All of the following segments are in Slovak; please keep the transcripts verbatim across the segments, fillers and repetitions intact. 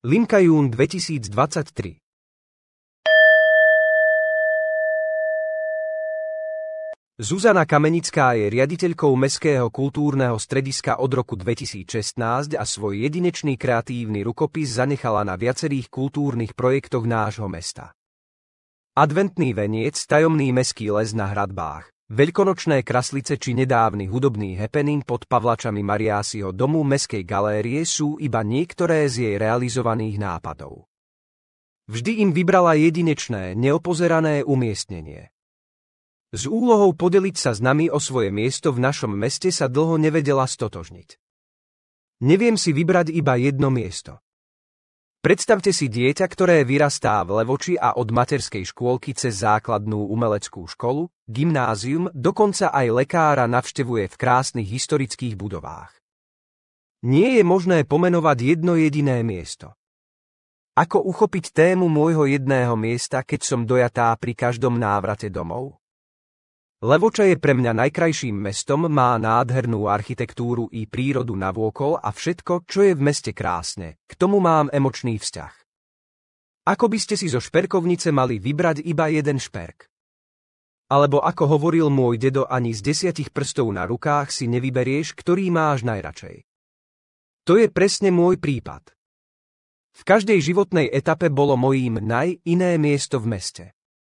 Limka jún dvetisícdvadsaťtri. Zuzana Kamenická je riaditeľkou Mestského kultúrneho strediska od roku dvetisícšestnásť a svoj jedinečný kreatívny rukopis zanechala na viacerých kultúrnych projektoch nášho mesta. Adventný veniec, tajomný mestský les na hradbách, veľkonočné kraslice či nedávny hudobný happening pod pavlačami Mariásiho domu Mestskej galérie sú iba niektoré z jej realizovaných nápadov. Vždy im vybrala jedinečné, neopozerané umiestnenie. S úlohou podeliť sa s nami o svoje miesto v našom meste sa dlho nevedela stotožniť. Neviem si vybrať iba jedno miesto. Predstavte si dieťa, ktoré vyrastá v Levoči a od materskej škôlky cez základnú umeleckú školu, gymnázium, dokonca aj lekára navštevuje v krásnych historických budovách. Nie je možné pomenovať jedno jediné miesto. Ako uchopiť tému môjho jedného miesta, keď som dojatá pri každom návrate domov? Levoča je pre mňa najkrajším mestom, má nádhernú architektúru i prírodu navôkol a všetko, čo je v meste krásne, k tomu mám emočný vzťah. Ako by ste si zo šperkovnice mali vybrať iba jeden šperk? Alebo ako hovoril môj dedo, ani z desiatich prstov na rukách si nevyberieš, ktorý máš najradšej. To je presne môj prípad. V každej životnej etape bolo mojím naj iné miesto v meste.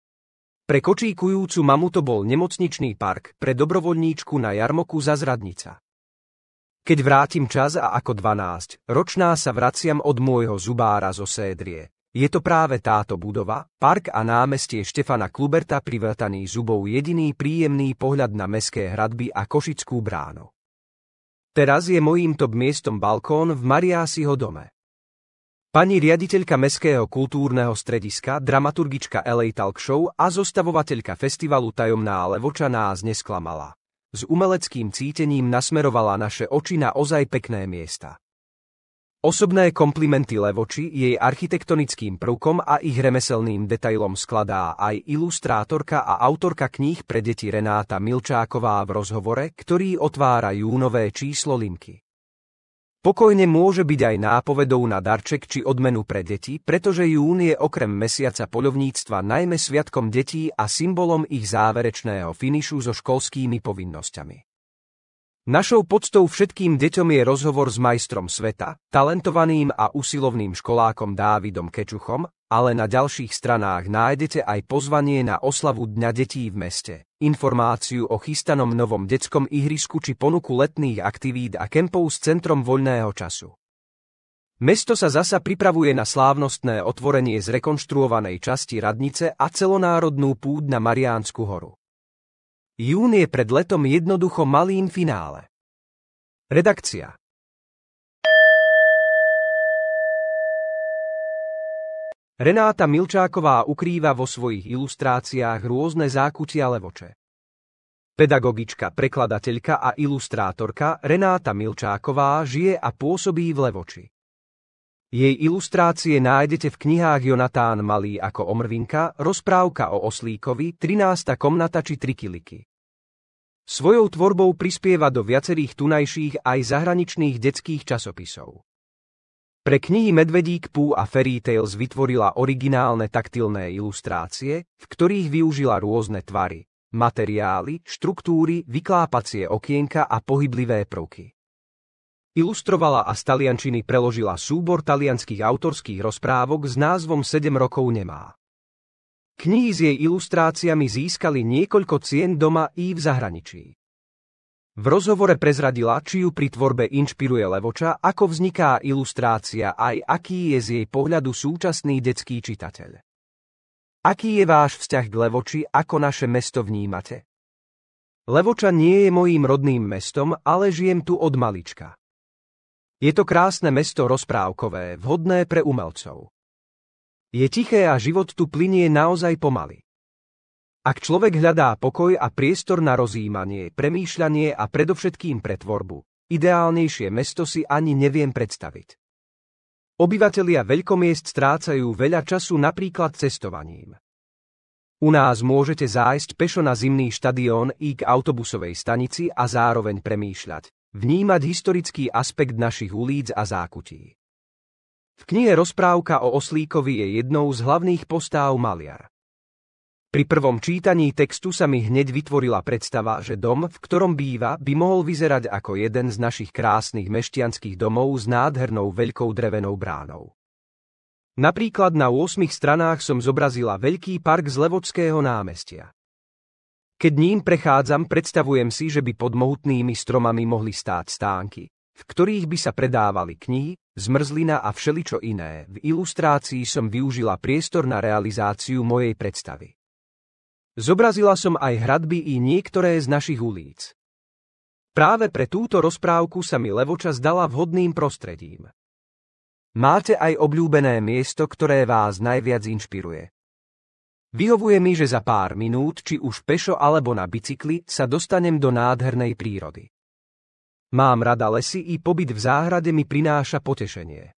Pre kočíkujúcu mamu to bol nemocničný park, pre dobrovoľníčku na jarmoku Zazradnica. Keď vrátim čas a ako dvanásťročná sa vraciam od môjho zubára zo Sédrie. Je to práve táto budova, park a námestie Štefana Kluberta privrtaný zubov jediný príjemný pohľad na mestské hradby a Košickú bránu. Teraz je mojím top miestom balkón v Mariásiho dome. Pani riaditeľka Mestského kultúrneho strediska, dramaturgička el ej Talk Show a zostavovateľka festivalu Tajomná Levoča nás nesklamala. S umeleckým cítením nasmerovala naše oči na ozaj pekné miesta. Osobné komplimenty Levoči, jej architektonickým prvkom a ich remeselným detailom skladá aj ilustrátorka a autorka kníh pre deti Renáta Milčáková v rozhovore, ktorý otvára júnové číslo Limky. Pokojne môže byť aj nápovedou na darček či odmenu pre deti, pretože jún je okrem mesiaca poľovníctva najmä sviatkom detí a symbolom ich záverečného finišu so školskými povinnosťami. Našou poctou všetkým deťom je rozhovor s majstrom sveta, talentovaným a usilovným školákom Dávidom Kečuchom, ale na ďalších stranách nájdete aj pozvanie na oslavu Dňa detí v meste, informáciu o chystanom novom detskom ihrisku či ponuku letných aktivít a kempov s centrom voľného času. Mesto sa zasa pripravuje na slávnostné otvorenie zrekonštruovanej časti radnice a celonárodnú púť na Mariánsku horu. Jún je pred letom jednoducho malým finále. Redakcia. Renáta Milčáková ukrýva vo svojich ilustráciách rôzne zákutia Levoče. Pedagogička, prekladateľka a ilustrátorka Renáta Milčáková žije a pôsobí v Levoči. Jej ilustrácie nájdete v knihách Jonatán Malý ako Omrvinka, Rozprávka o oslíkovi, trinásta komnata či Trikiliky. Svojou tvorbou prispieva do viacerých tunajších aj zahraničných detských časopisov. Pre knihy Medvedík Pú a Fairy Tales vytvorila originálne taktilné ilustrácie, v ktorých využila rôzne tvary, materiály, štruktúry, vyklápacie okienka a pohyblivé prvky. Ilustrovala a z taliančiny preložila súbor talianských autorských rozprávok s názvom Sedem rokov nemá. Knihy s jej ilustráciami získali niekoľko cien doma i v zahraničí. V rozhovore prezradila, či ju pri tvorbe inšpiruje Levoča, ako vzniká ilustrácia aj aký je z jej pohľadu súčasný detský čitateľ. Aký je váš vzťah k Levoči, ako naše mesto vnímate? Levoča nie je mojím rodným mestom, ale žijem tu od malička. Je to krásne mesto rozprávkové, vhodné pre umelcov. Je tiché a život tu plynie naozaj pomaly. Ak človek hľadá pokoj a priestor na rozjímanie, premýšľanie a predovšetkým pre tvorbu, ideálnejšie mesto si ani neviem predstaviť. Obyvatelia veľkomiest strácajú veľa času napríklad cestovaním. U nás môžete zájsť pešo na zimný štadión i k autobusovej stanici a zároveň premýšľať, vnímať historický aspekt našich ulíc a zákutí. V knihe Rozprávka o oslíkovi je jednou z hlavných postáv maliar. Pri prvom čítaní textu sa mi hneď vytvorila predstava, že dom, v ktorom býva, by mohol vyzerať ako jeden z našich krásnych mešťanských domov s nádhernou veľkou drevenou bránou. Napríklad na ôsmich stranách som zobrazila veľký park z Levočského námestia. Keď ním prechádzam, predstavujem si, že by pod mohutnými stromami mohli stáť stánky, v ktorých by sa predávali knihy, zmrzlina a všeličo iné. V ilustrácii som využila priestor na realizáciu mojej predstavy. Zobrazila som aj hradby i niektoré z našich ulic. Práve pre túto rozprávku sa mi Levoča zdala vhodným prostredím. Máte aj obľúbené miesto, ktoré vás najviac inšpiruje? Vyhovuje mi, že za pár minút, či už pešo alebo na bicykli, sa dostanem do nádhernej prírody. Mám rada lesy i pobyt v záhrade mi prináša potešenie.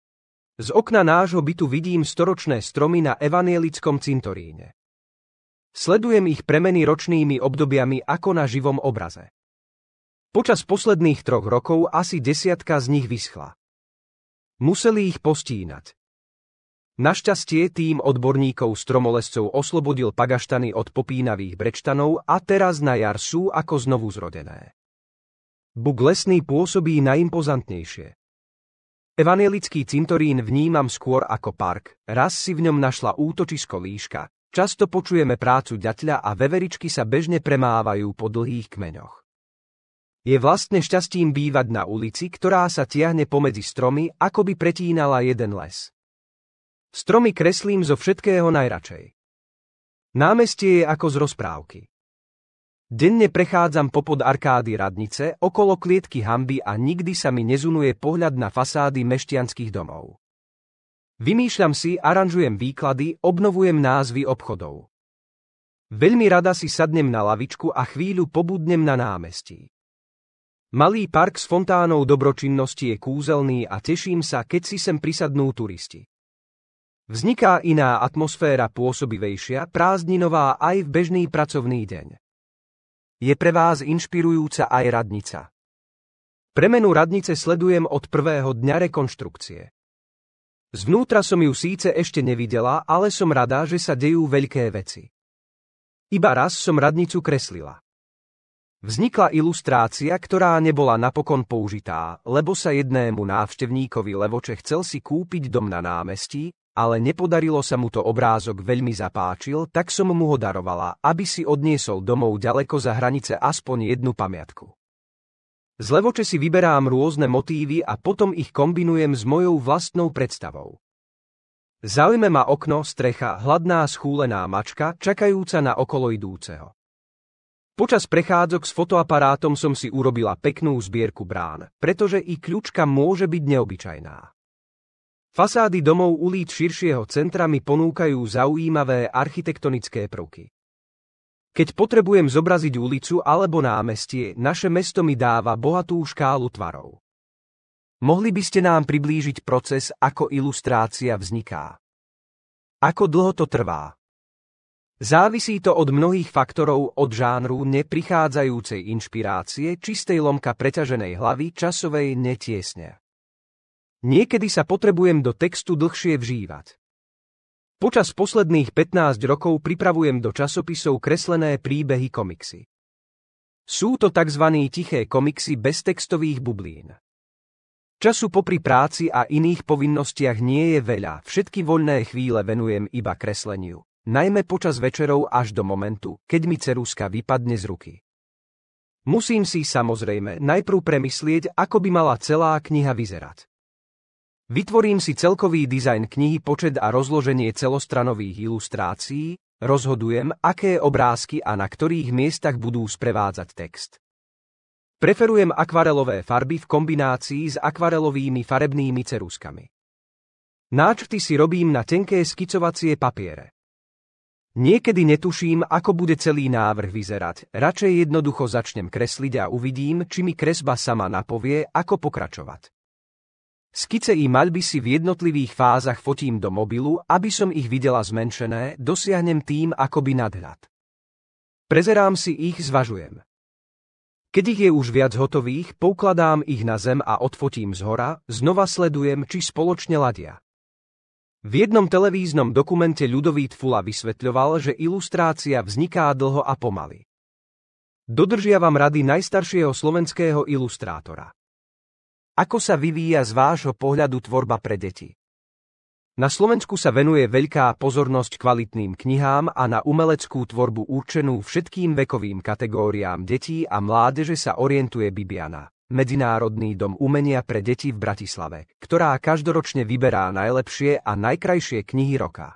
Z okna nášho bytu vidím storočné stromy na evanielickom cintoríne. Sledujem ich premeny ročnými obdobiami ako na živom obraze. Počas posledných troch rokov asi desiatka z nich vyschla. Museli ich postínať. Našťastie tým odborníkov stromolescov oslobodil pagaštany od popínavých brečtanov a teraz na jar sú ako znovu zrodené. Buk lesný pôsobí najimpozantnejšie. Evanielický cintorín vnímam skôr ako park, raz si v ňom našla útočisko líška. Často počujeme prácu ďatľa a veveričky sa bežne premávajú po dlhých kmeňoch. Je vlastne šťastím bývať na ulici, ktorá sa tiahne pomedzi stromy, ako by pretínala jeden les. Stromy kreslím zo všetkého najradšej. Námestie je ako z rozprávky. Denne prechádzam popod arkády radnice, okolo klietky hanby a nikdy sa mi nezunuje pohľad na fasády mešťanských domov. Vymýšľam si, aranžujem výklady, obnovujem názvy obchodov. Veľmi rada si sadnem na lavičku a chvíľu pobudnem na námestí. Malý park s fontánou dobročinnosti je kúzelný a teším sa, keď si sem prisadnú turisti. Vzniká iná atmosféra pôsobivejšia, prázdninová aj v bežný pracovný deň. Je pre vás inšpirujúca aj radnica. Premenu radnice sledujem od prvého dňa rekonštrukcie. Zvnútra som ju síce ešte nevidela, ale som rada, že sa dejú veľké veci. Iba raz som radnicu kreslila. Vznikla ilustrácia, ktorá nebola napokon použitá, lebo sa jednému návštevníkovi Levoče chcel si kúpiť dom na námestí, ale nepodarilo sa mu to obrázok veľmi zapáčil, tak som mu ho darovala, aby si odniesol domov ďaleko za hranice aspoň jednu pamiatku. Z Levoče si vyberám rôzne motívy a potom ich kombinujem s mojou vlastnou predstavou. Zaujme ma okno, strecha, hladná schúlená mačka, čakajúca na okoloidúceho. Počas prechádzok s fotoaparátom som si urobila peknú zbierku brán, pretože i kľúčka môže byť neobyčajná. Fasády domov ulíc širšieho centra mi ponúkajú zaujímavé architektonické prvky. Keď potrebujem zobraziť ulicu alebo námestie, naše mesto mi dáva bohatú škálu tvarov. Mohli by ste nám priblížiť proces, ako ilustrácia vzniká? Ako dlho to trvá? Závisí to od mnohých faktorov, od žánru neprichádzajúcej inšpirácie, čistej lomka preťaženej hlavy, časovej netiesne. Niekedy sa potrebujem do textu dlhšie vžívať. Počas posledných pätnásť rokov pripravujem do časopisov kreslené príbehy komiksy. Sú to tzv. Tiché komiksy bez textových bublín. Času popri práci a iných povinnostiach nie je veľa, všetky voľné chvíle venujem iba kresleniu, najmä počas večerov až do momentu, keď mi ceruzka vypadne z ruky. Musím si samozrejme najprv premyslieť, ako by mala celá kniha vyzerať. Vytvorím si celkový dizajn knihy, počet a rozloženie celostranových ilustrácií, rozhodujem, aké obrázky a na ktorých miestach budú sprevádzať text. Preferujem akvarelové farby v kombinácii s akvarelovými farebnými ceruzkami. Náčrty si robím na tenké skicovacie papiere. Niekedy netuším, ako bude celý návrh vyzerať, radšej jednoducho začnem kresliť a uvidím, či mi kresba sama napovie, ako pokračovať. Skice i maľby si v jednotlivých fázach fotím do mobilu, aby som ich videla zmenšené, dosiahnem tým akoby nadhľad. Prezerám si ich, zvažujem. Keď ich je už viac hotových, poukladám ich na zem a odfotím zhora, znova sledujem, či spoločne ladia. V jednom televíznom dokumente Ľudovít Fula vysvetľoval, že ilustrácia vzniká dlho a pomaly. Dodržiavam rady najstaršieho slovenského ilustrátora. Ako sa vyvíja z vášho pohľadu tvorba pre deti? Na Slovensku sa venuje veľká pozornosť kvalitným knihám a na umeleckú tvorbu určenú všetkým vekovým kategóriám detí a mládeže sa orientuje Bibiana, Medzinárodný dom umenia pre deti v Bratislave, ktorá každoročne vyberá najlepšie a najkrajšie knihy roka.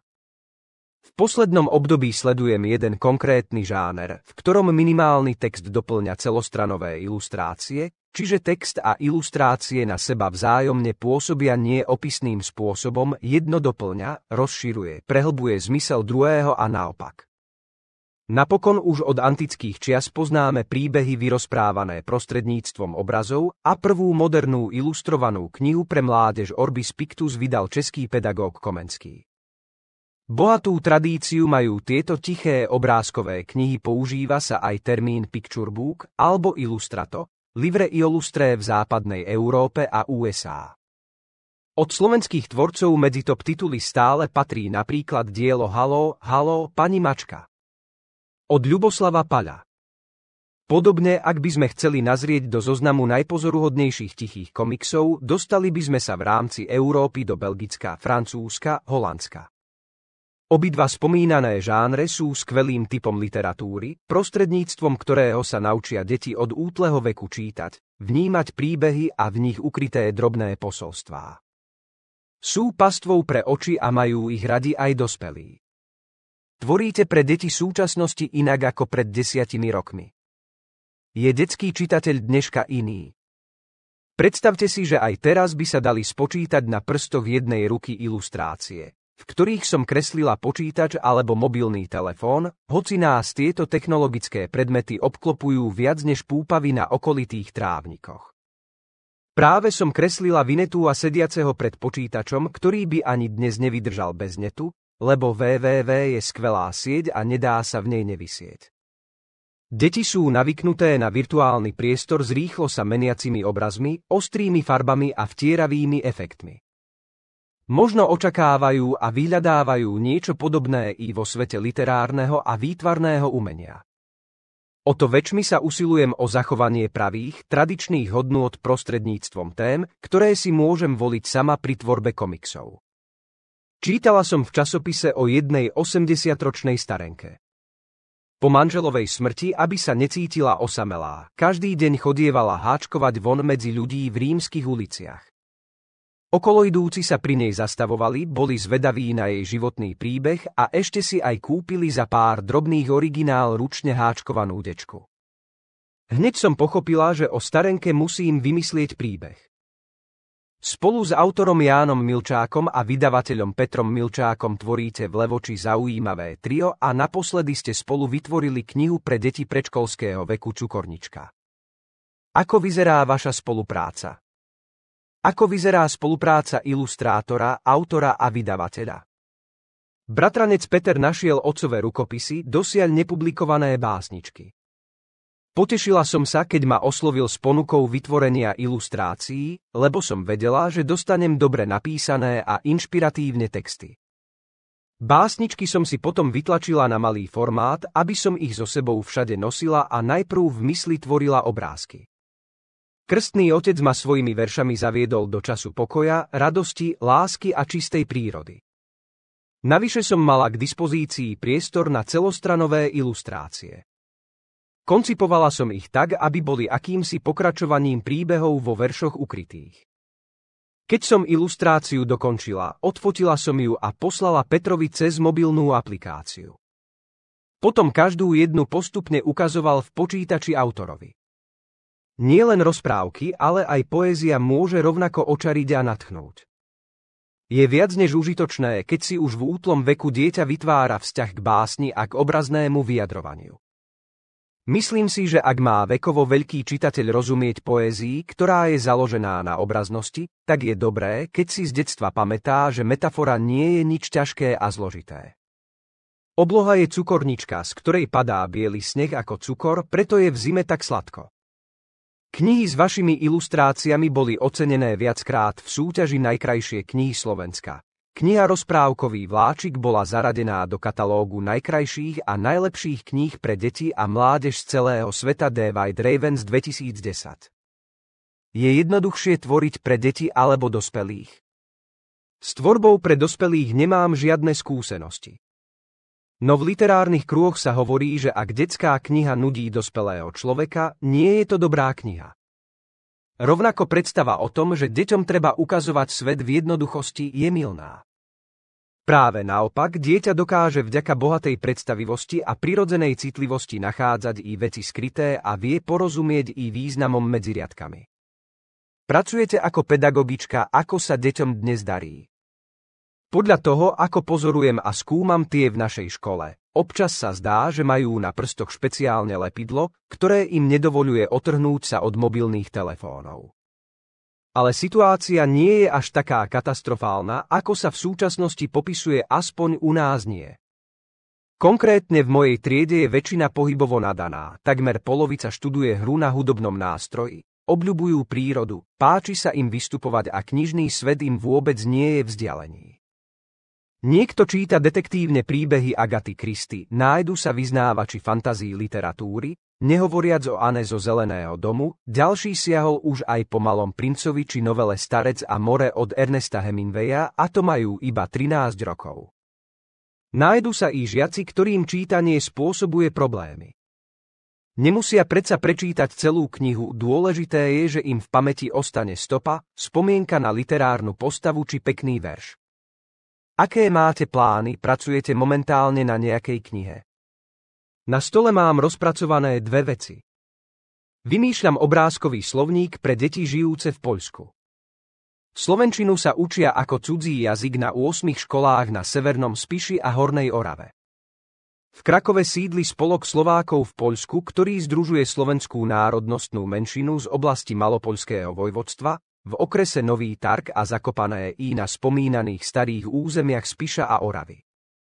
V poslednom období sledujem jeden konkrétny žáner, v ktorom minimálny text doplňa celostranové ilustrácie, čiže text a ilustrácie na seba vzájomne pôsobia nie opisným spôsobom, jedno doplňa, rozširuje, prehlbuje zmysel druhého a naopak. Napokon už od antických čias poznáme príbehy vyrozprávané prostredníctvom obrazov a prvú modernú ilustrovanú knihu pre mládež Orbis Pictus vydal český pedagóg Komenský. Bohatú tradíciu majú tieto tiché obrázkové knihy, používa sa aj termín picture book alebo illustrato, livre illustré v západnej Európe a ú es á. Od slovenských tvorcov medzi top tituly stále patrí napríklad dielo Haló, Haló, pani mačka od Ľuboslava Paľa. Podobne, ak by sme chceli nazrieť do zoznamu najpozoruhodnejších tichých komiksov, dostali by sme sa v rámci Európy do Belgicka, Francúzska, Holandska. Obidva spomínané žánre sú skvelým typom literatúry, prostredníctvom ktorého sa naučia deti od útleho veku čítať, vnímať príbehy a v nich ukryté drobné posolstvá. Sú pastvou pre oči a majú ich radi aj dospelí. Tvoríte pre deti súčasnosti inak ako pred desiatimi rokmi. Je detský čitateľ dneška iný? Predstavte si, že aj teraz by sa dali spočítať na prstoch jednej ruky ilustrácie, v ktorých som kreslila počítač alebo mobilný telefón, hoci nás tieto technologické predmety obklopujú viac než púpavy na okolitých trávnikoch. Práve som kreslila Vinetu a sediaceho pred počítačom, ktorý by ani dnes nevydržal bez netu, lebo www je skvelá sieť a nedá sa v nej nevisieť. Deti sú navyknuté na virtuálny priestor s rýchlo sa meniacimi obrazmi, ostrými farbami a vtieravými efektmi. Možno očakávajú a vyhľadávajú niečo podobné i vo svete literárneho a výtvarného umenia. O to väčšmi sa usilujem o zachovanie pravých, tradičných hodnôt prostredníctvom tém, ktoré si môžem voliť sama pri tvorbe komiksov. Čítala som v časopise o jednej osemdesiatročnej starenke. Po manželovej smrti, aby sa necítila osamelá, každý deň chodievala háčkovať von medzi ľudí v rímskych uliciach. Okoloidúci sa pri nej zastavovali, boli zvedaví na jej životný príbeh a ešte si aj kúpili za pár drobných originál ručne háčkovanú dečku. Hneď som pochopila, že o starenke musím vymyslieť príbeh. Spolu s autorom Jánom Milčákom a vydavateľom Petrom Milčákom tvoríte v Levoči zaujímavé trio a naposledy ste spolu vytvorili knihu pre deti predškolského veku Čukornička. Ako vyzerá vaša spolupráca? Ako vyzerá spolupráca ilustrátora, autora a vydavateľa? Bratranec Peter našiel otcové rukopisy, dosiaľ nepublikované básničky. Potešila som sa, keď ma oslovil s ponukou vytvorenia ilustrácií, lebo som vedela, že dostanem dobre napísané a inšpiratívne texty. Básničky som si potom vytlačila na malý formát, aby som ich so sebou všade nosila a najprv v mysli tvorila obrázky. Krstný otec ma svojimi veršami zaviedol do času pokoja, radosti, lásky a čistej prírody. Navyše som mala k dispozícii priestor na celostranové ilustrácie. Koncipovala som ich tak, aby boli akýmsi pokračovaním príbehov vo veršoch ukrytých. Keď som ilustráciu dokončila, odfotila som ju a poslala Petrovi cez mobilnú aplikáciu. Potom každú jednu postupne ukazoval v počítači autorovi. Nie len rozprávky, ale aj poézia môže rovnako očariť a nadchnúť. Je viac než užitočné, keď si už v útlom veku dieťa vytvára vzťah k básni a k obraznému vyjadrovaniu. Myslím si, že ak má vekovo veľký čitateľ rozumieť poézii, ktorá je založená na obraznosti, tak je dobré, keď si z detstva pamätá, že metafora nie je nič ťažké a zložité. Obloha je cukornička, z ktorej padá biely sneh ako cukor, preto je v zime tak sladko. Knihy s vašimi ilustráciami boli ocenené viackrát v súťaži Najkrajšie knihy Slovenska. Kniha Rozprávkový vláčik bola zaradená do katalógu najkrajších a najlepších kníh pre deti a mládež z celého sveta David Ravens dvetisícdesať. Je jednoduchšie tvoriť pre deti alebo dospelých? S tvorbou pre dospelých nemám žiadne skúsenosti. No v literárnych krúhoch sa hovorí, že ak detská kniha nudí dospelého človeka, nie je to dobrá kniha. Rovnako predstava o tom, že deťom treba ukazovať svet v jednoduchosti, je mylná. Práve naopak, dieťa dokáže vďaka bohatej predstavivosti a prirodzenej citlivosti nachádzať i veci skryté a vie porozumieť i významom medzi riadkami. Pracujete ako pedagogička, ako sa deťom dnes darí? Podľa toho, ako pozorujem a skúmam tie v našej škole, občas sa zdá, že majú na prstoch špeciálne lepidlo, ktoré im nedovoľuje otrhnúť sa od mobilných telefónov. Ale situácia nie je až taká katastrofálna, ako sa v súčasnosti popisuje, aspoň u nás nie. Konkrétne v mojej triede je väčšina pohybovo nadaná, takmer polovica študuje hru na hudobnom nástroji, obľubujú prírodu, páči sa im vystupovať a knižný svet im vôbec nie je vzdialený. Niekto číta detektívne príbehy Agaty Christie, nájdu sa vyznávači fantazii literatúry, nehovoriac o Anne zo Zeleného domu, ďalší siahol už aj po Malom princovi či novele Starec a more od Ernesta Hemingwaya, a to majú iba trinásť rokov. Nájdu sa i žiaci, ktorým čítanie spôsobuje problémy. Nemusia predsa prečítať celú knihu, dôležité je, že im v pamäti ostane stopa, spomienka na literárnu postavu či pekný verš. Aké máte plány, pracujete momentálne na nejakej knihe? Na stole mám rozpracované dve veci. Vymýšľam obrázkový slovník pre deti žijúce v Poľsku. Slovenčinu sa učia ako cudzí jazyk na ôsmich školách na Severnom Spiši a Hornej Orave. V Krakove sídli spolok Slovákov v Poľsku, ktorý združuje slovenskú národnostnú menšinu z oblasti Malopoľského vojvodstva, v okrese Nový Targ a Zakopané i na spomínaných starých územiach Spiša a Oravy.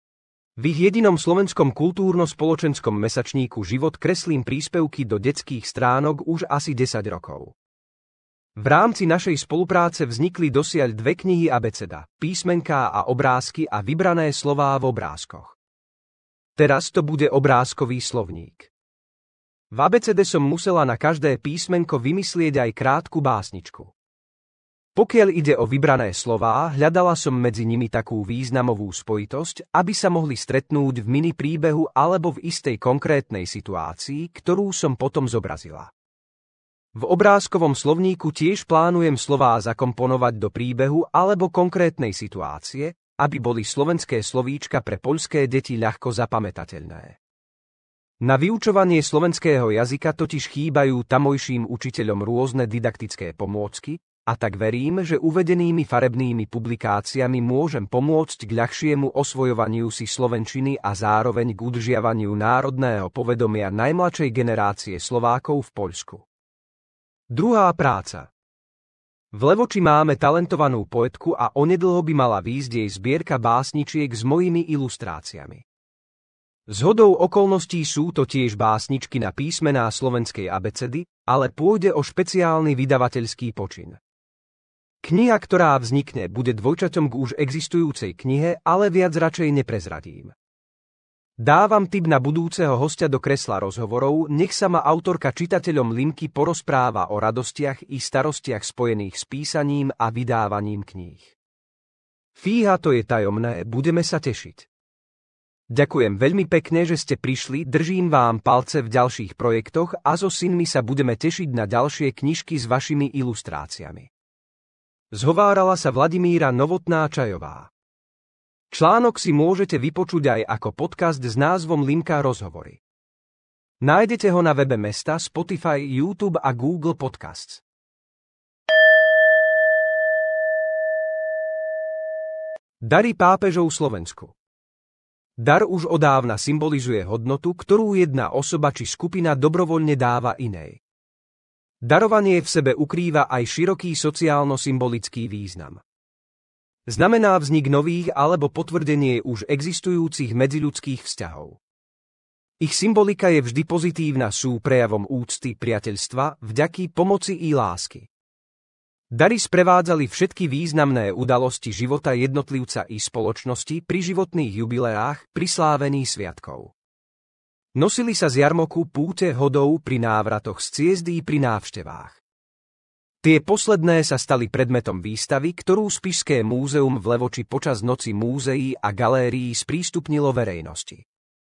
V ich jedinom slovenskom kultúrno-spoločenskom mesačníku Život kreslím príspevky do detských stránok už asi desať rokov. V rámci našej spolupráce vznikli dosiaľ dve knihy abeceda, písmenká a obrázky a vybrané slová v obrázkoch. Teraz to bude obrázkový slovník. V abecede som musela na každé písmenko vymyslieť aj krátku básničku. Pokiaľ ide o vybrané slová, hľadala som medzi nimi takú významovú spojitosť, aby sa mohli stretnúť v mini príbehu alebo v istej konkrétnej situácii, ktorú som potom zobrazila. V obrázkovom slovníku tiež plánujem slová zakomponovať do príbehu alebo konkrétnej situácie, aby boli slovenské slovíčka pre poľské deti ľahko zapamätateľné. Na vyučovanie slovenského jazyka totiž chýbajú tamojším učiteľom rôzne didaktické pomôcky, a tak verím, že uvedenými farebnými publikáciami môžem pomôcť k ľahšiemu osvojovaniu si slovenčiny a zároveň k udržiavaniu národného povedomia najmladšej generácie Slovákov v Poľsku. Druhá práca. V Levoči máme talentovanú poetku a onedlho by mala výjsť jej zbierka básničiek s mojimi ilustráciami. Zhodou okolností sú to tiež básničky na písmená slovenskej abecedy, ale pôjde o špeciálny vydavateľský počin. Kniha, ktorá vznikne, bude dvojčaťom k už existujúcej knihe, ale viac radšej neprezradím. Dávam tip na budúceho hostia do kresla rozhovorov, nech sa ma autorka čitateľom linky porozpráva o radostiach i starostiach spojených s písaním a vydávaním kníh. Fíha, to je tajomné, budeme sa tešiť. Ďakujem veľmi pekne, že ste prišli, držím vám palce v ďalších projektoch a so synmi sa budeme tešiť na ďalšie knižky s vašimi ilustráciami. Zhovárala sa Vladimíra Novotná-Čajová. Článok si môžete vypočuť aj ako podcast s názvom Linka rozhovory. Nájdete ho na webe mesta, Spotify, YouTube a Google Podcasts. Dary pápežov Slovensku. Dar už odávna symbolizuje hodnotu, ktorú jedna osoba či skupina dobrovoľne dáva inej. Darovanie v sebe ukrýva aj široký sociálno-symbolický význam. Znamená vznik nových alebo potvrdenie už existujúcich medziľudských vzťahov. Ich symbolika je vždy pozitívna, sú prejavom úcty, priateľstva, vďaky, pomoci i lásky. Dary sprevádzali všetky významné udalosti života jednotlivca i spoločnosti pri životných jubileách, pri slávení sviatkov. Nosili sa z jarmoku, púte, hodov, pri návratoch z ciezdy, pri návštevách. Tie posledné sa stali predmetom výstavy, ktorú Spišské múzeum v Levoči počas noci múzeí a galérií sprístupnilo verejnosti.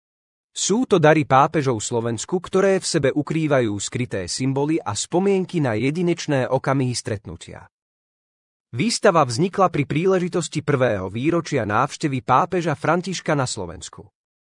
Sú to dary pápežov Slovensku, ktoré v sebe ukrývajú skryté symboly a spomienky na jedinečné okamihy stretnutia. Výstava vznikla pri príležitosti prvého výročia návštevy pápeža Františka na Slovensku.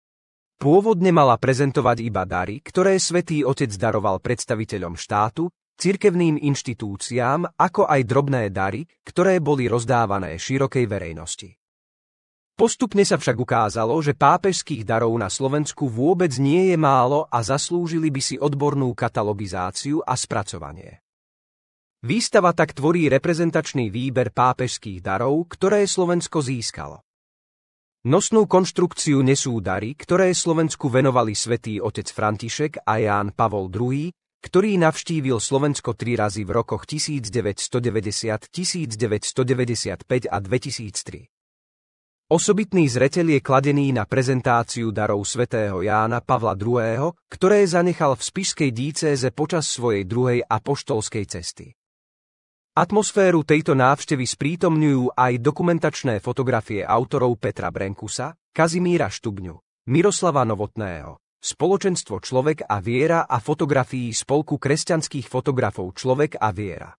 Pôvodne mala prezentovať iba dary, ktoré Svätý Otec daroval predstaviteľom štátu, cirkevným inštitúciám, ako aj drobné dary, ktoré boli rozdávané širokej verejnosti. Postupne sa však ukázalo, že pápežských darov na Slovensku vôbec nie je málo a zaslúžili by si odbornú katalogizáciu a spracovanie. Výstava tak tvorí reprezentačný výber pápežských darov, ktoré Slovensko získalo. Nosnú konštrukciu nesú dary, ktoré Slovensku venovali Svätý Otec František a Ján Pavol druhý, ktorý navštívil Slovensko tri razy v rokoch devätnásťstodeväťdesiat, devätnásťstodeväťdesiatpäť a dvetisíctri. Osobitný zreteľ je kladený na prezentáciu darov svätého Jána Pavla druhého., ktoré zanechal v spišskej diecéze počas svojej druhej apoštolskej cesty. Atmosféru tejto návštevy sprítomňujú aj dokumentačné fotografie autorov Petra Brenkusa, Kazimíra Štubňu, Miroslava Novotného, Spoločenstvo Človek a viera a fotografií Spolku kresťanských fotografov Človek a viera.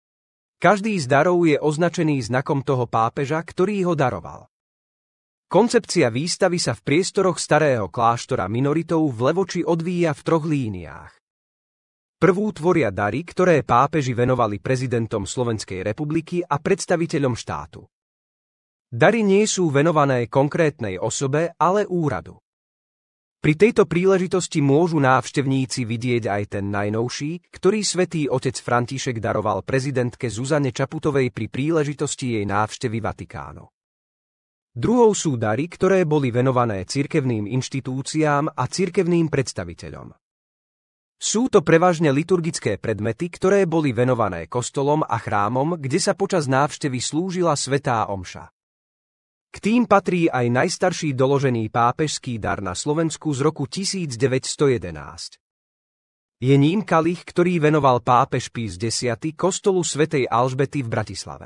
Každý z darov je označený znakom toho pápeža, ktorý ho daroval. Koncepcia výstavy sa v priestoroch starého kláštora minoritov v Levoči odvíja v troch líniách. Prvú tvoria dary, ktoré pápeži venovali prezidentom Slovenskej republiky a predstaviteľom štátu. Dary nie sú venované konkrétnej osobe, ale úradu. Pri tejto príležitosti môžu návštevníci vidieť aj ten najnovší, ktorý Svätý Otec František daroval prezidentke Zuzane Čaputovej pri príležitosti jej návštevy Vatikánu. Druhou sú dary, ktoré boli venované cirkevným inštitúciám a cirkevným predstaviteľom. Sú to prevažne liturgické predmety, ktoré boli venované kostolom a chrámom, kde sa počas návštevy slúžila svätá omša. K tým patrí aj najstarší doložený pápežský dar na Slovensku z roku devätnásťstojedenásť. Je ním kalich, ktorý venoval pápež Pius X kostolu svätej Alžbety v Bratislave.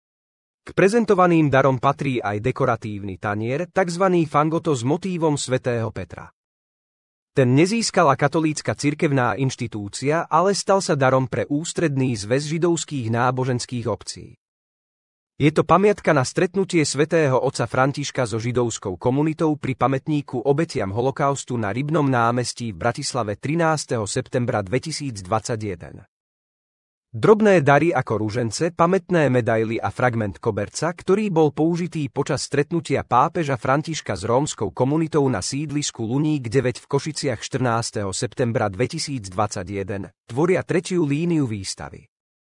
K prezentovaným darom patrí aj dekoratívny tanier, tzv. Fangoto s motívom svätého Petra. Ten nezískala katolícka cirkevná inštitúcia, ale stal sa darom pre ústredný zväz židovských náboženských obcí. Je to pamiatka na stretnutie svätého otca Františka so židovskou komunitou pri pamätníku obetiam holokaustu na Rybnom námestí v Bratislave trinásteho septembra dvetisícdvadsaťjeden. Drobné dary ako ružence, pamätné medaily a fragment koberca, ktorý bol použitý počas stretnutia pápeža Františka s rómskou komunitou na sídlisku Luník deväť v Košiciach štrnásteho septembra dvetisícdvadsaťjeden, tvoria tretiu líniu výstavy.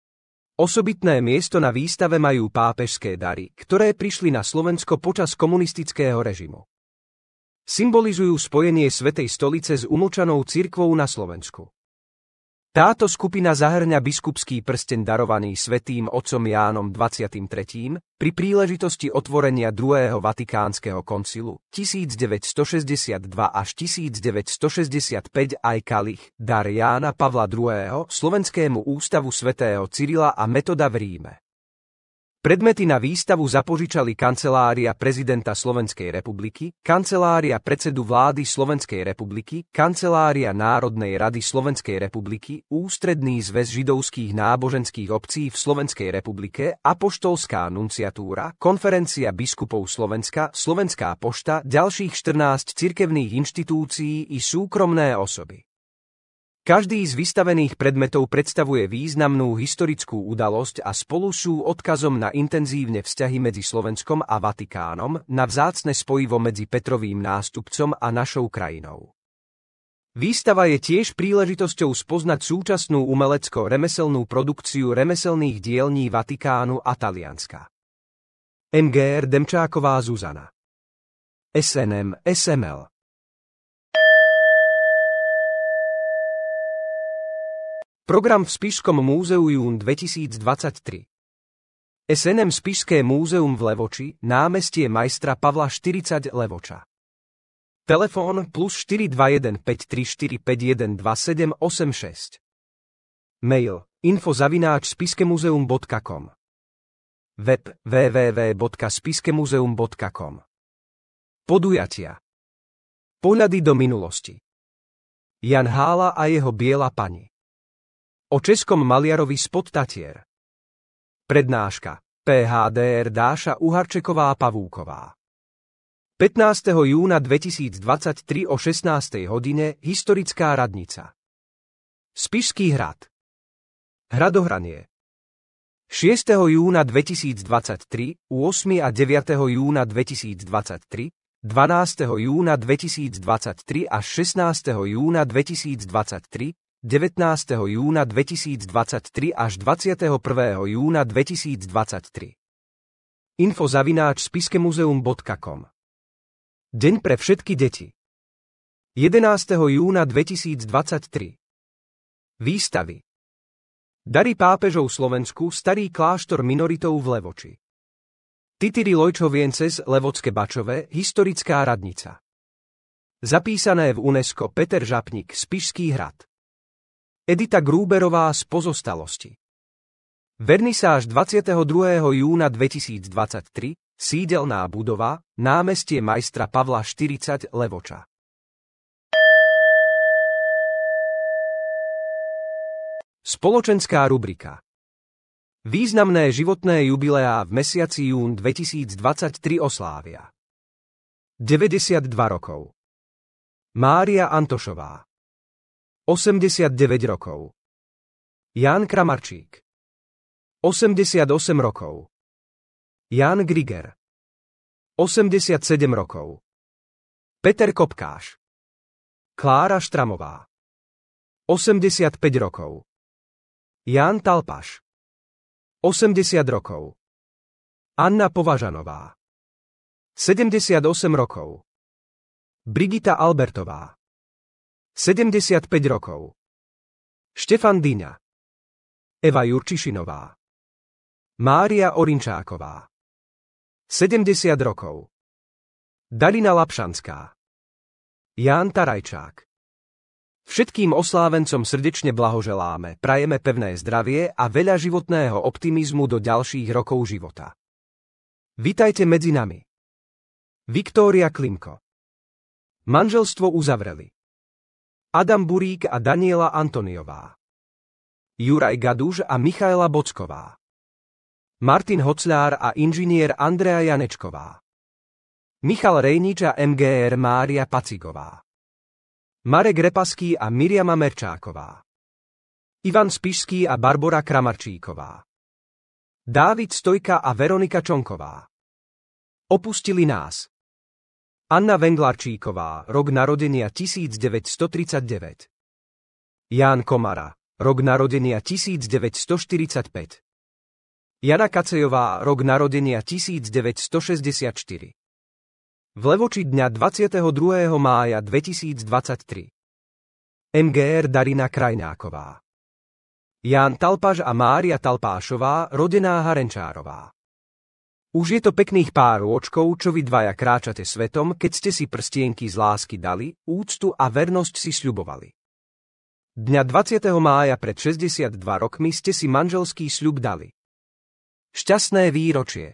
Osobitné miesto na výstave majú pápežské dary, ktoré prišli na Slovensko počas komunistického režimu. Symbolizujú spojenie Svätej stolice s umlčanou cirkvou na Slovensku. Táto skupina zahŕňa biskupský prsteň darovaný svätým otcom Jánom dvadsiatym tretím pri príležitosti otvorenia druhého vatikánskeho koncilu devätnásťstošesťdesiatdva až devätnásťstošesťdesiatpäť aj kalich, dar Jána Pavla druhého. Slovenskému ústavu svätého Cyrila a Metoda v Ríme. Predmety na výstavu zapožičali Kancelária prezidenta Slovenskej republiky, Kancelária predsedu vlády Slovenskej republiky, Kancelária Národnej rady Slovenskej republiky, Ústredný zväz židovských náboženských obcí v Slovenskej republike, Apoštolská nunciatúra, Konferencia biskupov Slovenska, Slovenská pošta, ďalších štrnásť cirkevných inštitúcií i súkromné osoby. Každý z vystavených predmetov predstavuje významnú historickú udalosť a spolu sú odkazom na intenzívne vzťahy medzi Slovenskom a Vatikánom, na vzácne spojivo medzi Petrovým nástupcom a našou krajinou. Výstava je tiež príležitosťou spoznať súčasnú umelecko-remeselnú produkciu remeselných dielní Vatikánu a Talianska. em gé er Demčáková Zuzana. es en em, es em el Program v Spišskom múzeu jún dvetisícdvadsaťtri. es en em Spišské múzeum v Levoči, námestie majstra Pavla štyridsať Levoča. Telefón plus štyri dva jeden päť tri štyri päť jeden dva sedem osem šesť. Mail info zavináč spiskemuzeum bodka com. Web w w w bodka spiskemuzeum bodka com. Podujatia. Pohľady do minulosti. Jan Hála a jeho biela pani. O českom maliarovi spod Tatier. Prednáška pé há dé er Dáša Uharčeková Pavúková. pätnásteho júna dvetisícdvadsaťtri o šestnástej hodine historická radnica. Spišský hrad. Hradohranie. šiesteho júna dvetisícdvadsaťtri, ôsmeho a deviateho júna dvetisícdvadsaťtri, dvanásteho júna dvetisícdvadsaťtri až šestnásteho júna dvetisícdvadsaťtri, devätnásteho júna dvetisícdvadsaťtri až dvadsiateho prvého júna dvetisícdvadsaťtri. Info zavináč spiskemuzeum bodka com. Deň pre všetky deti. jedenásteho júna dvetisícdvadsaťtri. Výstavy. Dary pápežov Slovensku, starý kláštor minoritov v Levoči. Tityry Lojčoviences, Levocké Bačové, historická radnica. Zapísané v UNESCO Peter Žapník, Spišský hrad. Edita Grúberová z pozostalosti. Vernisáž dvadsiateho druhého júna dvetisícdvadsaťtri, sídelná budova, námestie majstra Pavla štyridsať Levoča. Spoločenská rubrika. Významné životné jubileá v mesiaci jún dvetisícdvadsaťtri oslávia. deväťdesiatdva rokov. Mária Antošová. osemdesiatdeväť rokov. Ján Kramarčík. osemdesiatosem rokov. Ján Griger. osemdesiatsedem rokov. Peter Kopkáš. Klára Štramová. osemdesiatpäť rokov. Ján Talpaš. osemdesiat rokov. Anna Považanová. sedemdesiatosem rokov. Brigita Albertová. sedemdesiatpäť rokov. Štefan Dyňa. Eva Jurčišinová. Mária Orinčáková. sedemdesiat rokov. Dalina Lapšanská. Ján Tarajčák. Všetkým oslávencom srdečne blahoželáme, prajeme pevné zdravie a veľa životného optimizmu do ďalších rokov života. Vitajte medzi nami. Viktória Klimko. Manželstvo uzavreli Adam Burík a Daniela Antoniová. Juraj Gaduž a Michaela Bocková. Martin Hocľár a inžinier Andrea Janečková. Michal Rejnič a em gé er Mária Pacigová. Marek Repaský a Miriama Merčáková. Ivan Spišský a Barbora Kramarčíková. Dávid Stojka a Veronika Čonková. Opustili nás Anna Venglarčíková, rok narodenia tisícdeväťstotridsaťdeväť. Ján Komara, rok narodenia tisícdeväťstoštyridsaťpäť. Jana Kacejová, rok narodenia tisícdeväťstošesťdesiatštyri. V Levoči dňa dvadsiateho druhého mája dvetisícdvadsaťtri. em gé er Darina Krajnáková. Ján Talpaš a Mária Talpášová, rodená Harenčárová. Už je to pekných pár rôčkov, čo vy dvaja kráčate svetom, keď ste si prstienky z lásky dali, úctu a vernosť si sľubovali. Dňa dvadsiateho mája pred šesťdesiatdva rokmi ste si manželský sľub dali. Šťastné výročie.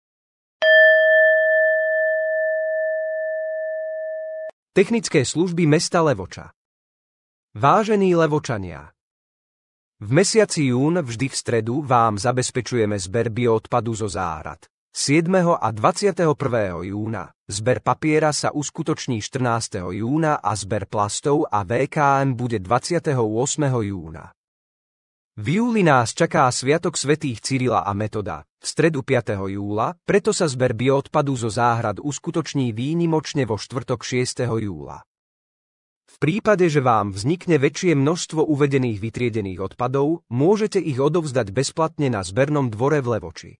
Technické služby mesta Levoča. Vážení Levočania, v mesiaci jún vždy v stredu vám zabezpečujeme zber bioodpadu zo záhrad. siedmeho a dvadsiateho prvého júna. Zber papiera sa uskutoční štrnásteho júna a zber plastov a vé ká em bude dvadsiateho ôsmeho júna. V júli nás čaká sviatok svätých Cyrila a Metoda, v stredu piateho júla, preto sa zber bioodpadu zo záhrad uskutoční výnimočne vo štvrtok šiesteho júla. V prípade, že vám vznikne väčšie množstvo uvedených vytriedených odpadov, môžete ich odovzdať bezplatne na zbernom dvore v Levoči.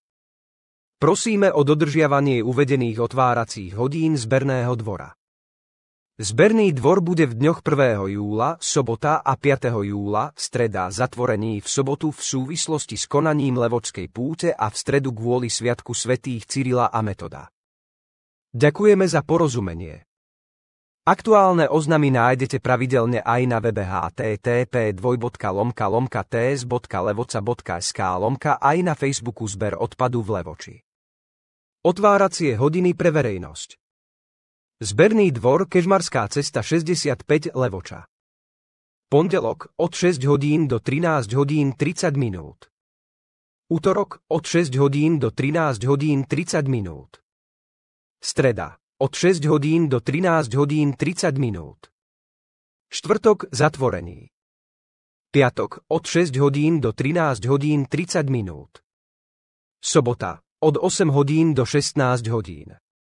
Prosíme o dodržiavanie uvedených otváracích hodín zberného dvora. Zberný dvor bude v dňoch prvého júla, sobota a piateho júla, streda zatvorený v sobotu v súvislosti s konaním Levočskej púte a v stredu kvôli sviatku svätých Cyrila a Metoda. Ďakujeme za porozumenie. Aktuálne oznamy nájdete pravidelne aj na webe h t t p dvojbodka lomka lomka t s bodka levoca bodka es ká lomka aj na Facebooku Zber odpadu v Levoči. Otváracie hodiny pre verejnosť. Zberný dvor, Kežmarská cesta šesťdesiatpäť, Levoča. Pondelok od šesť hodín do trinásť hodín tridsať minút. Utorok od šesť hodín do trinásť hodín tridsať minút. Streda od šesť hodín do trinásť hodín tridsať minút. Štvrtok zatvorený. Piatok od šesť hodín do trinásť hodín tridsať minút. Sobota od osem hodín do šestnásť hodín.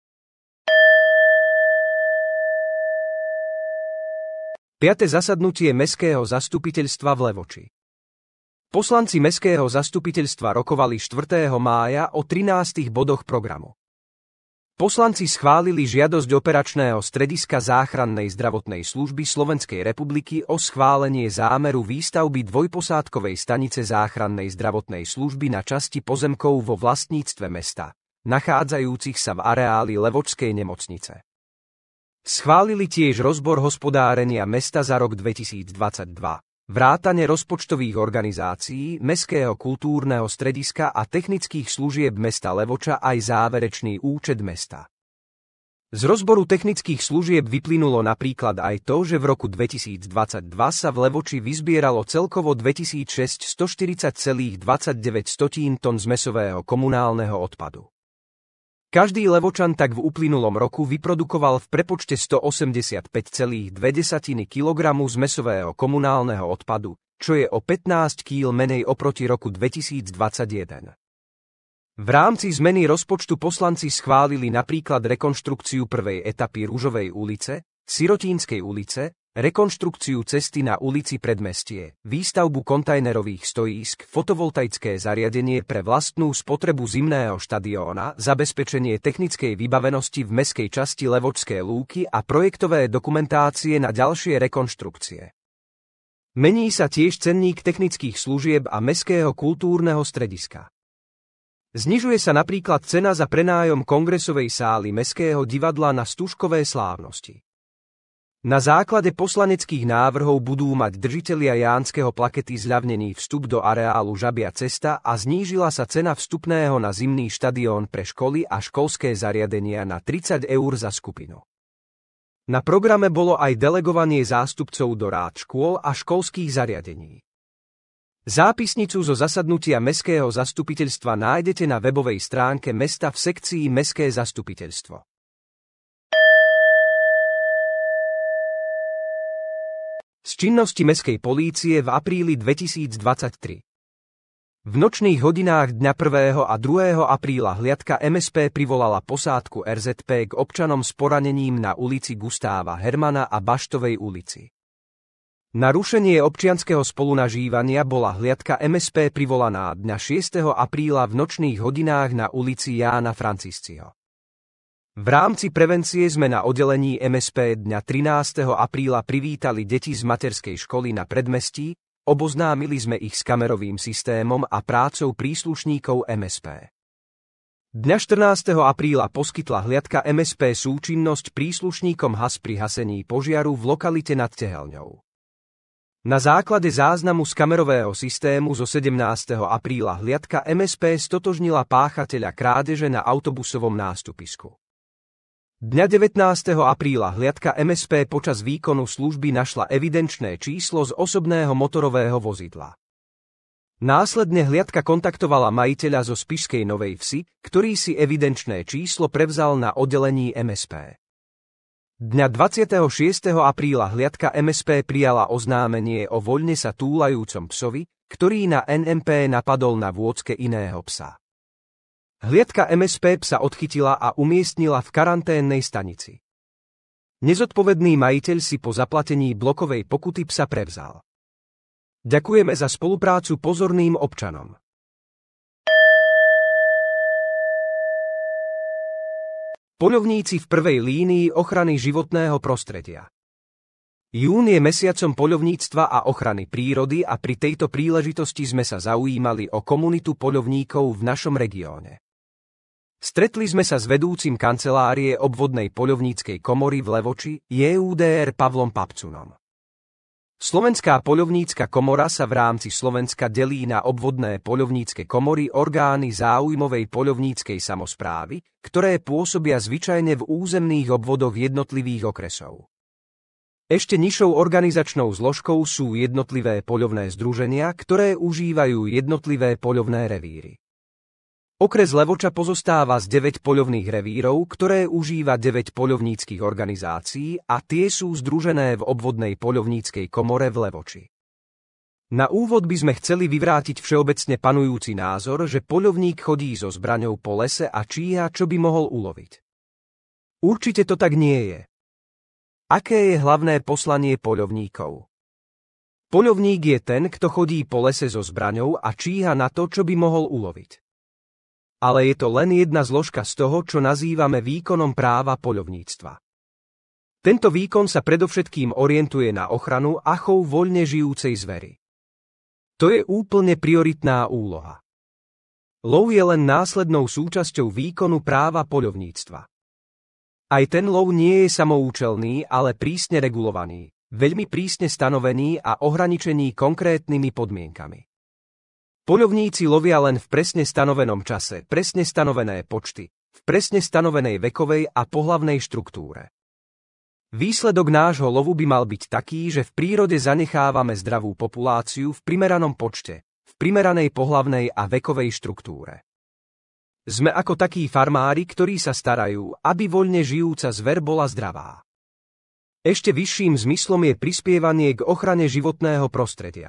Piate zasadnutie Mestského zastupiteľstva v Levoči. Poslanci Mestského zastupiteľstva rokovali štvrtého mája o trinástich bodoch programu. Poslanci schválili žiadosť operačného strediska záchrannej zdravotnej služby Slovenskej republiky o schválenie zámeru výstavby dvojposádkovej stanice záchrannej zdravotnej služby na časti pozemkov vo vlastníctve mesta, nachádzajúcich sa v areáli Levočskej nemocnice. Schválili tiež rozbor hospodárenia mesta za rok dvetisícdvadsaťdva, vrátane rozpočtových organizácií, Mestského kultúrneho strediska a technických služieb mesta Levoča aj záverečný účet mesta. Z rozboru technických služieb vyplynulo napríklad aj to, že v roku dvetisícdvadsaťdva sa v Levoči vyzbieralo celkovo dvetisícšesťstoštyridsať celá dvadsaťdeväť tón zmesového komunálneho odpadu. Každý Levočan tak v uplynulom roku vyprodukoval v prepočte stoosemdesiatpäť celá dve kilograma zmesového komunálneho odpadu, čo je o pätnásť kíl menej oproti roku dvetisícdvadsaťjeden. V rámci zmeny rozpočtu poslanci schválili napríklad rekonštrukciu prvej etapy Ružovej ulice, Sirotínskej ulice, rekonštrukciu cesty na ulici Predmestie, výstavbu kontajnerových stojísk, fotovoltaické zariadenie pre vlastnú spotrebu zimného štadióna, zabezpečenie technickej vybavenosti v mestskej časti Levočské lúky a projektové dokumentácie na ďalšie rekonštrukcie. Mení sa tiež cenník technických služieb a Mestského kultúrneho strediska. Znižuje sa napríklad cena za prenájom kongresovej sály Mestského divadla na Stužkové slávnosti. Na základe poslaneckých návrhov budú mať držitelia Jánskeho plakety zľavnený vstup do areálu Žabia cesta a znížila sa cena vstupného na zimný štadión pre školy a školské zariadenia na tridsať eur za skupinu. Na programe bolo aj delegovanie zástupcov do rád škôl a školských zariadení. Zápisnicu zo zasadnutia Mestského zastupiteľstva nájdete na webovej stránke mesta v sekcii Mestské zastupiteľstvo. Z činnosti mestskej polície v apríli dvetisícdvadsaťtri. V nočných hodinách dňa prvého a druhého apríla hliadka em es pé privolala posádku er zet pé k občanom s poranením na ulici Gustáva Hermana a Baštovej ulici. Na rušenie občianskeho spolunažívania bola hliadka em es pé privolaná dňa šiesteho apríla v nočných hodinách na ulici Jána Francisciho. V rámci prevencie sme na oddelení em es pé dňa trinásteho apríla privítali deti z materskej školy na Predmestí, oboznámili sme ich s kamerovým systémom a prácou príslušníkov em es pé. Dňa štrnásteho apríla poskytla hliadka em es pé súčinnosť príslušníkom há es pri hasení požiaru v lokalite nad Tehelňou. Na základe záznamu z kamerového systému zo sedemnásteho apríla hliadka em es pé stotožnila páchateľa krádeže na autobusovom nástupisku. Dňa devätnásteho apríla hliadka em es pé počas výkonu služby našla evidenčné číslo z osobného motorového vozidla. Následne hliadka kontaktovala majiteľa zo Spišskej Novej Vsi, ktorý si evidenčné číslo prevzal na oddelení em es pé. Dňa dvadsiateho šiesteho apríla hliadka em es pé prijala oznámenie o voľne sa túlajúcom psovi, ktorý na en em pé napadol na vôdzke iného psa. Hliadka em es pé psa odchytila a umiestnila v karanténnej stanici. Nezodpovedný majiteľ si po zaplatení blokovej pokuty psa prevzal. Ďakujeme za spoluprácu pozorným občanom. Poľovníci v prvej línii ochrany životného prostredia. Jún je mesiacom poľovníctva a ochrany prírody a pri tejto príležitosti sme sa zaujímali o komunitu poľovníkov v našom regióne. Stretli sme sa s vedúcim kancelárie obvodnej poľovníckej komory v Levoči, J U D R Pavlom Papcunom. Slovenská poľovnícka komora sa v rámci Slovenska delí na obvodné poľovnícke komory, orgány záujmovej poľovníckej samosprávy, ktoré pôsobia zvyčajne v územných obvodoch jednotlivých okresov. Ešte nižšou organizačnou zložkou sú jednotlivé poľovné združenia, ktoré užívajú jednotlivé poľovné revíry. Okres Levoča pozostáva z deväť poľovných revírov, ktoré užíva deväť poľovníckych organizácií a tie sú združené v obvodnej poľovníckej komore v Levoči. Na úvod by sme chceli vyvrátiť všeobecne panujúci názor, že poľovník chodí so zbraňou po lese a číha, čo by mohol uloviť. Určite to tak nie je. Aké je hlavné poslanie poľovníkov? Poľovník je ten, kto chodí po lese so zbraňou a číha na to, čo by mohol uloviť. Ale je to len jedna zložka z toho, čo nazývame výkonom práva poľovníctva. Tento výkon sa predovšetkým orientuje na ochranu a chov voľne žijúcej zveri. To je úplne prioritná úloha. Lov je len následnou súčasťou výkonu práva poľovníctva. Aj ten lov nie je samoučelný, ale prísne regulovaný, veľmi prísne stanovený a ohraničený konkrétnymi podmienkami. Poľovníci lovia len v presne stanovenom čase, presne stanovené počty, v presne stanovenej vekovej a pohlavnej štruktúre. Výsledok nášho lovu by mal byť taký, že v prírode zanechávame zdravú populáciu v primeranom počte, v primeranej pohlavnej a vekovej štruktúre. Sme ako takí farmári, ktorí sa starajú, aby voľne žijúca zver bola zdravá. Ešte vyšším zmyslom je prispievanie k ochrane životného prostredia.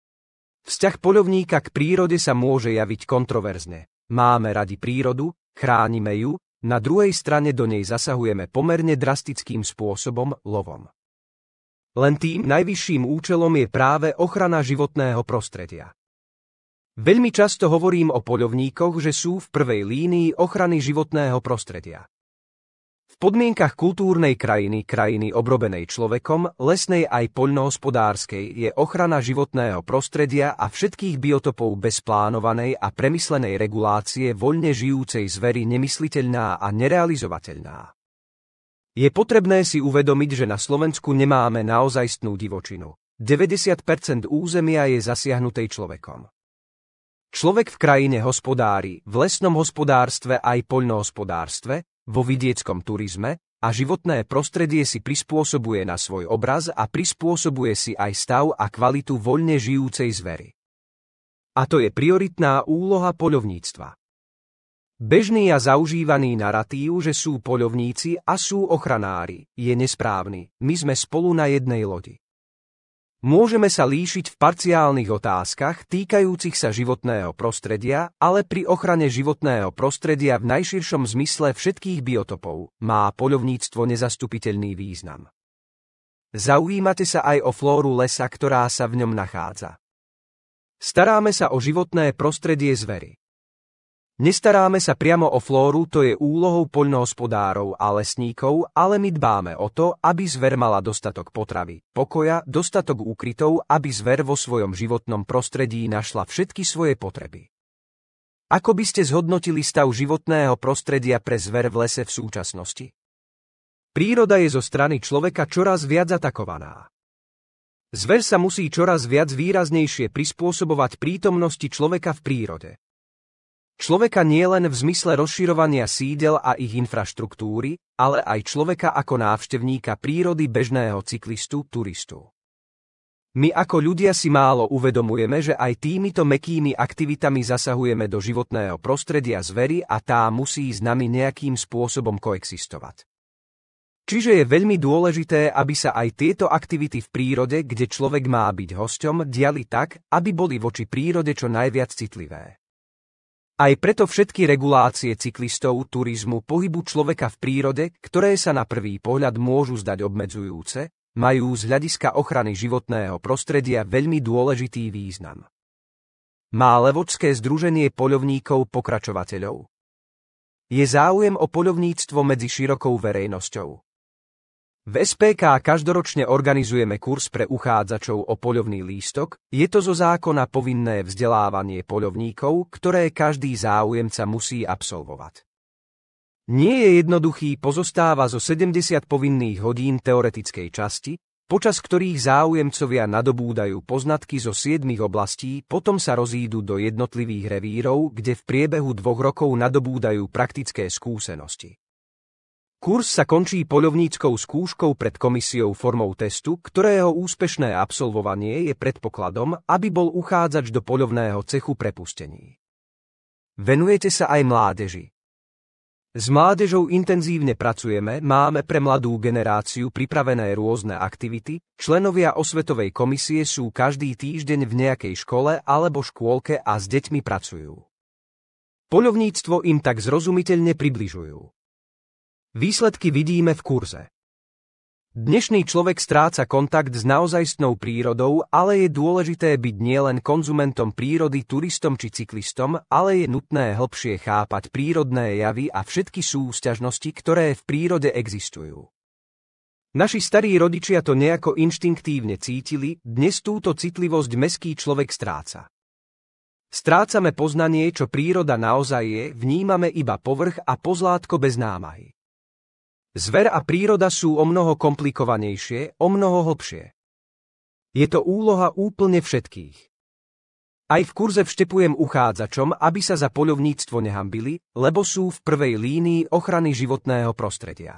Vzťah poľovníka k prírode sa môže javiť kontroverzne. Máme radi prírodu, chránime ju, na druhej strane do nej zasahujeme pomerne drastickým spôsobom, lovom. Len tým najvyšším účelom je práve ochrana životného prostredia. Veľmi často hovorím o poľovníkoch, že sú v prvej línii ochrany životného prostredia. V podmienkach kultúrnej krajiny, krajiny obrobenej človekom, lesnej aj poľnohospodárskej je ochrana životného prostredia a všetkých biotopov bez plánovanej a premyslenej regulácie voľne žijúcej zveri nemysliteľná a nerealizovateľná. Je potrebné si uvedomiť, že na Slovensku nemáme naozajstnú divočinu. deväťdesiat percent územia je zasiahnutej človekom. Človek v krajine hospodári, v lesnom hospodárstve aj poľnohospodárstve, vo vidieckom turizme a životné prostredie si prispôsobuje na svoj obraz a prispôsobuje si aj stav a kvalitu voľne žijúcej zvery. A to je prioritná úloha poľovníctva. Bežný a zaužívaný naratív, že sú poľovníci a sú ochranári, je nesprávny, my sme spolu na jednej lodi. Môžeme sa líšiť v parciálnych otázkach týkajúcich sa životného prostredia, ale pri ochrane životného prostredia v najširšom zmysle všetkých biotopov má poľovníctvo nezastupiteľný význam. Zaujímate sa aj o flóru lesa, ktorá sa v ňom nachádza. Staráme sa o životné prostredie zveri. Nestaráme sa priamo o flóru, to je úlohou poľnohospodárov a lesníkov, ale my dbáme o to, aby zver mala dostatok potravy, pokoja, dostatok úkrytov, aby zver vo svojom životnom prostredí našla všetky svoje potreby. Ako by ste zhodnotili stav životného prostredia pre zver v lese v súčasnosti? Príroda je zo strany človeka čoraz viac atakovaná. Zver sa musí čoraz viac výraznejšie prispôsobovať prítomnosti človeka v prírode. Človeka nie len v zmysle rozširovania sídel a ich infraštruktúry, ale aj človeka ako návštevníka prírody, bežného cyklistu, turistu. My ako ľudia si málo uvedomujeme, že aj týmito mäkkými aktivitami zasahujeme do životného prostredia zveri a tá musí s nami nejakým spôsobom koexistovať. Čiže je veľmi dôležité, aby sa aj tieto aktivity v prírode, kde človek má byť hosťom, diali tak, aby boli voči prírode čo najviac citlivé. Aj preto všetky regulácie cyklistov, turizmu, pohybu človeka v prírode, ktoré sa na prvý pohľad môžu zdať obmedzujúce, majú z hľadiska ochrany životného prostredia veľmi dôležitý význam. Má Levočské združenie poľovníkov pokračovateľov? Je záujem o poľovníctvo medzi širokou verejnosťou. V es pé ká každoročne organizujeme kurz pre uchádzačov o poľovný lístok, je to zo zákona povinné vzdelávanie poľovníkov, ktoré každý záujemca musí absolvovať. Nie je jednoduchý, pozostáva zo sedemdesiat povinných hodín teoretickej časti, počas ktorých záujemcovia nadobúdajú poznatky zo siedmich oblastí, potom sa rozídu do jednotlivých revírov, kde v priebehu dvoch rokov nadobúdajú praktické skúsenosti. Kurz sa končí poľovníckou skúškou pred komisiou formou testu, ktorého úspešné absolvovanie je predpokladom, aby bol uchádzač do poľovného cechu prepustený. Venujete sa aj mládeži. S mládežou intenzívne pracujeme, máme pre mladú generáciu pripravené rôzne aktivity, členovia osvetovej komisie sú každý týždeň v nejakej škole alebo škôlke a s deťmi pracujú. Poľovníctvo im tak zrozumiteľne približujú. Výsledky vidíme v kurze. Dnešný človek stráca kontakt s naozajstnou prírodou, ale je dôležité byť nielen konzumentom prírody, turistom či cyklistom, ale je nutné hlbšie chápať prírodné javy a všetky súsťažnosti, ktoré v prírode existujú. Naši starí rodičia to nejako inštinktívne cítili, dnes túto citlivosť mestský človek stráca. Strácame poznanie, čo príroda naozaj je, vnímame iba povrch a pozlátko bez námahy. Zver a príroda sú omnoho komplikovanejšie, omnoho hlbšie. Je to úloha úplne všetkých. Aj v kurze vštepujem uchádzačom, aby sa za poľovníctvo nehambili, lebo sú v prvej línii ochrany životného prostredia.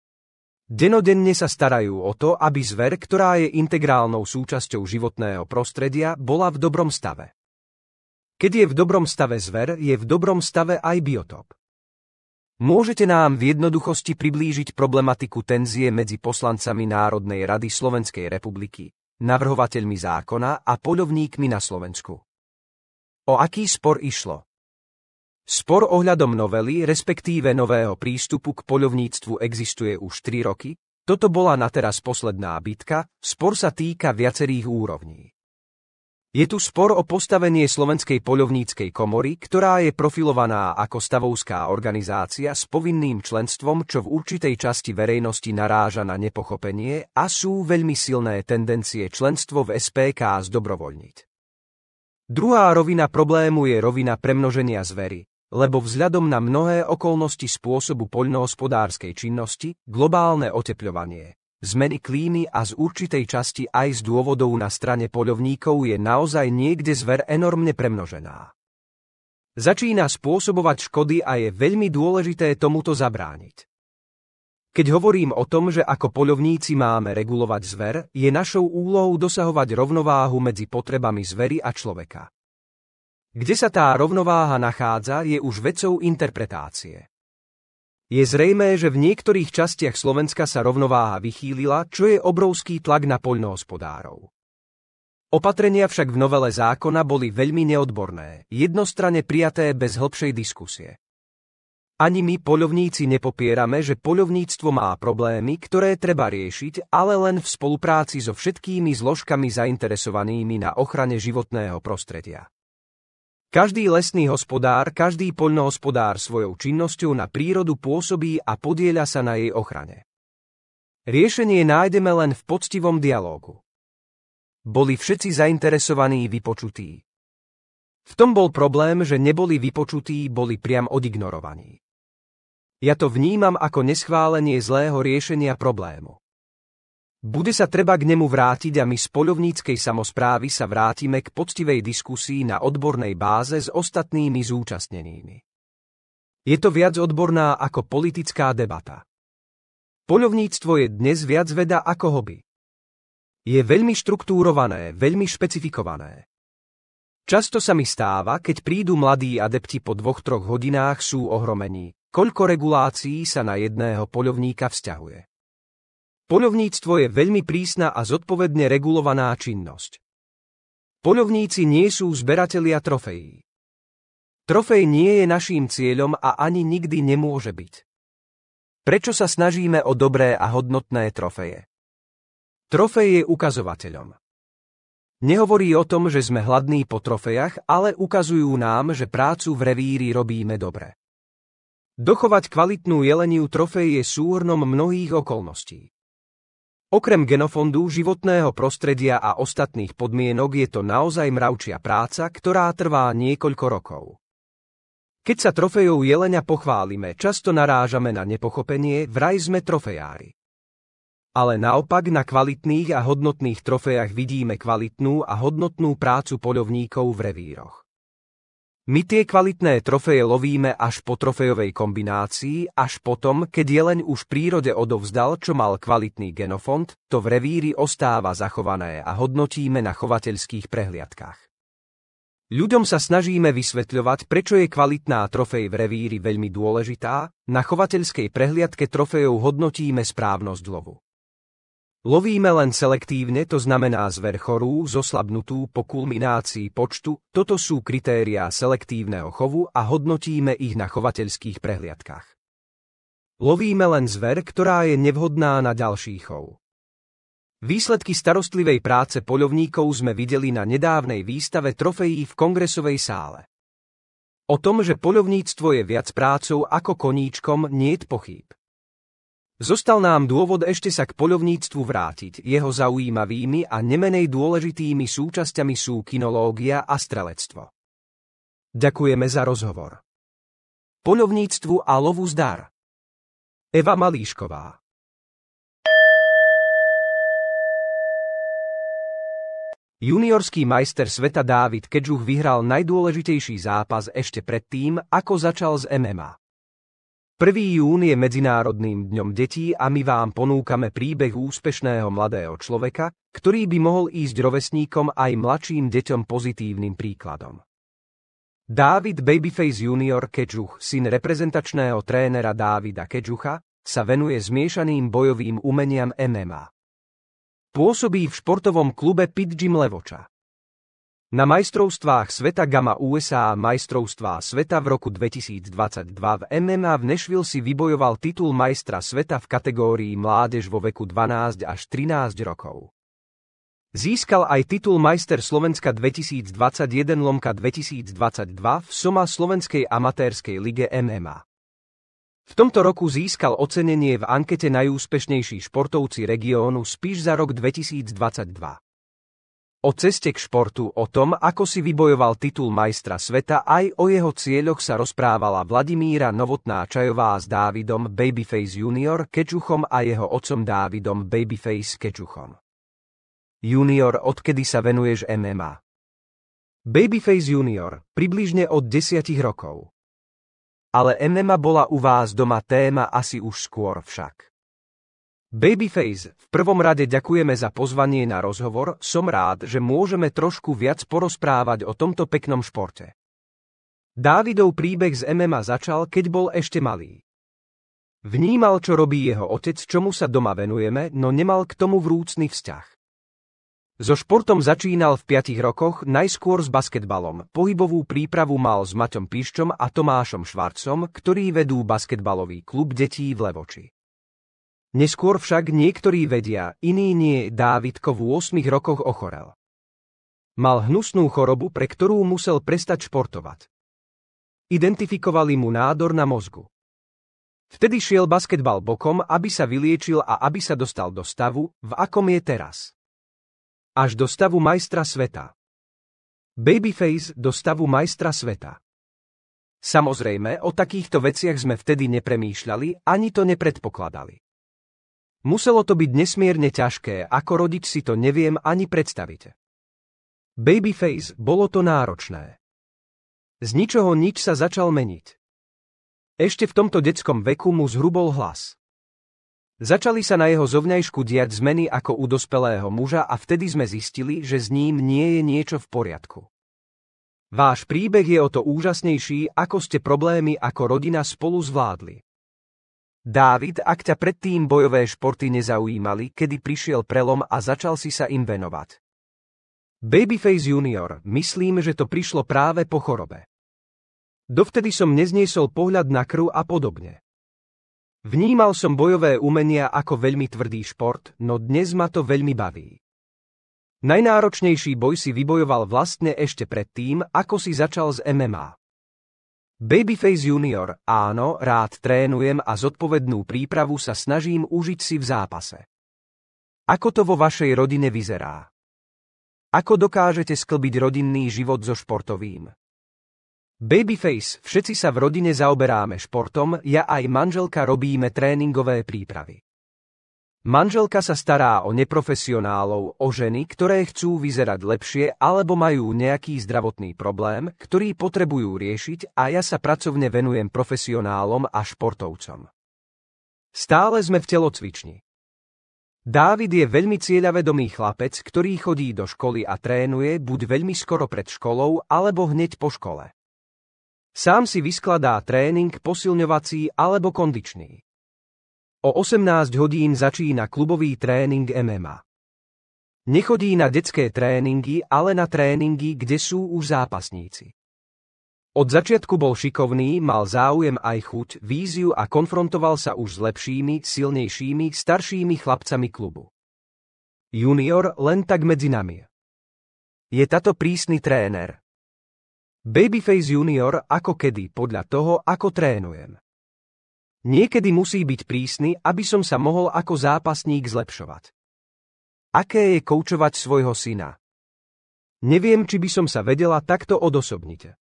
Denodenne sa starajú o to, aby zver, ktorá je integrálnou súčasťou životného prostredia, bola v dobrom stave. Keď je v dobrom stave zver, je v dobrom stave aj biotop. Môžete nám v jednoduchosti priblížiť problematiku tenzie medzi poslancami Národnej rady Slovenskej republiky, navrhovateľmi zákona a poľovníkmi na Slovensku. O aký spor išlo? Spor ohľadom novely, respektíve nového prístupu k poľovníctvu existuje už tri roky, toto bola nateraz posledná bitka, spor sa týka viacerých úrovní. Je tu spor o postavenie Slovenskej poľovníckej komory, ktorá je profilovaná ako stavovská organizácia s povinným členstvom, čo v určitej časti verejnosti naráža na nepochopenie a sú veľmi silné tendencie členstvo v es pé ká zdobrovoľniť. Druhá rovina problému je rovina premnoženia zvery, lebo vzhľadom na mnohé okolnosti spôsobu poľnohospodárskej činnosti, globálne otepľovanie, zmeny klímy a z určitej časti aj z dôvodov na strane poľovníkov je naozaj niekde zver enormne premnožená. Začína spôsobovať škody a je veľmi dôležité tomuto zabrániť. Keď hovorím o tom, že ako poľovníci máme regulovať zver, je našou úlohou dosahovať rovnováhu medzi potrebami zvery a človeka. Kde sa tá rovnováha nachádza, je už vecou interpretácie. Je zrejmé, že v niektorých častiach Slovenska sa rovnováha vychýlila, čo je obrovský tlak na poľnohospodárov. Opatrenia však v novele zákona boli veľmi neodborné, jednostranne prijaté bez hlbšej diskusie. Ani my, poľovníci, nepopierame, že poľovníctvo má problémy, ktoré treba riešiť, ale len v spolupráci so všetkými zložkami zainteresovanými na ochrane životného prostredia. Každý lesný hospodár, každý poľnohospodár svojou činnosťou na prírodu pôsobí a podieľa sa na jej ochrane. Riešenie nájdeme len v poctivom dialógu. Boli všetci zainteresovaní vypočutí. V tom bol problém, že neboli vypočutí, boli priam odignorovaní. Ja to vnímam ako neschválenie zlého riešenia problému. Bude sa treba k nemu vrátiť a my z poľovníckej samosprávy sa vrátime k poctivej diskusii na odbornej báze s ostatnými zúčastnenými. Je to viac odborná ako politická debata. Poľovníctvo je dnes viac veda ako hobby. Je veľmi štruktúrované, veľmi špecifikované. Často sa mi stáva, keď prídu mladí adepti po dvoch, troch hodinách sú ohromení, koľko regulácií sa na jedného poľovníka vzťahuje. Poľovníctvo je veľmi prísna a zodpovedne regulovaná činnosť. Poľovníci nie sú zberatelia trofejí. Trofej nie je naším cieľom a ani nikdy nemôže byť. Prečo sa snažíme o dobré a hodnotné trofeje? Trofej je ukazovateľom. Nehovorí o tom, že sme hladní po trofejach, ale ukazujú nám, že prácu v revíri robíme dobre. Dochovať kvalitnú jeleniu trofej je súhrnom mnohých okolností. Okrem genofondu, životného prostredia a ostatných podmienok je to naozaj mravčia práca, ktorá trvá niekoľko rokov. Keď sa trofejou jelenia pochválime, často narážame na nepochopenie, vraj sme trofejári. Ale naopak na kvalitných a hodnotných trofejach vidíme kvalitnú a hodnotnú prácu poľovníkov v revíroch. My tie kvalitné trofeje lovíme až po trofejovej kombinácii, až potom, keď jeleň už prírode odovzdal, čo mal kvalitný genofond, to v revíri ostáva zachované a hodnotíme na chovateľských prehliadkách. Ľuďom sa snažíme vysvetľovať, prečo je kvalitná trofej v revíri veľmi dôležitá, na chovateľskej prehliadke trofejov hodnotíme správnosť lovu. Lovíme len selektívne, to znamená zver chorú, zoslabnutú po kulminácii počtu, toto sú kritériá selektívneho chovu a hodnotíme ich na chovateľských prehliadkách. Lovíme len zver, ktorá je nevhodná na ďalší chov. Výsledky starostlivej práce poľovníkov sme videli na nedávnej výstave trofejí v kongresovej sále. O tom, že poľovníctvo je viac prácou ako koníčkom, niet pochýb. Zostal nám dôvod ešte sa k poľovníctvu vrátiť, jeho zaujímavými a nemenej dôležitými súčasťami sú kinológia a strelectvo. Ďakujeme za rozhovor. Poľovníctvu a lovu zdar. Eva Malíšková. Juniorský majster sveta Dávid Kedžuch vyhral najdôležitejší zápas ešte predtým, ako začal s em em á. prvý jún je Medzinárodným dňom detí a my vám ponúkame príbeh úspešného mladého človeka, ktorý by mohol ísť rovesníkom aj mladším deťom pozitívnym príkladom. Dávid Babyface junior Kedžuch, syn reprezentačného trénera Dávida Kedžucha, sa venuje zmiešaným bojovým umeniam em em á. Pôsobí v športovom klube Pit Gym Levoča. Na majstrovstvách sveta Gama ú es á a majstrovstvá sveta v roku dvetisícdvadsaťdva v em em á v Nashville si vybojoval titul majstra sveta v kategórii mládež vo veku dvanásť až trinásť rokov. Získal aj titul majster Slovenska dvetisícdvadsaťjeden lomka dvetisícdvadsaťdva v SOMA Slovenskej amatérskej lige em em á. V tomto roku získal ocenenie v ankete najúspešnejší športovci regiónu Spiš za rok dvetisícdvadsaťdva. O ceste k športu, o tom, ako si vybojoval titul majstra sveta, aj o jeho cieľoch sa rozprávala Vladimíra Novotná-Čajová s Dávidom Babyface junior Kedžuchom a jeho otcom Dávidom Babyface Kedžuchom. Junior, odkedy sa venuješ em em á? Babyface junior, približne od desiatich rokov. Ale em em á bola u vás doma téma asi už skôr však. Babyface, v prvom rade ďakujeme za pozvanie na rozhovor, som rád, že môžeme trošku viac porozprávať o tomto peknom športe. Dávidov príbeh z em em á začal, keď bol ešte malý. Vnímal, čo robí jeho otec, čomu sa doma venujeme, no nemal k tomu vrúcny vzťah. So športom začínal v piatich rokoch, najskôr s basketbalom, pohybovú prípravu mal s Maťom Píščom a Tomášom Švarcom, ktorí vedú basketbalový klub detí v Levoči. Neskôr však niektorí vedia, iní nie, Dávidko v ôsmich rokoch ochorel. Mal hnusnú chorobu, pre ktorú musel prestať športovať. Identifikovali mu nádor na mozgu. Vtedy šiel basketbal bokom, aby sa vyliečil a aby sa dostal do stavu, v akom je teraz. Až do stavu majstra sveta. Babyface do stavu majstra sveta. Samozrejme, o takýchto veciach sme vtedy nepremýšľali, ani to nepredpokladali. Muselo to byť nesmierne ťažké, ako rodič si to neviem ani predstaviť. Babyface, bolo to náročné. Z ničoho nič sa začal meniť. Ešte v tomto detskom veku mu zhrubol hlas. Začali sa na jeho zovňajšku diať zmeny ako u dospelého muža a vtedy sme zistili, že s ním nie je niečo v poriadku. Váš príbeh je o to úžasnejší, ako ste problémy ako rodina spolu zvládli. Dávid, ak ťa predtým bojové športy nezaujímali, kedy prišiel prelom a začal si sa im venovať? Babyface junior, myslím, že to prišlo práve po chorobe. Dovtedy som nezniesol pohľad na krv a podobne. Vnímal som bojové umenia ako veľmi tvrdý šport, no dnes ma to veľmi baví. Najnáročnejší boj si vybojoval vlastne ešte predtým, ako si začal s em em á. Babyface junior, áno, rád trénujem a zodpovednú prípravu sa snažím užiť si v zápase. Ako to vo vašej rodine vyzerá? Ako dokážete sklbiť rodinný život so športovým? Babyface, všetci sa v rodine zaoberáme športom, ja aj manželka robíme tréningové prípravy. Manželka sa stará o neprofesionálov, o ženy, ktoré chcú vyzerať lepšie alebo majú nejaký zdravotný problém, ktorý potrebujú riešiť, a ja sa pracovne venujem profesionálom a športovcom. Stále sme v telocvični. Dávid je veľmi cieľavedomý chlapec, ktorý chodí do školy a trénuje buď veľmi skoro pred školou alebo hneď po škole. Sám si vyskladá tréning posilňovací alebo kondičný. O osemnásť hodín začína klubový tréning em em á. Nechodí na detské tréningy, ale na tréningy, kde sú už zápasníci. Od začiatku bol šikovný, mal záujem aj chuť, víziu a konfrontoval sa už s lepšími, silnejšími, staršími chlapcami klubu. Junior len tak medzi nami. Je tato prísny tréner. Babyface junior ako kedy podľa toho, ako trénujem. Niekedy musí byť prísny, aby som sa mohol ako zápasník zlepšovať. Aké je koučovať svojho syna? Neviem, či by som sa vedela takto odosobniť.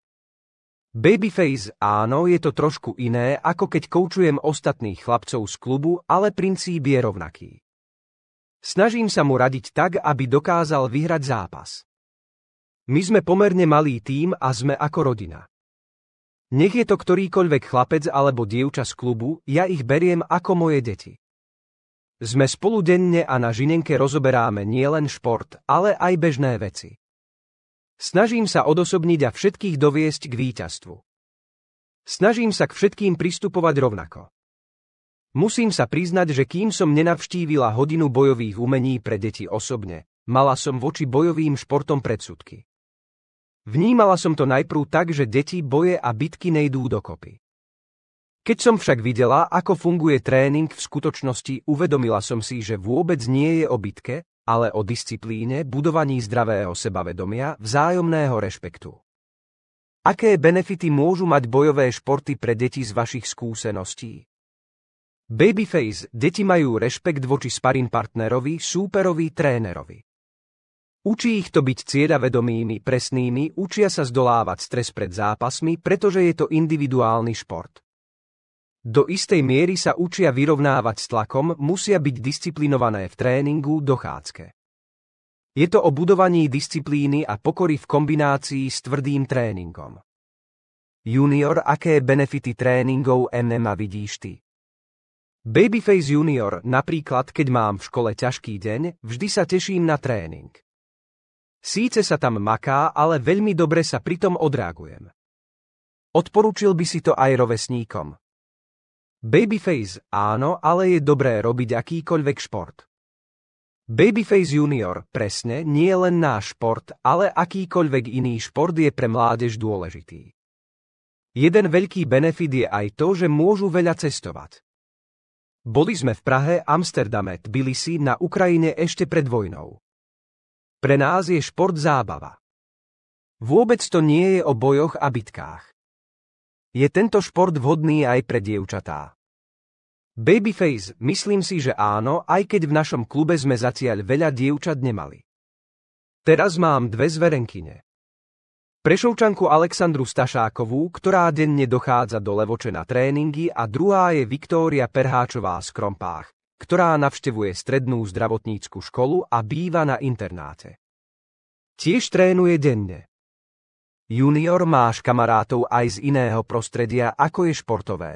Babyface, áno, je to trošku iné, ako keď koučujem ostatných chlapcov z klubu, ale princíp je rovnaký. Snažím sa mu radiť tak, aby dokázal vyhrať zápas. My sme pomerne malý tím a sme ako rodina. Nech je to ktorýkoľvek chlapec alebo dievča z klubu, ja ich beriem ako moje deti. Sme spolu denne a na žinenke rozoberáme nielen šport, ale aj bežné veci. Snažím sa odosobniť a všetkých doviesť k víťazstvu. Snažím sa k všetkým pristupovať rovnako. Musím sa priznať, že kým som nenavštívila hodinu bojových umení pre deti osobne, mala som voči bojovým športom predsudky. Vnímala som to najprv tak, že deti, boje a bitky nejdú dokopy. Keď som však videla, ako funguje tréning v skutočnosti, uvedomila som si, že vôbec nie je o bitke, ale o disciplíne, budovaní zdravého sebavedomia, vzájomného rešpektu. Aké benefity môžu mať bojové športy pre deti z vašich skúseností? Babyface, deti majú rešpekt voči sparing partnerovi, súperovi, trénerovi. Učí ich to byť cieľavedomými, presnými, učia sa zdolávať stres pred zápasmi, pretože je to individuálny šport. Do istej miery sa učia vyrovnávať s tlakom, musia byť disciplinované v tréningu, dochádzke. Je to o budovaní disciplíny a pokory v kombinácii s tvrdým tréningom. Junior, aké benefity tréningov em em á vidíš ty? Babyface junior, napríklad keď mám v škole ťažký deň, vždy sa teším na tréning. Síce sa tam maká, ale veľmi dobre sa pritom odreagujem. Odporučil by si to aj rovesníkom. Babyface, áno, ale je dobré robiť akýkoľvek šport. Babyface junior, presne, nie len náš šport, ale akýkoľvek iný šport je pre mládež dôležitý. Jeden veľký benefit je aj to, že môžu veľa cestovať. Boli sme v Prahe, Amsterdame, Tbilisi, na Ukrajine ešte pred vojnou. Pre nás je šport zábava. Vôbec to nie je o bojoch a bitkách. Je tento šport vhodný aj pre dievčatá? Babyface, myslím si, že áno, aj keď v našom klube sme zatiaľ veľa dievčat nemali. Teraz mám dve zverenkyne. Prešovčanku Alexandru Stašákovú, ktorá denne dochádza do Levoče na tréningy, a druhá je Viktória Perháčová z Krompách, ktorá navštevuje strednú zdravotnícku školu a býva na internáte. Tiež trénuje denne. Junior, máš kamarátov aj z iného prostredia, ako je športové?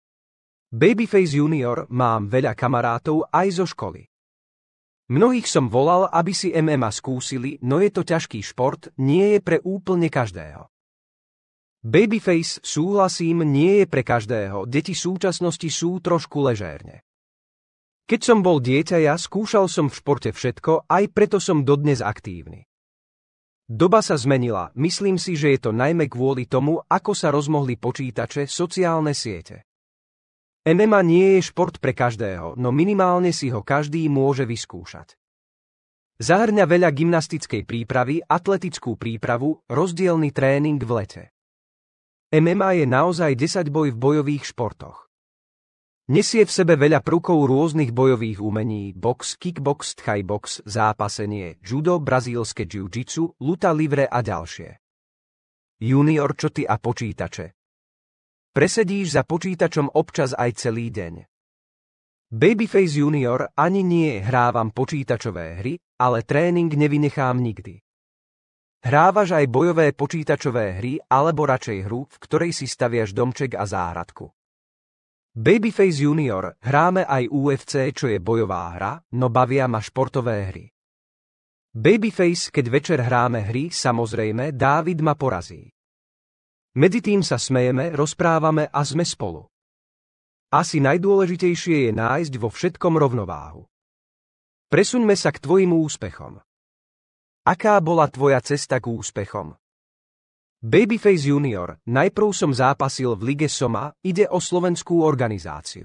Babyface junior, mám veľa kamarátov aj zo školy. Mnohých som volal, aby si em em á skúsili, no je to ťažký šport, nie je pre úplne každého. Babyface, súhlasím, nie je pre každého, deti súčasnosti sú trošku ležérne. Keď som bol dieťa, ja skúšal som v športe všetko, aj preto som dodnes aktívny. Doba sa zmenila, myslím si, že je to najmä kvôli tomu, ako sa rozmohli počítače, sociálne siete. em em á nie je šport pre každého, no minimálne si ho každý môže vyskúšať. Zahŕňa veľa gymnastickej prípravy, atletickú prípravu, rozdielny tréning v lete. em em á je naozaj desaťboj v bojových športoch. Nesie v sebe veľa prvkov rôznych bojových umení, box, kickbox, thai box, zápasenie, judo, brazílske jiu-jitsu, luta livre a ďalšie. Junior, čo ty a počítače? Presedíš za počítačom občas aj celý deň. Babyface Junior, ani nie hrávam počítačové hry, ale tréning nevynechám nikdy. Hrávaš aj bojové počítačové hry, alebo radšej hru, v ktorej si staviaš domček a záhradku? Babyface Junior, hráme aj ú ef cé, čo je bojová hra, no bavia ma športové hry. Babyface, keď večer hráme hry, samozrejme, Dávid ma porazí. Medzi tým sa smejeme, rozprávame a sme spolu. Asi najdôležitejšie je nájsť vo všetkom rovnováhu. Presuňme sa k tvojim úspechom. Aká bola tvoja cesta k úspechom? Babyface Junior, najprv som zápasil v Lige Soma, ide o slovenskú organizáciu.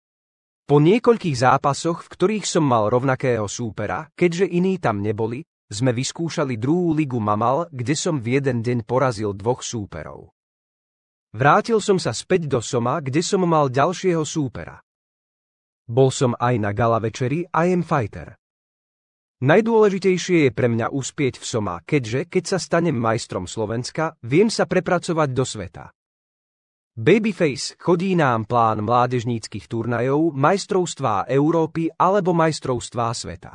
Po niekoľkých zápasoch, v ktorých som mal rovnakého súpera, keďže iní tam neboli, sme vyskúšali druhú ligu Mamal, kde som v jeden deň porazil dvoch súperov. Vrátil som sa späť do Soma, kde som mal ďalšieho súpera. Bol som aj na gala večeri I Am Fighter. Najdôležitejšie je pre mňa uspieť v Soma, keďže, keď sa stanem majstrom Slovenska, viem sa prepracovať do sveta. Babyface, chodí nám plán mládežníckych turnajov, majstrovstvá Európy alebo majstrovstvá sveta.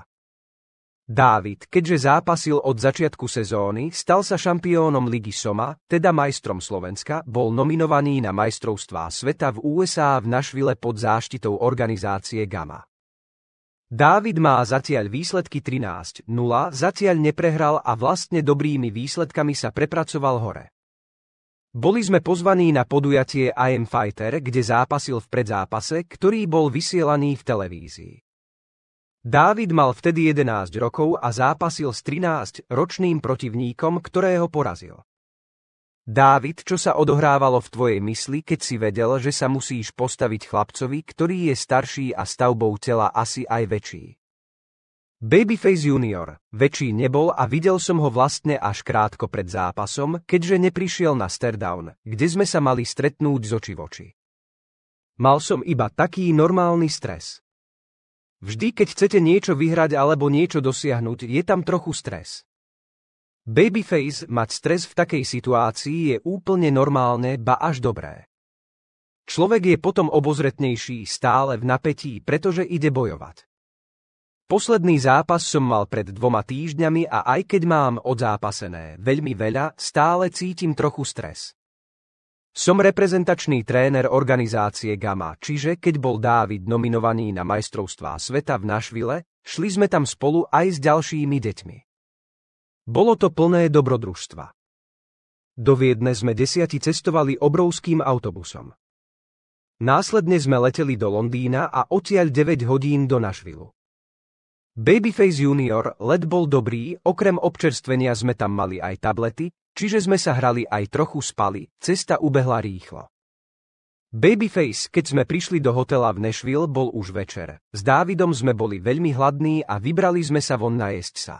Dávid, keďže zápasil od začiatku sezóny, stal sa šampiónom Ligy Soma, teda majstrom Slovenska, bol nominovaný na majstrovstvá sveta v ú es á v Nashville pod záštitou organizácie Gamma. Dávid má zatiaľ výsledky trinásť nula, zatiaľ neprehral a vlastne dobrými výsledkami sa prepracoval hore. Boli sme pozvaní na podujatie I Am Fighter, kde zápasil v predzápase, ktorý bol vysielaný v televízii. Dávid mal vtedy jedenásť rokov a zápasil s trinásťročným protivníkom, ktorého porazil. Dávid, čo sa odohrávalo v tvojej mysli, keď si vedel, že sa musíš postaviť chlapcovi, ktorý je starší a stavbou tela asi aj väčší? Babyface Junior, väčší nebol a videl som ho vlastne až krátko pred zápasom, keďže neprišiel na staredown, kde sme sa mali stretnúť z očí v oči. Mal som iba taký normálny stres. Vždy, keď chcete niečo vyhrať alebo niečo dosiahnuť, je tam trochu stres. Babyface, mať stres v takej situácii je úplne normálne, ba až dobré. Človek je potom obozretnejší, stále v napätí, pretože ide bojovať. Posledný zápas som mal pred dvoma týždňami a aj keď mám odzápasené veľmi veľa, stále cítim trochu stres. Som reprezentačný tréner organizácie Gamma, čiže keď bol Dávid nominovaný na majstrovstvá sveta v Nashville, šli sme tam spolu aj s ďalšími deťmi. Bolo to plné dobrodružstva. Do Viedne sme desiati cestovali obrovským autobusom. Následne sme leteli do Londýna a odtiaľ deväť hodín do Nashvillu. Babyface Junior, let bol dobrý, okrem občerstvenia sme tam mali aj tablety, čiže sme sa hrali aj trochu spali, cesta ubehla rýchlo. Babyface, keď sme prišli do hotela v Nashville, bol už večer. S Dávidom sme boli veľmi hladní a vybrali sme sa von najesť sa.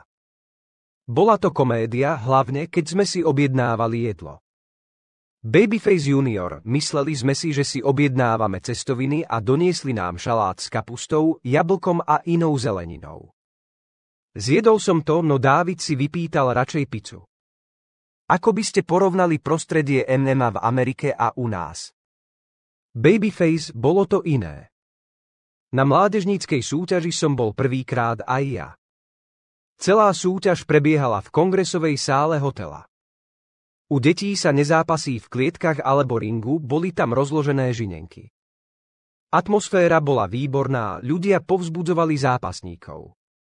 Bola to komédia, hlavne keď sme si objednávali jedlo. Babyface Junior, mysleli sme si, že si objednávame cestoviny a doniesli nám šalát s kapustou, jablkom a inou zeleninou. Zjedol som to, no Dávid si vypýtal radšej pizzu. Ako by ste porovnali prostredie em em á v Amerike a u nás? Babyface, bolo to iné. Na mládežníckej súťaži som bol prvýkrát aj ja. Celá súťaž prebiehala v kongresovej sále hotela. U detí sa nezápasí v klietkach alebo ringu, boli tam rozložené žinenky. Atmosféra bola výborná, ľudia povzbudzovali zápasníkov.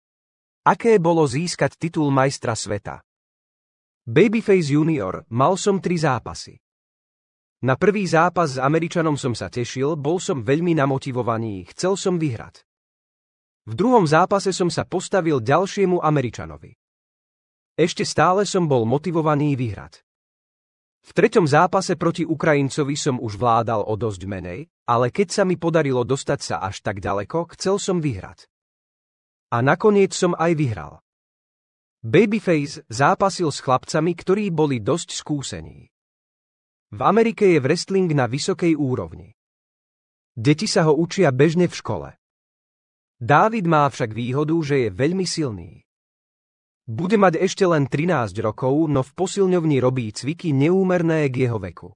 Aké bolo získať titul majstra sveta? Babyface Junior, mal som tri zápasy. Na prvý zápas s Američanom som sa tešil, bol som veľmi namotivovaný, chcel som vyhrať. V druhom zápase som sa postavil ďalšiemu Američanovi. Ešte stále som bol motivovaný vyhrať. V treťom zápase proti Ukrajincovi som už vládal o dosť menej, ale keď sa mi podarilo dostať sa až tak ďaleko, chcel som vyhrať. A nakoniec som aj vyhral. Babyface zápasil s chlapcami, ktorí boli dosť skúsení. V Amerike je wrestling na vysokej úrovni. Deti sa ho učia bežne v škole. Dávid má však výhodu, že je veľmi silný. Bude mať ešte len trinásť rokov, no v posilňovni robí cviky neúmerné k jeho veku.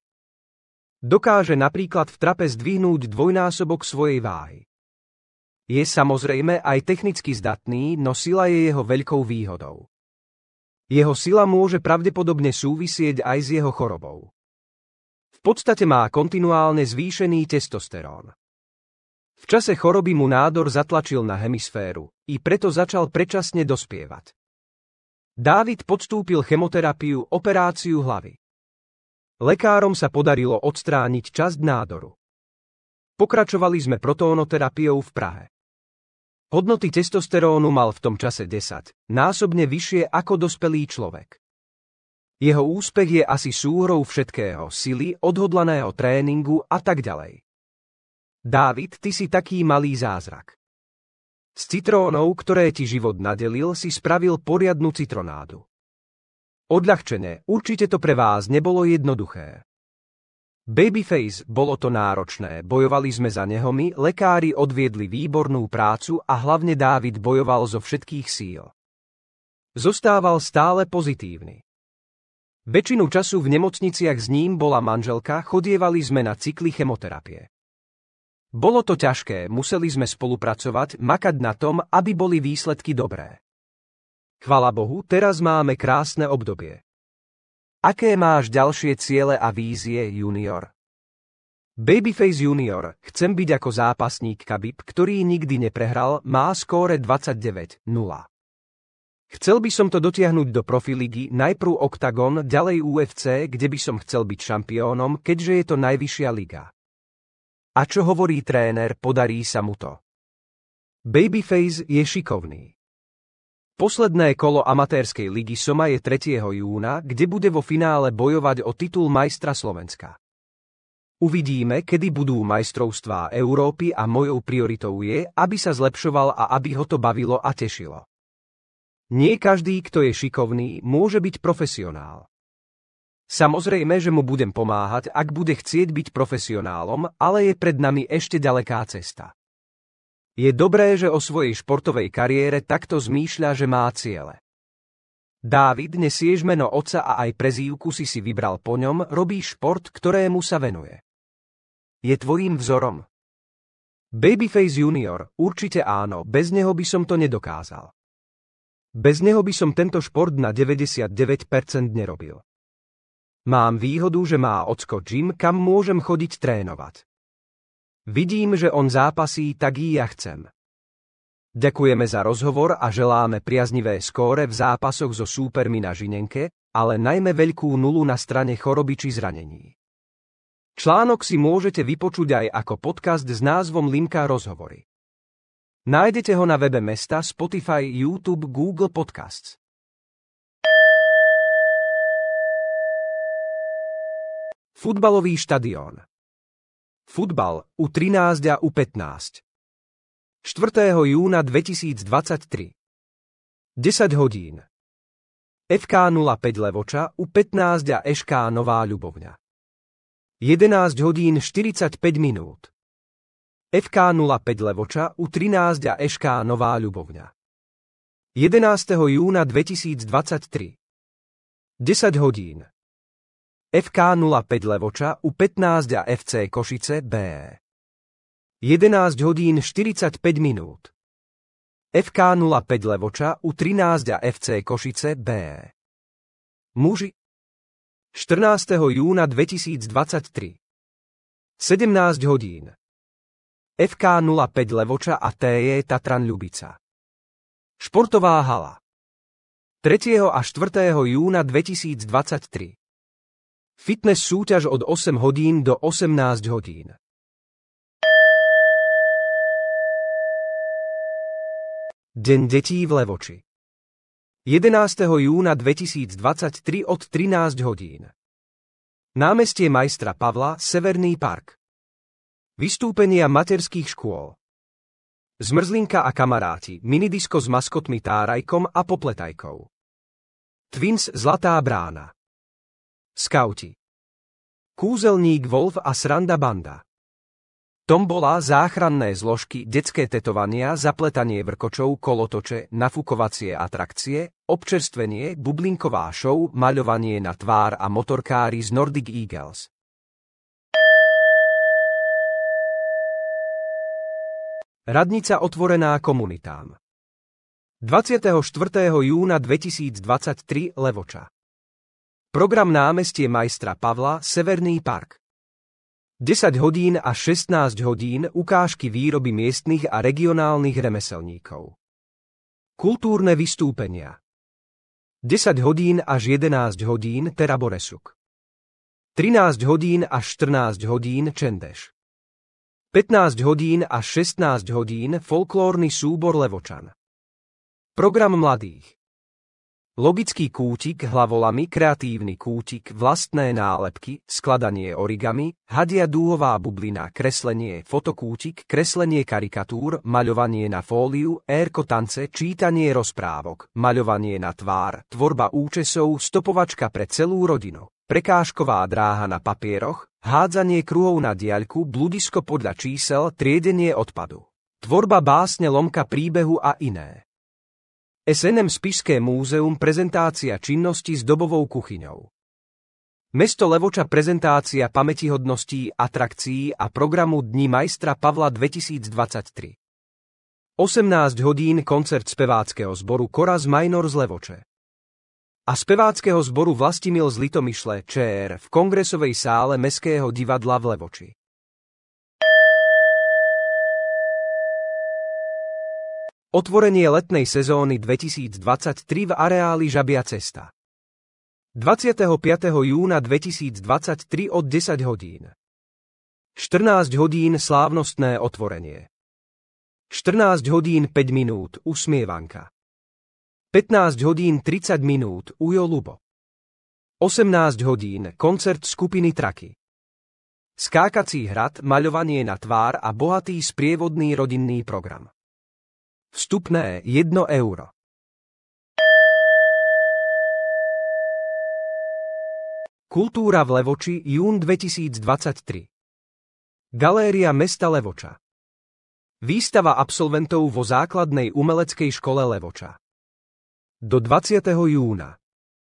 Dokáže napríklad v trape zdvihnúť dvojnásobok svojej váhy. Je samozrejme aj technicky zdatný, no sila je jeho veľkou výhodou. Jeho sila môže pravdepodobne súvisieť aj s jeho chorobou. V podstate má kontinuálne zvýšený testosterón. V čase choroby mu nádor zatlačil na hemisféru, i preto začal predčasne dospievať. Dávid podstúpil chemoterapiu, operáciu hlavy. Lekárom sa podarilo odstrániť časť nádoru. Pokračovali sme protónoterapiou v Prahe. Hodnoty testosterónu mal v tom čase desať, násobne vyššie ako dospelý človek. Jeho úspech je asi súhrou všetkého, sily, odhodlaného tréningu a tak ďalej. Dávid, ty si taký malý zázrak. Z citrónov, ktoré ti život nadelil, si spravil poriadnu citronádu. Odľahčené, určite to pre vás nebolo jednoduché. Babyface, bolo to náročné, bojovali sme za neho my, lekári odviedli výbornú prácu a hlavne Dávid bojoval zo všetkých síl. Zostával stále pozitívny. Väčšinu času v nemocniciach s ním bola manželka, chodievali sme na cykly chemoterapie. Bolo to ťažké, museli sme spolupracovať, makať na tom, aby boli výsledky dobré. Chvala Bohu, teraz máme krásne obdobie. Aké máš ďalšie ciele a vízie, junior? Babyface junior, chcem byť ako zápasník Khabib, ktorý nikdy neprehral, má skóre dvadsaťdeväť nula. Chcel by som to dotiahnuť do profiligy, najprv Octagon, ďalej ú ef cé, kde by som chcel byť šampiónom, keďže je to najvyššia liga. A čo hovorí tréner, podarí sa mu to. Babyface je šikovný. Posledné kolo amatérskej ligy Soma je tretieho júna, kde bude vo finále bojovať o titul majstra Slovenska. Uvidíme, kedy budú majstrovstvá Európy a mojou prioritou je, aby sa zlepšoval a aby ho to bavilo a tešilo. Nie každý, kto je šikovný, môže byť profesionál. Samozrejme, že mu budem pomáhať, ak bude chcieť byť profesionálom, ale je pred nami ešte ďaleká cesta. Je dobré, že o svojej športovej kariére takto zmýšľa, že má ciele. Dávid, nesieš meno otca a aj prezývku si si vybral po ňom, robí šport, ktorému sa venuje. Je tvojím vzorom? Babyface junior, určite áno, bez neho by som to nedokázal. Bez neho by som tento šport na deväťdesiatdeväť percent nerobil. Mám výhodu, že má ocko gym, kam môžem chodiť trénovať. Vidím, že on zápasí, tak i ja chcem. Ďakujeme za rozhovor a želáme priaznivé skóre v zápasoch so súpermi na Žinenke, ale najmä veľkú nulu na strane choroby či zranení. Článok si môžete vypočuť aj ako podcast s názvom Limka rozhovory. Nájdete ho na webe mesta, Spotify, YouTube, Google Podcasts. Futbalový štadión. Futbal, U trinásť a U pätnásť. štvrtého júna dvetisícdvadsaťtri. desať hodín. ef ká nula päť Levoča, U pätnásť a eš ká Nová Ľubovňa. jedenásť hodín štyridsaťpäť minút. ef ká nula päť Levoča, U trinásť a eš ká Nová Ľubovňa. jedenásteho júna dvetisícdvadsaťtri. desať hodín. ef ká nula päť Levoča, U pätnásť a ef cé Košice B. jedenásť hodín štyridsaťpäť minút. ef ká nula päť Levoča, U trinásť a ef cé Košice B. Muži. štrnásteho júna dvetisícdvadsaťtri. sedemnásť hodín. ef ká nula päť Levoča a té jé Tatran Ľubica. Športová hala. tretieho a štvrtého júna dvetisícdvadsaťtri. Fitness súťaž od osem hodín do osemnásť hodín. Deň detí v Levoči. jedenásteho júna dvetisícdvadsaťtri od trinásť hodín. Námestie majstra Pavla, Severný park. Vystúpenia materských škôl. Zmrzlinka a kamaráti, minidisko s maskotmi Tárajkom a Popletajkou. Twins Zlatá brána. Skauti. Kúzelník Wolf a Sranda banda. Tombola, záchranné zložky, detské tetovania, zapletanie vrkočov, kolotoče, nafukovacie atrakcie, občerstvenie, bublinková show, maľovanie na tvár a motorkári z Nordic Eagles. Radnica otvorená komunitám. dvadsiateho štvrtého júna dvetisícdvadsaťtri Levoča. Program námestie majstra Pavla, Severný park. desať hodín až šestnásť hodín ukážky výroby miestnych a regionálnych remeselníkov. Kultúrne vystúpenia. desať hodín až jedenásť hodín Teraboresuk. trinásť hodín až štrnásť hodín Čendeš. pätnásť hodín až šestnásť hodín folklórny súbor Levočan. Program mladých. Logický kútik hlavolami, kreatívny kútik, vlastné nálepky, skladanie origami, hadia dúhová bublina, kreslenie, fotokútik, kreslenie karikatúr, maľovanie na fóliu, érko tance, čítanie rozprávok, maľovanie na tvár, tvorba účesov, stopovačka pre celú rodinu, prekážková dráha na papieroch, hádzanie kruhov na diaľku, bludisko podľa čísel, triedenie odpadu, tvorba básne, lomka príbehu a iné. es en em Spišské múzeum prezentácia činnosti s dobovou kuchyňou. Mesto Levoča prezentácia pamätihodností, atrakcií a programu Dní majstra Pavla dvetisícdvadsaťtri. osemnásť hodín koncert speváckeho zboru Koraz Minor z Levoče. A speváckeho zboru Vlastimil z Litomyšle ČR v kongresovej sále Mestského divadla v Levoči. Otvorenie letnej sezóny dvetisícdvadsaťtri v areáli Žabia cesta. dvadsiateho piateho júna dvetisícdvadsaťtri od desať hodín. štrnásť hodín slávnostné otvorenie. štrnásť hodín päť minút usmievanka. pätnásť hodín tridsať minút Ujo Lubo. osemnásť hodín koncert skupiny Traky. Skákací hrad, maľovanie na tvár a bohatý sprievodný rodinný program. Vstupné jedno euro. Kultúra v Levoči jún dvetisícdvadsaťtri. Galéria mesta Levoča. Výstava absolventov vo základnej umeleckej škole Levoča. Do dvadsiateho júna.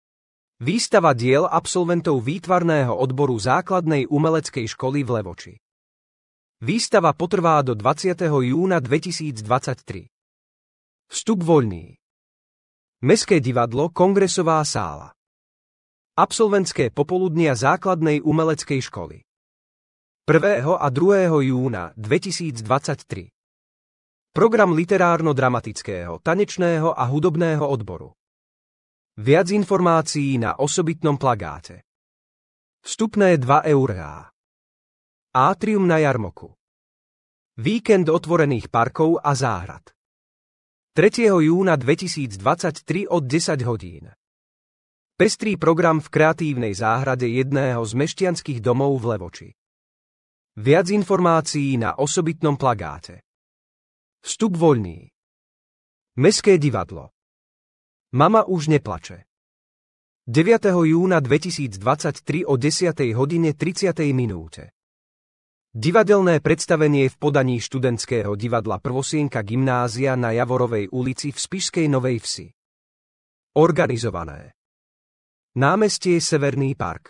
Výstava diel absolventov výtvarného odboru základnej umeleckej školy v Levoči. Výstava potrvá do dvadsiateho júna dvetisícdvadsaťtri. Vstup voľný. Mestské divadlo, kongresová sála. Absolventské popoludnia základnej umeleckej školy. prvého a druhého júna dvetisícdvadsaťtri. Program literárno-dramatického, tanečného a hudobného odboru. Viac informácií na osobitnom plagáte. Vstupné dva eurá. Átrium na Jarmoku. Víkend otvorených parkov a záhrad. tretieho júna dvetisícdvadsaťtri od desať hodín. Pestrý program v kreatívnej záhrade jedného z mešťanských domov v Levoči. Viac informácií na osobitnom plagáte. Vstup voľný. Mestské divadlo. Mama už neplače. deviateho júna dvetisícdvadsaťtri o desiatej hodine tridsiatej minúte. Divadelné predstavenie v podaní študentského divadla Prvosienka gymnázia na Javorovej ulici v Spišskej Novej Vsi. Organizované. Námestie Severný park.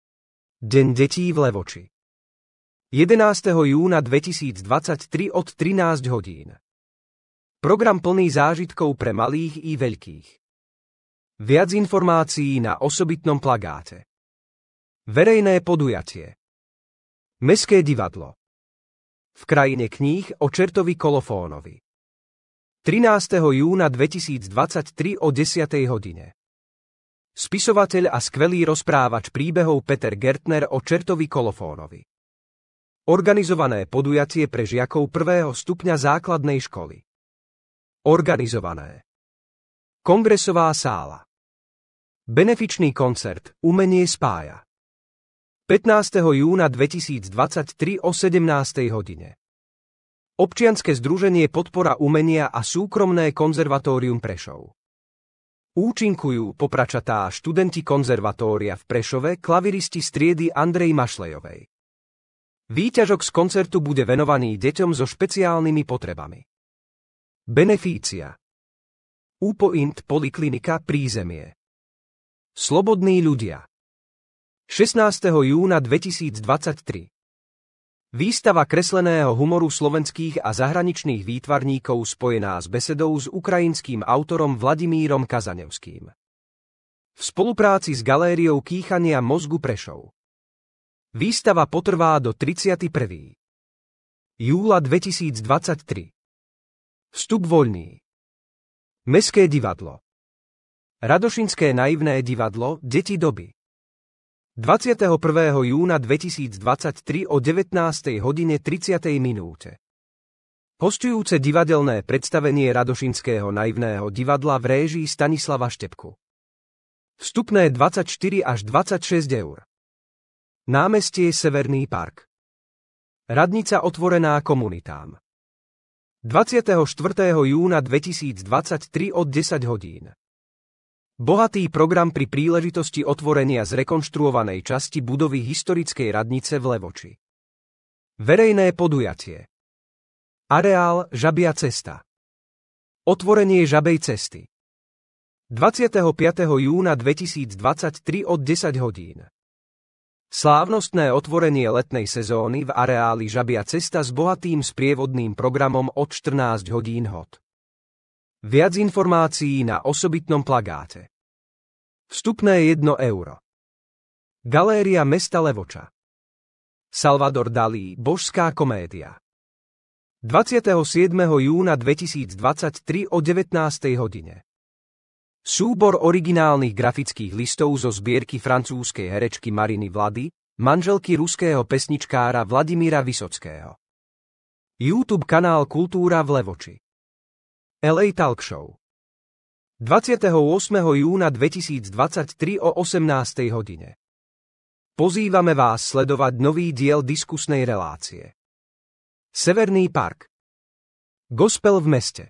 Deň detí v Levoči. jedenásteho júna dvetisícdvadsaťtri od trinásť hodín. Program plný zážitkov pre malých i veľkých. Viac informácií na osobitnom plagáte. Verejné podujatie. Mestské divadlo. V krajine kníh o Čertovi Kolofónovi. trinásteho júna dvetisícdvadsaťtri o desiatej hodine. Spisovateľ a skvelý rozprávač príbehov Peter Gertner o Čertovi Kolofónovi. Organizované podujatie pre žiakov prvého stupňa základnej školy. Organizované. Kongresová sála. Benefičný koncert Umenie spája. pätnásteho júna dvetisícdvadsaťtri o sedemnástej hodine. Občianske združenie Podpora umenia a súkromné konzervatórium Prešov. Účinkujú popračatá študenti konzervatória v Prešove, klaviristi z triedy Andrej Mašlejovej. Výťažok z koncertu bude venovaný deťom so špeciálnymi potrebami. Benefícia. Upoint Poliklinika Prízemie. Slobodní ľudia. šestnásteho júna dvetisícdvadsaťtri. Výstava kresleného humoru slovenských a zahraničných výtvarníkov spojená s besedou s ukrajinským autorom Vladimírom Kazanevským. V spolupráci s Galériou kýchania mozgu Prešov. Výstava potrvá do tridsiateho prvého júla dvetisícdvadsaťtri. Vstup voľný. Mestské divadlo. Radošinské naivné divadlo Deti doby. dvadsiateho prvého júna dvetisícdvadsaťtri o devätnástej hodine tridsiatej minúte. Hosťujúce divadelné predstavenie Radošinského naivného divadla v réžii Stanislava Štepku. Vstupné dvadsaťštyri až dvadsaťšesť eur. Námestie Severný park. Radnica otvorená komunitám. dvadsiateho štvrtého júna dvetisícdvadsaťtri od desať hodín. Bohatý program pri príležitosti otvorenia zrekonštruovanej časti budovy historickej radnice v Levoči. Verejné podujatie. Areál Žabia cesta. Otvorenie Žabej cesty. dvadsiateho piateho júna dvetisícdvadsaťtri od desať hodín. Slávnostné otvorenie letnej sezóny v areáli Žabia cesta s bohatým sprievodným programom od štrnásť hodín hot. Viac informácií na osobitnom plagáte. Vstupné jedno euro. Galéria mesta Levoča. Salvador Dalí, Božská komédia. dvadsiateho siedmeho júna dvetisícdvadsaťtri o devätnástej hodine. Súbor originálnych grafických listov zo zbierky francúzskej herečky Mariny Vlady, manželky ruského pesničkára Vladimíra Vysockého. YouTube kanál Kultúra v Levoči. el ej Talk Show. dvadsiateho ôsmeho júna dvetisícdvadsaťtri o osemnástej hodine. Pozývame vás sledovať nový diel diskusnej relácie. Severný park. Gospel v meste.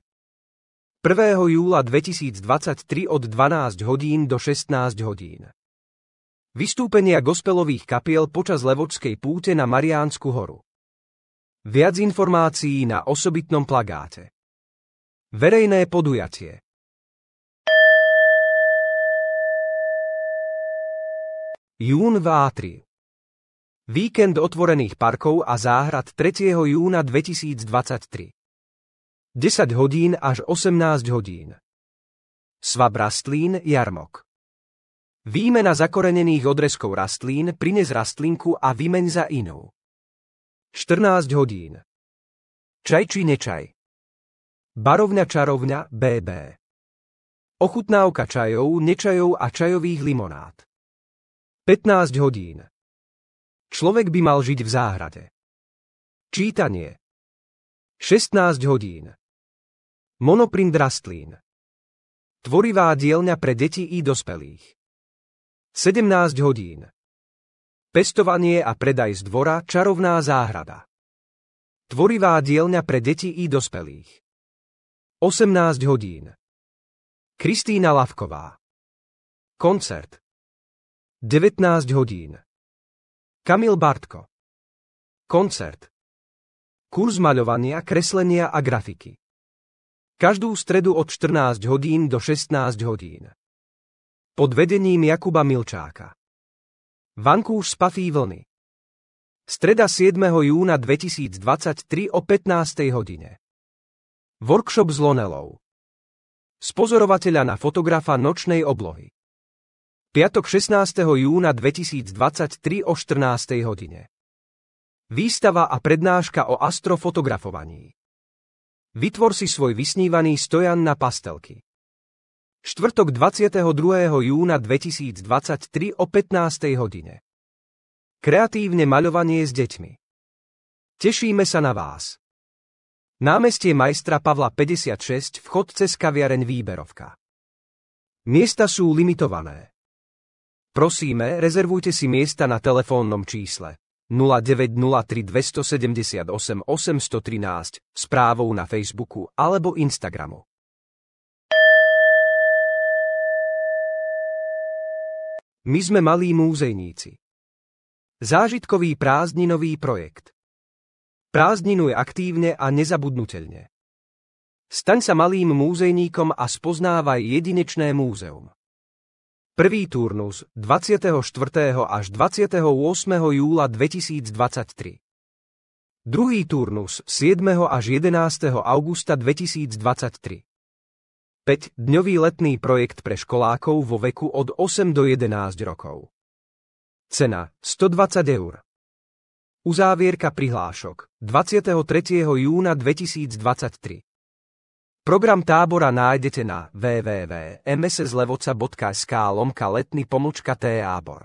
prvého júla dvetisícdvadsaťtri od dvanásť hodín do šestnásť hodín. Vystúpenia gospelových kapiel počas Levočskej púte na Mariánsku horu. Viac informácií na osobitnom plagáte. Verejné podujatie. Jún v Átriu. Víkend otvorených parkov a záhrad tretieho júna dvetisícdvadsaťtri. desať hodín až osemnásť hodín. Svab rastlín jarmok. Výmena zakorenených odrezkov rastlín, prines rastlinku a vymeň za inú. štrnásť hodín. Čaj či nečaj. Barovňa čarovňa bé bé. Ochutnávka čajov, nečajov a čajových limonád. pätnásť hodín. Človek by mal žiť v záhrade. Čítanie. šestnásť hodín. Monoprint rastlín. Tvorivá dielňa pre deti i dospelých. sedemnásť hodín. Pestovanie a predaj z dvora, čarovná záhrada. Tvorivá dielňa pre deti i dospelých. osemnásť hodín. Kristína Lavková. Koncert. devätnásť hodín. Kamil Bartko. Koncert. Kurz maľovania, kreslenia a grafiky. Každú stredu od štrnásť hodín do šestnásť hodín. Pod vedením Jakuba Milčáka. Vankúš spafí vlny. Streda siedmeho júna dvetisícdvadsaťtri o pätnástej hodine. Workshop s Lonelou. Spozorovateľa na fotografa nočnej oblohy. Piatok šestnásteho júna dvetisícdvadsaťtri o štrnástej hodine. Výstava a prednáška o astrofotografovaní. Vytvor si svoj vysnívaný stojan na pastelky. Štvrtok dvadsiateho druhého júna dvetisícdvadsaťtri o pätnástej hodine. Kreatívne maľovanie s deťmi. Tešíme sa na vás. Námestie majstra Pavla päťdesiatšesť, vchod cez kaviareň Výberovka. Miesta sú limitované. Prosíme, rezervujte si miesta na telefónnom čísle nula deväť nula tri dvestosedemdesiatosem osemstotrinásť, správou na Facebooku alebo Instagramu. My sme malí múzejníci. Zážitkový prázdninový projekt. Prázdninuj aktívne a nezabudnuteľne. Staň sa malým múzejníkom a spoznávaj jedinečné múzeum. Prvý turnus dvadsiateho štvrtého až dvadsiateho ôsmeho júla dvetisícdvadsaťtri. Druhý turnus siedmeho až jedenásteho augusta dvetisícdvadsaťtri. päťdňový letný projekt pre školákov vo veku od osem do jedenásť rokov. Cena stodvadsať eur. Uzávierka prihlášok dvadsiateho tretieho júna dvetisícdvadsaťtri. Program tábora nájdete na w w w bodka m s levoca bodka es ká lomka letný pomlčka tábor.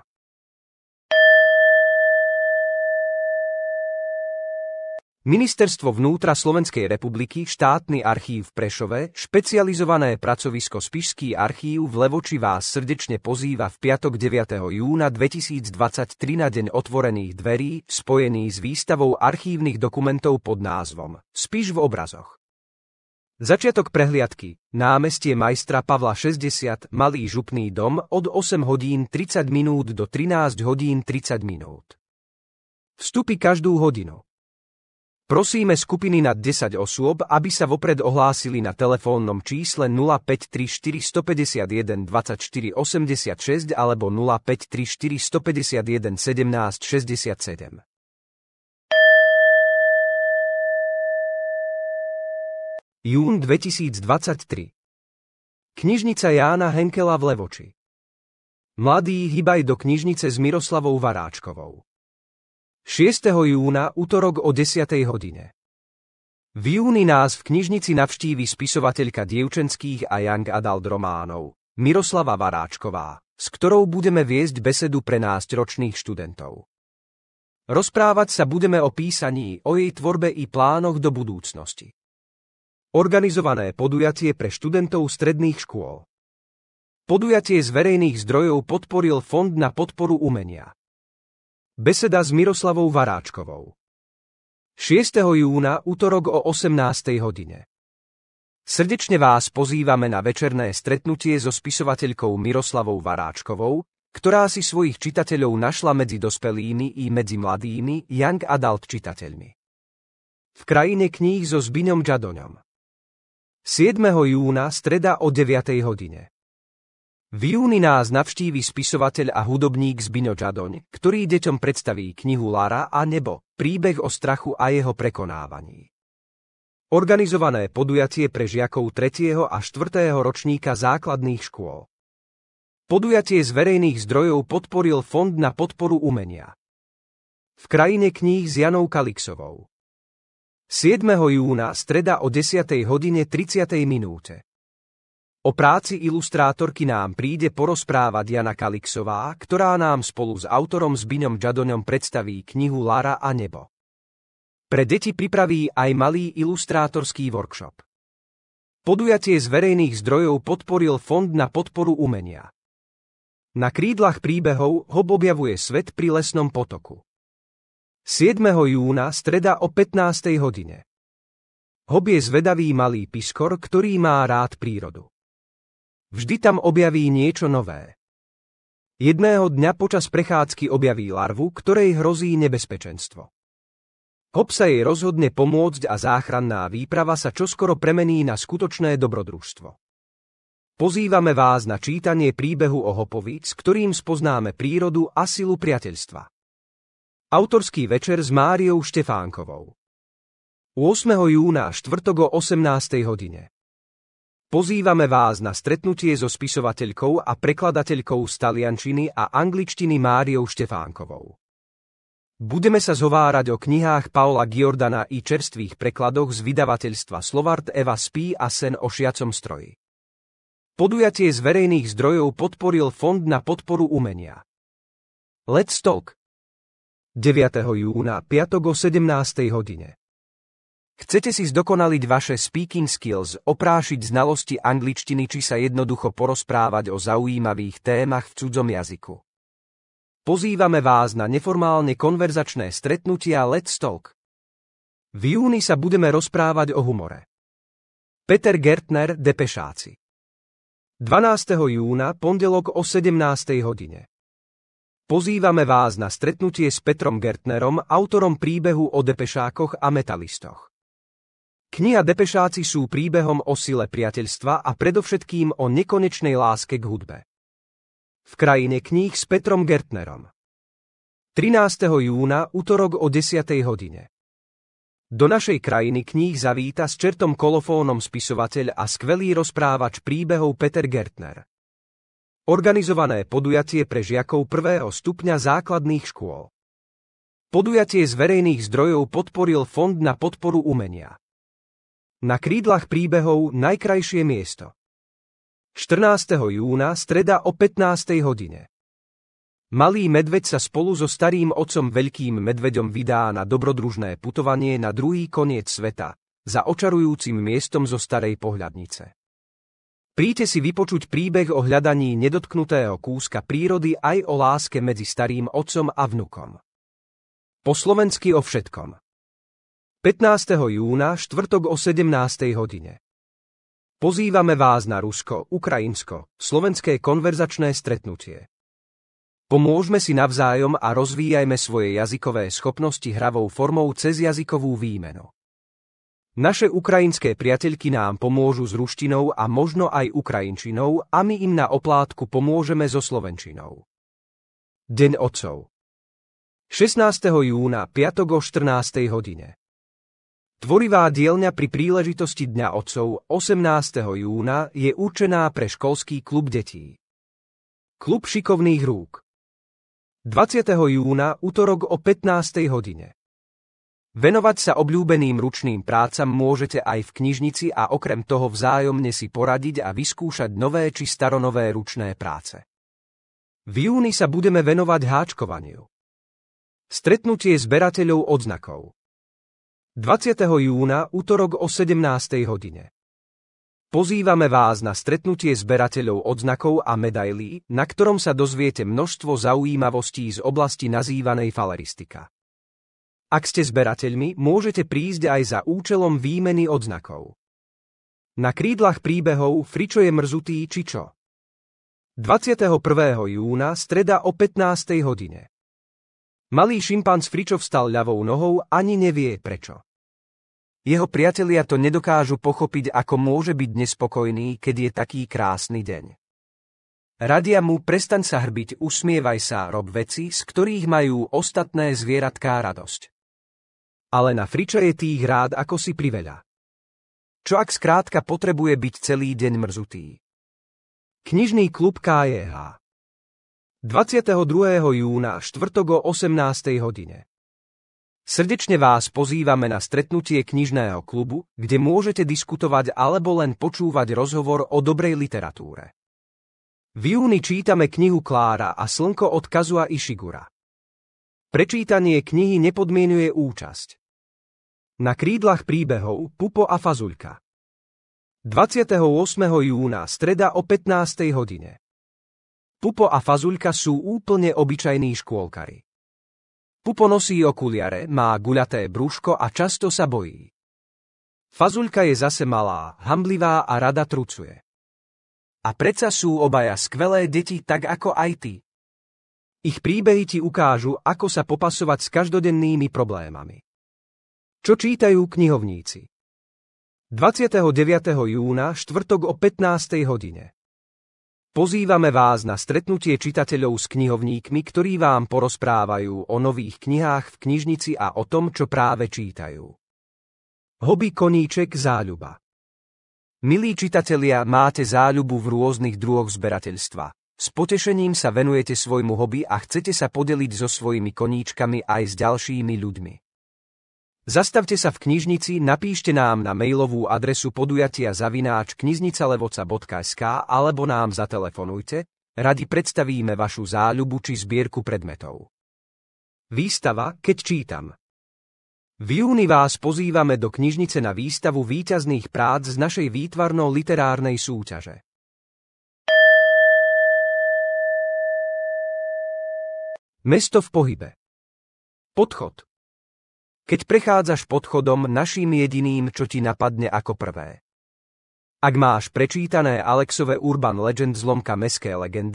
Ministerstvo vnútra Slovenskej republiky, Štátny archív v Prešove, špecializované pracovisko Spišský archív v Levoči vás srdečne pozýva v piatok deviateho júna dvetisícdvadsaťtri na deň otvorených dverí, spojený s výstavou archívnych dokumentov pod názvom Spiš v obrazoch. Začiatok prehliadky, námestie majstra Pavla šesťdesiat, Malý župný dom od osem hodín tridsať minút do trinásť hodín tridsať minút. Vstupy každú hodinu. Prosíme skupiny nad desať osôb, aby sa vopred ohlásili na telefónnom čísle nula päť tri štyri päť jeden dvadsaťštyri osemdesiatšesť alebo nula päť tri štyri päť jeden sedemnásť šesťdesiatsedem. Jún dvetisícdvadsaťtri. Knižnica Jána Henkela v Levoči. Mladý, hýbaj do knižnice s Miroslavou Varáčkovou. šiesteho júna, utorok o desiatej hodine. V júni nás v knižnici navštívi spisovateľka dievčenských a young adult románov, Miroslava Varáčková, s ktorou budeme viesť besedu pre náctiročných študentov. Rozprávať sa budeme o písaní, o jej tvorbe i plánoch do budúcnosti. Organizované podujatie pre študentov stredných škôl. Podujatie z verejných zdrojov podporil Fond na podporu umenia. Beseda s Miroslavou Varáčkovou. šiesteho júna, utorok o osemnástej hodine. Srdečne vás pozývame na večerné stretnutie so spisovateľkou Miroslavou Varáčkovou, ktorá si svojich čitateľov našla medzi dospelými i medzi mladými young adult čitateľmi. V krajine kníh so Zbiňom Žadoňom. siedmeho júna, streda o deviatej hodine. V júni nás navštívi spisovateľ a hudobník Zbiňo Žadoň, ktorý deťom predstaví knihu Lara a nebo, príbeh o strachu a jeho prekonávaní. Organizované podujatie pre žiakov tretieho a štvrtého ročníka základných škôl. Podujatie z verejných zdrojov podporil Fond na podporu umenia. V krajine kníh s Janou Kalixovou. siedmeho júna, streda o desiatej hodine tridsiatej minúte. O práci ilustrátorky nám príde porozprávať Jana Kalixová, ktorá nám spolu s autorom Zbiňom Žadoňom predstaví knihu Lara a nebo. Pre deti pripraví aj malý ilustrátorský workshop. Podujatie z verejných zdrojov podporil Fond na podporu umenia. Na krídlach príbehov Hob objavuje svet pri lesnom potoku. siedmeho júna, streda o pätnástej hodine. Hob je zvedavý malý piskor, ktorý má rád prírodu. Vždy tam objaví niečo nové. Jedného dňa počas prechádzky objaví larvu, ktorej hrozí nebezpečenstvo. Hob sa jej rozhodne pomôcť a záchranná výprava sa čoskoro premení na skutočné dobrodružstvo. Pozývame vás na čítanie príbehu o Hopovi, s ktorým spoznáme prírodu a silu priateľstva. Autorský večer s Máriou Štefánkovou. ôsmeho júna, štvrtok o osemnástej hodine. Pozývame vás na stretnutie so spisovateľkou a prekladateľkou z taliančiny a angličtiny Máriou Štefánkovou. Budeme sa zhovárať o knihách Paula Giordana i čerstvých prekladoch z vydavateľstva Slovart Eva spí a sen o šiacom stroji. Podujatie z verejných zdrojov podporil Fond na podporu umenia. Let's Talk. deviateho júna, piatok o sedemnástej hodine. Chcete si zdokonaliť vaše speaking skills, oprášiť znalosti angličtiny či sa jednoducho porozprávať o zaujímavých témach v cudzom jazyku? Pozývame vás na neformálne konverzačné stretnutia Let's Talk. V júni sa budeme rozprávať o humore. Peter Gertner, Depešáci. dvanásteho júna, pondelok o sedemnástej hodine. Pozývame vás na stretnutie s Petrom Gertnerom, autorom príbehu o depešákoch a metalistoch. Kniha Depešáci sú príbehom o sile priateľstva a predovšetkým o nekonečnej láske k hudbe. V krajine kníh s Petrom Gertnerom. trinásteho júna, utorok o desiatej hodine. Do našej krajiny kníh zavíta s čertom kolofónom spisovateľ a skvelý rozprávač príbehov Peter Gertner. Organizované podujatie pre žiakov prvého stupňa základných škôl. Podujatie z verejných zdrojov podporil Fond na podporu umenia. Na krídlach príbehov najkrajšie miesto. štrnásteho júna, streda o pätnástej hodine. Malý medveď sa spolu so starým otcom Veľkým medveďom vydá na dobrodružné putovanie na druhý koniec sveta, za očarujúcim miestom zo starej pohľadnice. Príďte si vypočuť príbeh o hľadaní nedotknutého kúska prírody aj o láske medzi starým otcom a vnukom. Po slovensky o všetkom. pätnásteho júna, štvrtok o sedemnástej hodine. Pozývame vás na rusko-ukrajinsko-slovenské konverzačné stretnutie. Pomôžme si navzájom a rozvíjajme svoje jazykové schopnosti hravou formou cez jazykovú výmenu. Naše ukrajinské priateľky nám pomôžu s ruštinou a možno aj ukrajinčinou a my im na oplátku pomôžeme so slovenčinou. Deň otcov. šestnásteho júna, piatok o štrnástej hodine. Tvorivá dielňa pri príležitosti Dňa otcov osemnásteho júna je určená pre školský klub detí. Klub šikovných rúk. dvadsiateho júna, utorok o pätnástej hodine. Venovať sa obľúbeným ručným prácam môžete aj v knižnici a okrem toho vzájomne si poradiť a vyskúšať nové či staronové ručné práce. V júni sa budeme venovať háčkovaniu. Stretnutie zberateľov odznakov. dvadsiateho júna, utorok o sedemnástej hodine. Pozývame vás na stretnutie zberateľov odznakov a medailí, na ktorom sa dozviete množstvo zaujímavostí z oblasti nazývanej faleristika. Ak ste zberateľmi, môžete prísť aj za účelom výmeny odznakov. Na krídlach príbehov Fričo je mrzutý či čo? dvadsiateho prvého júna, streda o pätnástej hodine. Malý šimpanz Fričo vstal ľavou nohou, ani nevie prečo. Jeho priatelia to nedokážu pochopiť, ako môže byť nespokojný, keď je taký krásny deň. Radia mu: prestaň sa hrbiť, usmievaj sa, rob veci, z ktorých majú ostatné zvieratká radosť. Ale na Friča je tých rád ako si priveľa. Čo ak skrátka potrebuje byť celý deň mrzutý? Knižný klub ká jé há. dvadsiateho druhého júna, štvrtok o osemnástej hodine. Srdečne vás pozývame na stretnutie knižného klubu, kde môžete diskutovať alebo len počúvať rozhovor o dobrej literatúre. V júni čítame knihu Klára a slnko od Kazua Ishigura. Prečítanie knihy nepodmienuje účasť. Na krídlach príbehov Pupo a Fazuľka. dvadsiateho ôsmeho júna, streda o pätnástej hodine. Pupo a Fazuľka sú úplne obyčajní škôlkari. Pupo nosí okuliare, má guľaté brúško a často sa bojí. Fazuľka je zase malá, hanblivá a rada trucuje. A predsa sú obaja skvelé deti, tak ako aj ty. Ich príbehy ti ukážu, ako sa popasovať s každodennými problémami. Čo čítajú knihovníci? dvadsiateho deviateho júna, štvrtok o pätnástej hodine. Pozývame vás na stretnutie čitateľov s knihovníkmi, ktorí vám porozprávajú o nových knihách v knižnici a o tom, čo práve čítajú. Hobby koníček záľuba. Milí čitatelia, máte záľubu v rôznych druhoch zberateľstva. S potešením sa venujete svojmu hobby a chcete sa podeliť so svojimi koníčkami aj s ďalšími ľuďmi. Zastavte sa v knižnici, napíšte nám na mailovú adresu podujatia zavináč knižnica levoca bodka es ká alebo nám zatelefonujte, radi predstavíme vašu záľubu či zbierku predmetov. Výstava Keď čítam. V júni vás pozývame do knižnice na výstavu víťazných prác z našej výtvarno-literárnej súťaže. Mesto v pohybe. Podchod. Keď prechádzaš podchodom, naším jediným, čo ti napadne ako prvé. Ak máš prečítané Alexove Urban Legend zlomka Mestské legendy,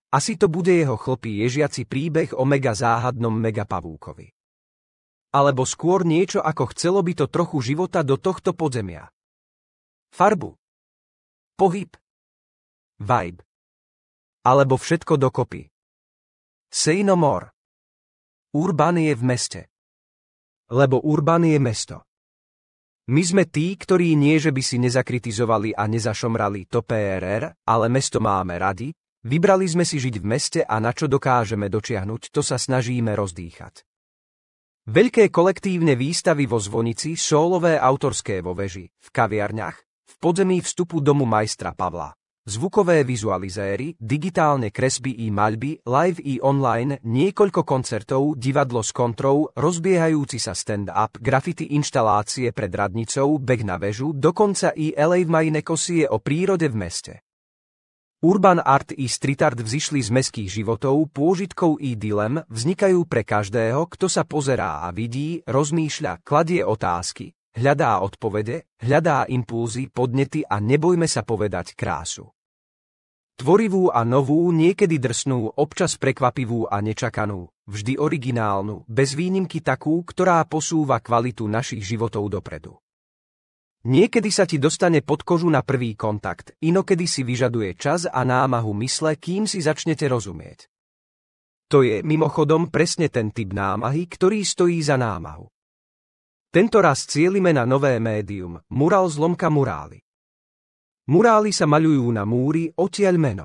Asi to bude jeho chlpý ježiaci príbeh o mega záhadnom megapavúkovi. Alebo skôr niečo ako chcelo by to trochu života do tohto podzemia. Farbu. Pohyb. Vibe. Alebo všetko dokopy. Say no more. Urban je v meste. Lebo Urban je mesto. My sme tí, ktorí nie že by si nezakritizovali a nezašomrali to pé er er, ale mesto máme radi, vybrali sme si žiť v meste a na čo dokážeme dočiahnuť, to sa snažíme rozdýchať. Veľké kolektívne výstavy vo zvonici, sólové autorské vo veži, v kaviarniach, v podzemí vstupu domu majstra Pavla. Zvukové vizualizéry, digitálne kresby i maľby, live i online, niekoľko koncertov, divadlo s kontrou, rozbiehajúci sa stand-up, graffiti inštalácie pred radnicou, beh na väžu, dokonca i el ej v Majnekosi je o prírode v meste. Urban art i street art vzišli z mestských životov, pôžitkov i dilem, vznikajú pre každého, kto sa pozerá a vidí, rozmýšľa, kladie otázky, hľadá odpovede, hľadá impulzy, podnety a nebojme sa povedať krásu. Tvorivú a novú, niekedy drsnú, občas prekvapivú a nečakanú, vždy originálnu, bez výnimky takú, ktorá posúva kvalitu našich životov dopredu. Niekedy sa ti dostane pod kožu na prvý kontakt, inokedy si vyžaduje čas a námahu mysle, kým si začnete rozumieť. To je, mimochodom, presne ten typ námahy, ktorý stojí za námahu. Tento raz cielime na nové médium, murál zlomka murály. Murály sa maľujú na múry, odtiaľ meno.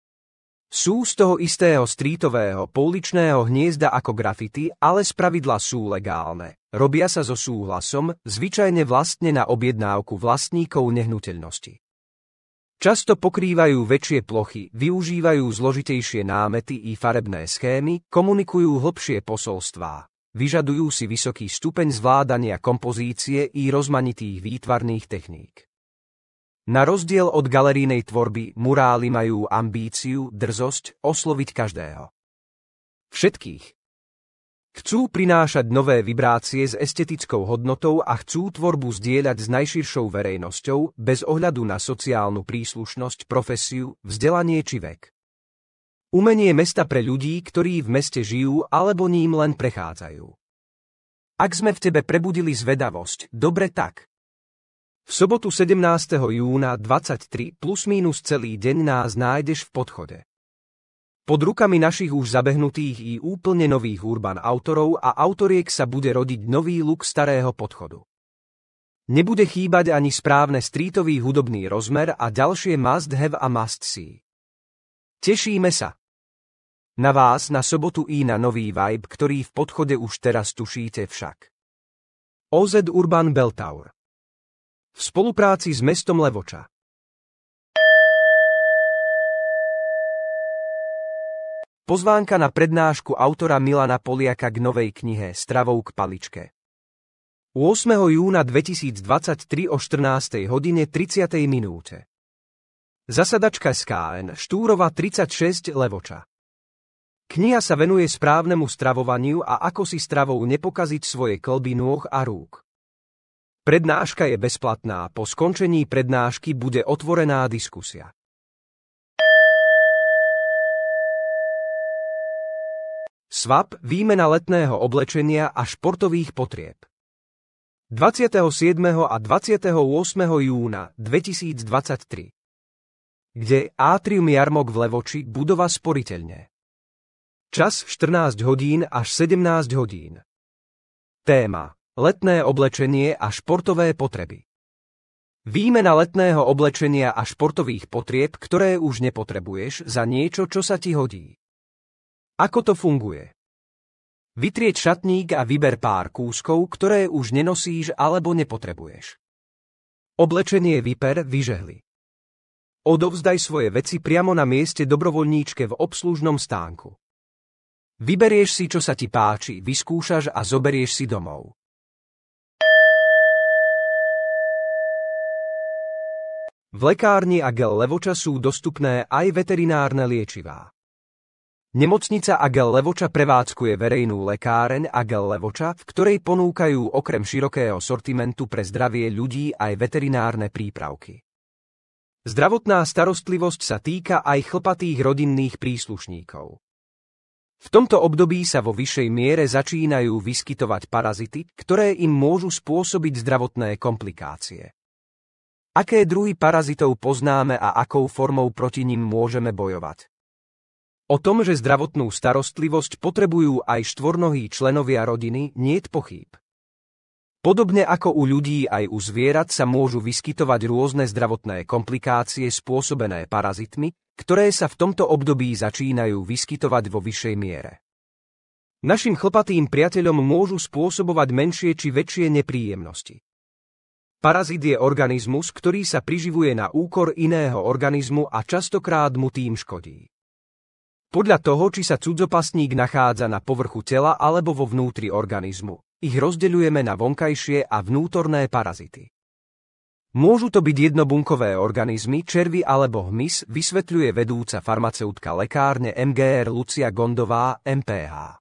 Sú z toho istého streetového, pouličného hniezda ako graffiti, ale spravidla sú legálne. Robia sa so súhlasom, zvyčajne vlastne na objednávku vlastníkov nehnuteľnosti. Často pokrývajú väčšie plochy, využívajú zložitejšie námety i farebné schémy, komunikujú hlbšie posolstvá. Vyžadujú si vysoký stupeň zvládania kompozície i rozmanitých výtvarných techník. Na rozdiel od galerijnej tvorby, murály majú ambíciu, drzosť, osloviť každého. Všetkých. Chcú prinášať nové vibrácie s estetickou hodnotou a chcú tvorbu zdieľať s najširšou verejnosťou, bez ohľadu na sociálnu príslušnosť, profesiu, vzdelanie či vek. Umenie mesta pre ľudí, ktorí v meste žijú alebo ním len prechádzajú. Ak sme v tebe prebudili zvedavosť, dobre tak. V sobotu sedemnásteho júna dvadsaťtri plus mínus celý deň nás nájdeš v podchode. Pod rukami našich už zabehnutých i úplne nových urban autorov a autoriek sa bude rodiť nový look starého podchodu. Nebude chýbať ani správne streetový hudobný rozmer a ďalšie must have a must see. Tešíme sa na vás na sobotu i na nový vibe, ktorý v podchode už teraz tušíte však. ó zet Urban Belltower. V spolupráci s mestom Levoča. Pozvánka na prednášku autora Milana Poliaka k novej knihe Stravou k paličke. ôsmeho júna dvetisícdvadsaťtri o štrnástej hodine tridsiatej minúte. Zasadačka es ká en, Štúrova tridsaťšesť, Levoča. Kniha sa venuje správnemu stravovaniu a ako si stravou nepokaziť svoje kĺby nôh a rúk. Prednáška je bezplatná, po skončení prednášky bude otvorená diskusia. Swap, výmena letného oblečenia a športových potrieb. dvadsiateho siedmeho a dvadsiateho ôsmeho júna dvetisícdvadsaťtri. Kde Atrium Jarmok v Levoči, budova Sporiteľne. Čas štrnásť hodín až sedemnásť hodín. Téma: letné oblečenie a športové potreby. Výmena letného oblečenia a športových potrieb, ktoré už nepotrebuješ, za niečo, čo sa ti hodí. Ako to funguje? Vytrieť šatník a vyber pár kúskov, ktoré už nenosíš alebo nepotrebuješ. Oblečenie vyper, vyžehli. Odovzdaj svoje veci priamo na mieste dobrovoľníčke v obslužnom stánku. Vyberieš si, čo sa ti páči, vyskúšaš a zoberieš si domov. V lekárni Agel Levoča sú dostupné aj veterinárne liečivá. Nemocnica Agel Levoča prevádzkuje verejnú lekáreň Agel Levoča, v ktorej ponúkajú okrem širokého sortimentu pre zdravie ľudí aj veterinárne prípravky. Zdravotná starostlivosť sa týka aj chlpatých rodinných príslušníkov. V tomto období sa vo vyššej miere začínajú vyskytovať parazity, ktoré im môžu spôsobiť zdravotné komplikácie. Aké druhy parazitov poznáme a akou formou proti nim môžeme bojovať? O tom, že zdravotnú starostlivosť potrebujú aj štvornohí členovia rodiny, niet pochýb. Podobne ako u ľudí aj u zvierat sa môžu vyskytovať rôzne zdravotné komplikácie spôsobené parazitmi, ktoré sa v tomto období začínajú vyskytovať vo vyššej miere. Našim chlpatým priateľom môžu spôsobovať menšie či väčšie nepríjemnosti. Parazit je organizmus, ktorý sa priživuje na úkor iného organizmu a častokrát mu tým škodí. Podľa toho, či sa cudzopastník nachádza na povrchu tela alebo vo vnútri organizmu, ich rozdeľujeme na vonkajšie a vnútorné parazity. Môžu to byť jednobunkové organizmy, červy alebo hmyz, vysvetľuje vedúca farmaceutka lekárne em gé er Lucia Gondová, em pé há.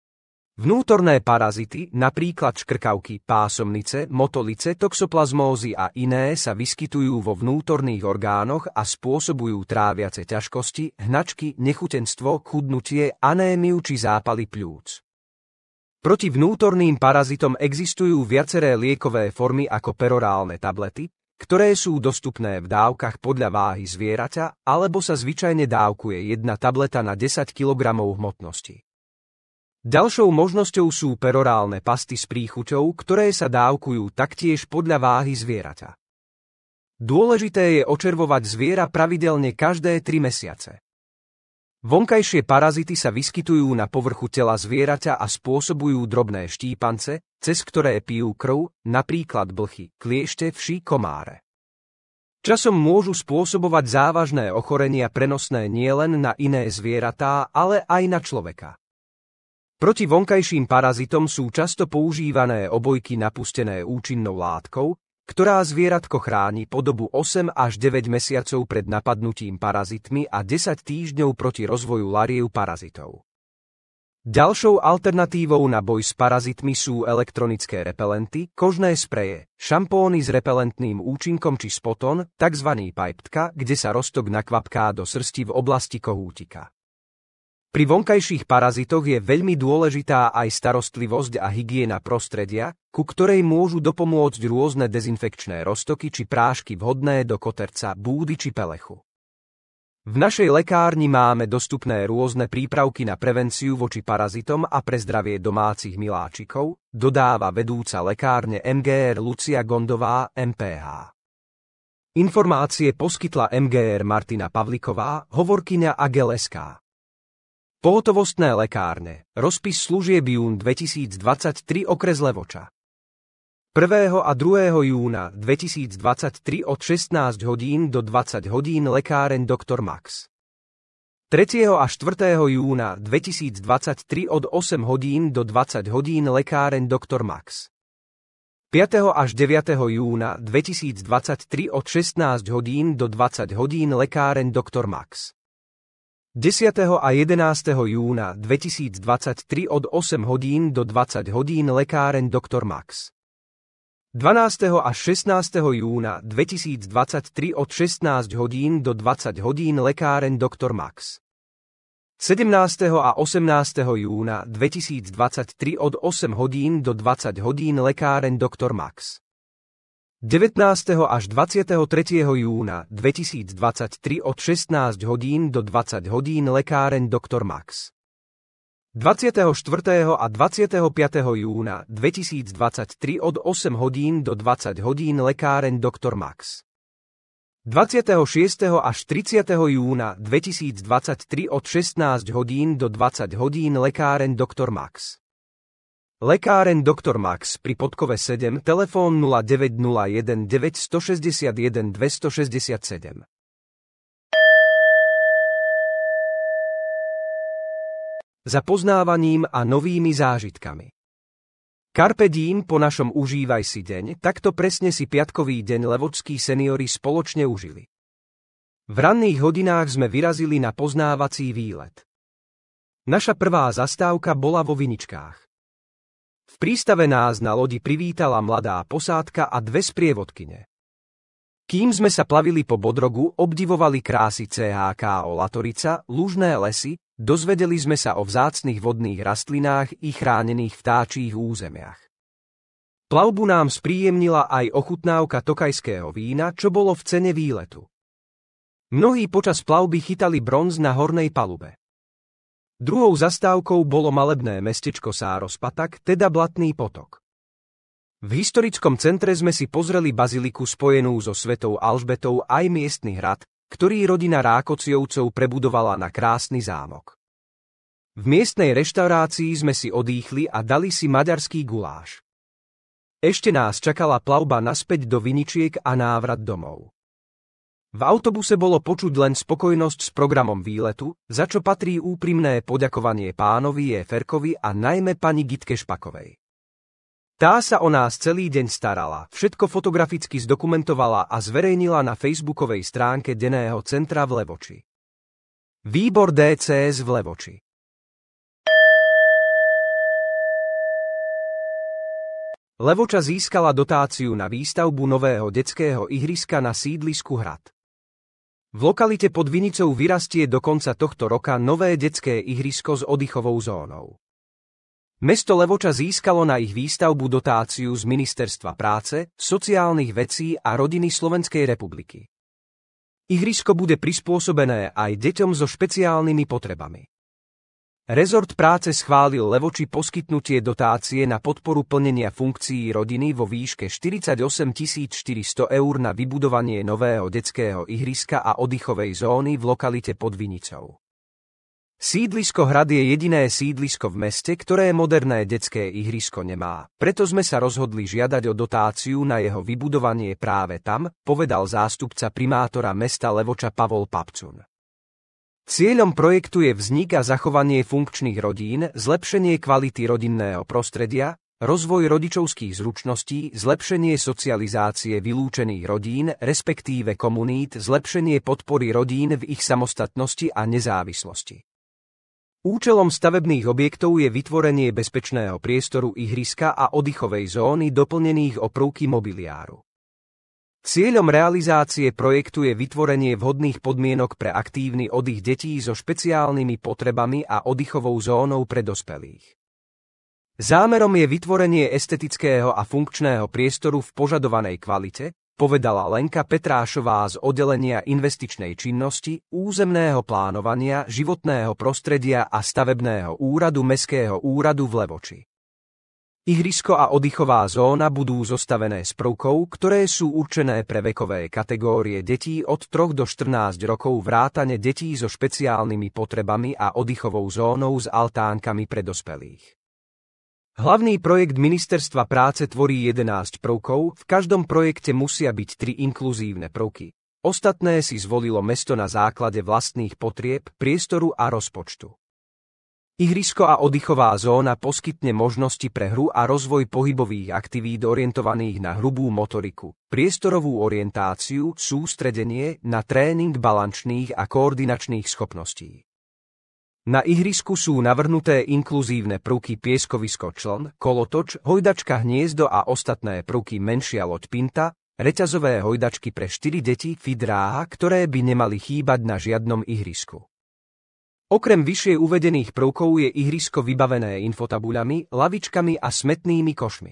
Vnútorné parazity, napríklad škrkavky, pásomnice, motolice, toxoplazmózy a iné sa vyskytujú vo vnútorných orgánoch a spôsobujú tráviace ťažkosti, hnačky, nechutenstvo, chudnutie, anémiu či zápaly pľúc. Proti vnútorným parazitom existujú viaceré liekové formy ako perorálne tablety, ktoré sú dostupné v dávkach podľa váhy zvieraťa, alebo sa zvyčajne dávkuje jedna tableta na desať kilogramov hmotnosti. Ďalšou možnosťou sú perorálne pasty s príchuťou, ktoré sa dávkujú taktiež podľa váhy zvieraťa. Dôležité je očervovať zviera pravidelne každé tri mesiace. Vonkajšie parazity sa vyskytujú na povrchu tela zvieraťa a spôsobujú drobné štípance, cez ktoré pijú krv, napríklad blchy, kliešte, vši, komáre. Časom môžu spôsobovať závažné ochorenia prenosné nielen na iné zvieratá, ale aj na človeka. Proti vonkajším parazitom sú často používané obojky napustené účinnou látkou, ktorá zvieratko chráni po dobu osem až deväť mesiacov pred napadnutím parazitmi a desať týždňov proti rozvoju lariev parazitov. Ďalšou alternatívou na boj s parazitmi sú elektronické repelenty, kožné spreje, šampóny s repelentným účinkom či spoton, tzv. Piptka, kde sa roztok nakvapká do srsti v oblasti kohútika. Pri vonkajších parazitoch je veľmi dôležitá aj starostlivosť a hygiena prostredia, ku ktorej môžu dopomôcť rôzne dezinfekčné roztoky či prášky vhodné do koterca, búdy či pelechu. V našej lekárni máme dostupné rôzne prípravky na prevenciu voči parazitom a pre zdravie domácich miláčikov, dodáva vedúca lekárne em gé er Lucia Gondová, em pé há. Informácie poskytla em gé er Martina Pavliková, hovorkyňa á gé é el es ká. Pohotovostné lekárne, rozpis služieb jún dvetisícdvadsaťtri okres Levoča. prvého a druhého júna dvetisícdvadsaťtri od šestnásť hodín do dvadsať hodín lekáreň doktor Max. tretieho a štvrtého júna dvetisícdvadsaťtri od osem hodín do dvadsať hodín lekáreň doktor Max. piateho až deviateho júna dvetisícdvadsaťtri od šestnásť hodín do dvadsať hodín lekáreň doktor Max. desiateho a jedenásteho júna dvetisícdvadsaťtri od osem hodín do dvadsať hodín lekáreň doktor Max. dvanásteho až šestnásteho júna dvetisícdvadsaťtri od šestnásť hodín do dvadsať hodín lekáreň doktor Max. sedemnásteho a osemnásteho júna dvetisícdvadsaťtri od osem hodín do dvadsať hodín lekáreň doktor Max. devätnásteho až dvadsiateho tretieho júna dvetisícdvadsaťtri od šestnásť hodín do dvadsať hodín lekáreň doktor Max. dvadsiateho štvrtého a dvadsiateho piateho júna dvetisícdvadsaťtri od osem hodín do dvadsať hodín lekáreň doktor Max. dvadsiateho šiesteho až tridsiateho júna dvetisícdvadsaťtri od šestnásť hodín do dvadsať hodín lekáreň doktor Max. Lekáreň doktor Max pri Podkove sedem, telefón nula deväť nula jeden deväť šesť jeden dva šesť sedem. Za poznávaním a novými zážitkami. Carpe diem, po našom užívaj si deň, takto presne si piatkový deň levočskí seniori spoločne užili. V ranných hodinách sme vyrazili na poznávací výlet. Naša prvá zastávka bola vo Viničkách. V prístave nás na lodi privítala mladá posádka a dve sprievodkyne. Kým sme sa plavili po Bodrogu, obdivovali krásy cé há ká ó Latorica, lužné lesy, dozvedeli sme sa o vzácnych vodných rastlinách i chránených vtáčích územiach. Plavbu nám spríjemnila aj ochutnávka tokajského vína, čo bolo v cene výletu. Mnohí počas plavby chytali bronz na hornej palube. Druhou zastávkou bolo malebné mestečko Sárospatak, teda Blatný potok. V historickom centre sme si pozreli baziliku spojenú so Svetou Alžbetou aj miestny hrad, ktorý rodina Rákociovcov prebudovala na krásny zámok. V miestnej reštaurácii sme si odýchli a dali si maďarský guláš. Ešte nás čakala plavba naspäť do Viničiek a návrat domov. V autobuse bolo počuť len spokojnosť s programom výletu, za čo patrí úprimné poďakovanie pánovi Jeferkovi a najmä pani Gitke Špakovej. Tá sa o nás celý deň starala, všetko fotograficky zdokumentovala a zverejnila na facebookovej stránke denného centra v Levoči. Výbor dé cé es v Levoči. Levoča získala dotáciu na výstavbu nového detského ihriska na sídlisku Hrad. V lokalite pod Vinicou vyrastie do konca tohto roka nové detské ihrisko s oddychovou zónou. Mesto Levoča získalo na ich výstavbu dotáciu z Ministerstva práce, sociálnych vecí a rodiny Slovenskej republiky. Ihrisko bude prispôsobené aj deťom so špeciálnymi potrebami. Rezort práce schválil Levoči poskytnutie dotácie na podporu plnenia funkcií rodiny vo výške štyridsaťosem tisíc štyristo eur na vybudovanie nového detského ihriska a oddychovej zóny v lokalite pod Vinicou. Sídlisko Hrad je jediné sídlisko v meste, ktoré moderné detské ihrisko nemá, preto sme sa rozhodli žiadať o dotáciu na jeho vybudovanie práve tam, povedal zástupca primátora mesta Levoča Pavol Papcun. Cieľom projektu je vznik a zachovanie funkčných rodín, zlepšenie kvality rodinného prostredia, rozvoj rodičovských zručností, zlepšenie socializácie vylúčených rodín, respektíve komunít, zlepšenie podpory rodín v ich samostatnosti a nezávislosti. Účelom stavebných objektov je vytvorenie bezpečného priestoru ihriska a oddychovej zóny doplnených o prvky mobiliáru. Cieľom realizácie projektu je vytvorenie vhodných podmienok pre aktívny oddych detí so špeciálnymi potrebami a oddychovou zónou pre dospelých. Zámerom je vytvorenie estetického a funkčného priestoru v požadovanej kvalite, povedala Lenka Petrášová z oddelenia investičnej činnosti, územného plánovania, životného prostredia a stavebného úradu Mestského úradu v Levoči. Ihrisko a oddychová zóna budú zostavené z prvkov, ktoré sú určené pre vekové kategórie detí od troch do štrnásť rokov vrátane detí so špeciálnymi potrebami a oddychovou zónou s altánkami pre dospelých. Hlavný projekt Ministerstva práce tvorí jedenásť prvkov, v každom projekte musia byť tri inkluzívne prvky. Ostatné si zvolilo mesto na základe vlastných potrieb, priestoru a rozpočtu. Ihrisko a oddychová zóna poskytne možnosti pre hru a rozvoj pohybových aktivít orientovaných na hrubú motoriku, priestorovú orientáciu, sústredenie na tréning balančných a koordinačných schopností. Na ihrisku sú navrhnuté inkluzívne prvky pieskovisko čln, kolotoč, hojdačka hniezdo a ostatné prvky menšia loď Pinta, reťazové hojdačky pre štyri deti Fidráha, ktoré by nemali chýbať na žiadnom ihrisku. Okrem vyššie uvedených prvkov je ihrisko vybavené infotabuľami, lavičkami a smetnými košmi.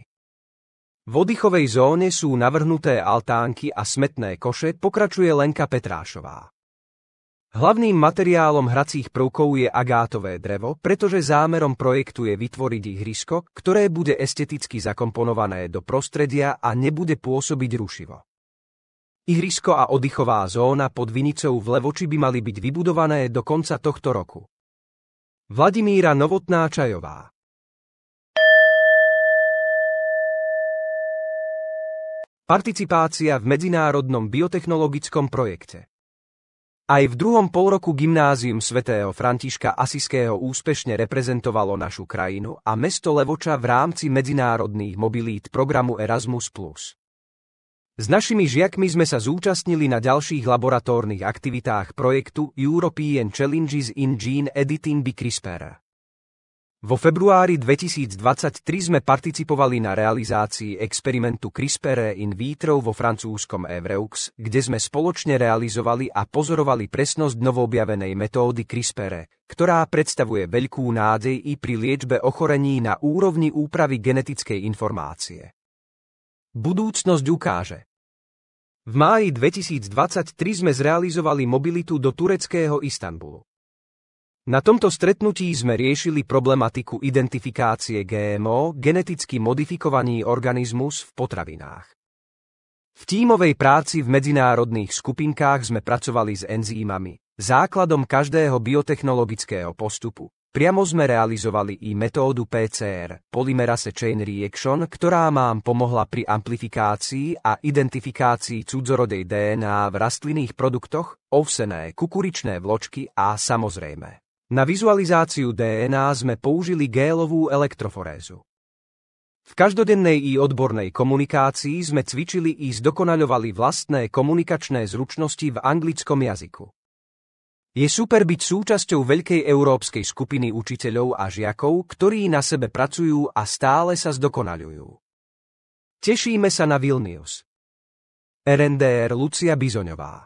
V oddychovej zóne sú navrhnuté altánky a smetné koše, pokračuje Lenka Petrášová. Hlavným materiálom hracích prvkov je agátové drevo, pretože zámerom projektu je vytvoriť ihrisko, ktoré bude esteticky zakomponované do prostredia a nebude pôsobiť rušivo. Ihrisko a oddychová zóna pod Vinicou v Levoči by mali byť vybudované do konca tohto roku. Vladimíra Novotná-Čajová. Participácia v medzinárodnom biotechnologickom projekte. Aj v druhom polroku gymnázium svätého Františka Asiského úspešne reprezentovalo našu krajinu a mesto Levoča v rámci medzinárodných mobilít programu Erasmus plus. S našimi žiakmi sme sa zúčastnili na ďalších laboratórnych aktivitách projektu European Challenges in Gene Editing by CRISPR. Vo februári dvetisícdvadsaťtri sme participovali na realizácii experimentu CRISPR in vitro vo francúzskom Évreux, kde sme spoločne realizovali a pozorovali presnosť novoobjavenej metódy CRISPR, ktorá predstavuje veľkú nádej i pri liečbe ochorení na úrovni úpravy genetickej informácie. Budúcnosť ukáže. V máji dvetisícdvadsaťtri sme zrealizovali mobilitu do tureckého Istanbulu. Na tomto stretnutí sme riešili problematiku identifikácie gé em ó, geneticky modifikovaný organizmus v potravinách. V tímovej práci v medzinárodných skupinkách sme pracovali s enzýmami, základom každého biotechnologického postupu. Priamo sme realizovali i metódu pé cé er, Polymerase Chain Reaction, ktorá nám pomohla pri amplifikácii a identifikácii cudzorodej dé en á v rastlinných produktoch, ovsené kukuričné vločky a samozrejme. Na vizualizáciu dé en á sme použili gélovú elektroforézu. V každodennej i odbornej komunikácii sme cvičili i zdokonaľovali vlastné komunikačné zručnosti v anglickom jazyku. Je super byť súčasťou veľkej európskej skupiny učiteľov a žiakov, ktorí na sebe pracujú a stále sa zdokonaľujú. Tešíme sa na Vilnius. er en dé er Lucia Bizoňová.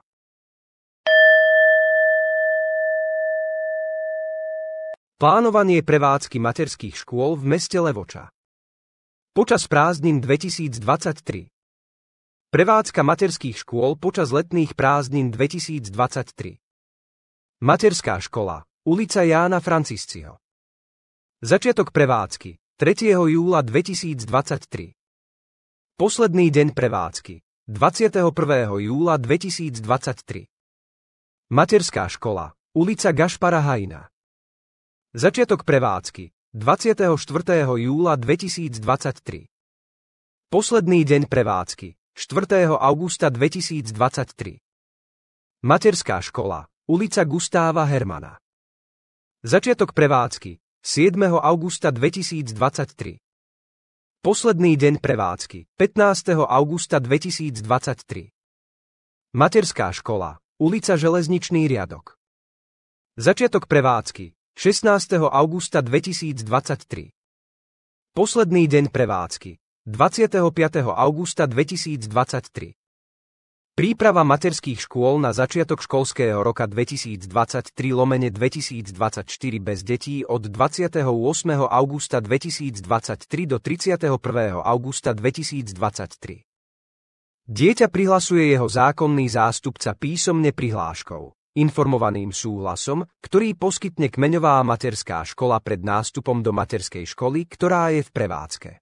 Plánovanie prevádzky materských škôl v meste Levoča. Počas prázdnin dvetisícdvadsaťtri. Prevádzka materských škôl počas letných prázdnin dvetisícdvadsaťtri. Materská škola, ulica Jána Francisciho. Začiatok prevádzky, tretieho júla dvetisícdvadsaťtri. Posledný deň prevádzky, dvadsiateho prvého júla dvetisícdvadsaťtri. Materská škola, ulica Gašpara Hajna. Začiatok prevádzky, dvadsiateho štvrtého júla dvetisícdvadsaťtri. Posledný deň prevádzky, štvrtého augusta dvetisícdvadsaťtri. Materská škola, ulica Gustáva Hermana. Začiatok prevádzky, siedmeho augusta dvetisícdvadsaťtri. Posledný deň prevádzky, pätnásteho augusta dvetisícdvadsaťtri. Materská škola, ulica Železničný riadok. Začiatok prevádzky, šestnásteho augusta dvetisícdvadsaťtri. Posledný deň prevádzky, dvadsiateho piateho augusta dvetisícdvadsaťtri. Príprava materských škôl na začiatok školského roka dvetisícdvadsaťtri lomene dvetisícdvadsaťštyri bez detí od dvadsiateho ôsmeho augusta dvetisícdvadsaťtri do tridsiateho prvého augusta dvetisícdvadsaťtri. Dieťa prihlasuje jeho zákonný zástupca písomne prihláškou, informovaným súhlasom, ktorý poskytne kmeňová materská škola pred nástupom do materskej školy, ktorá je v prevádzke.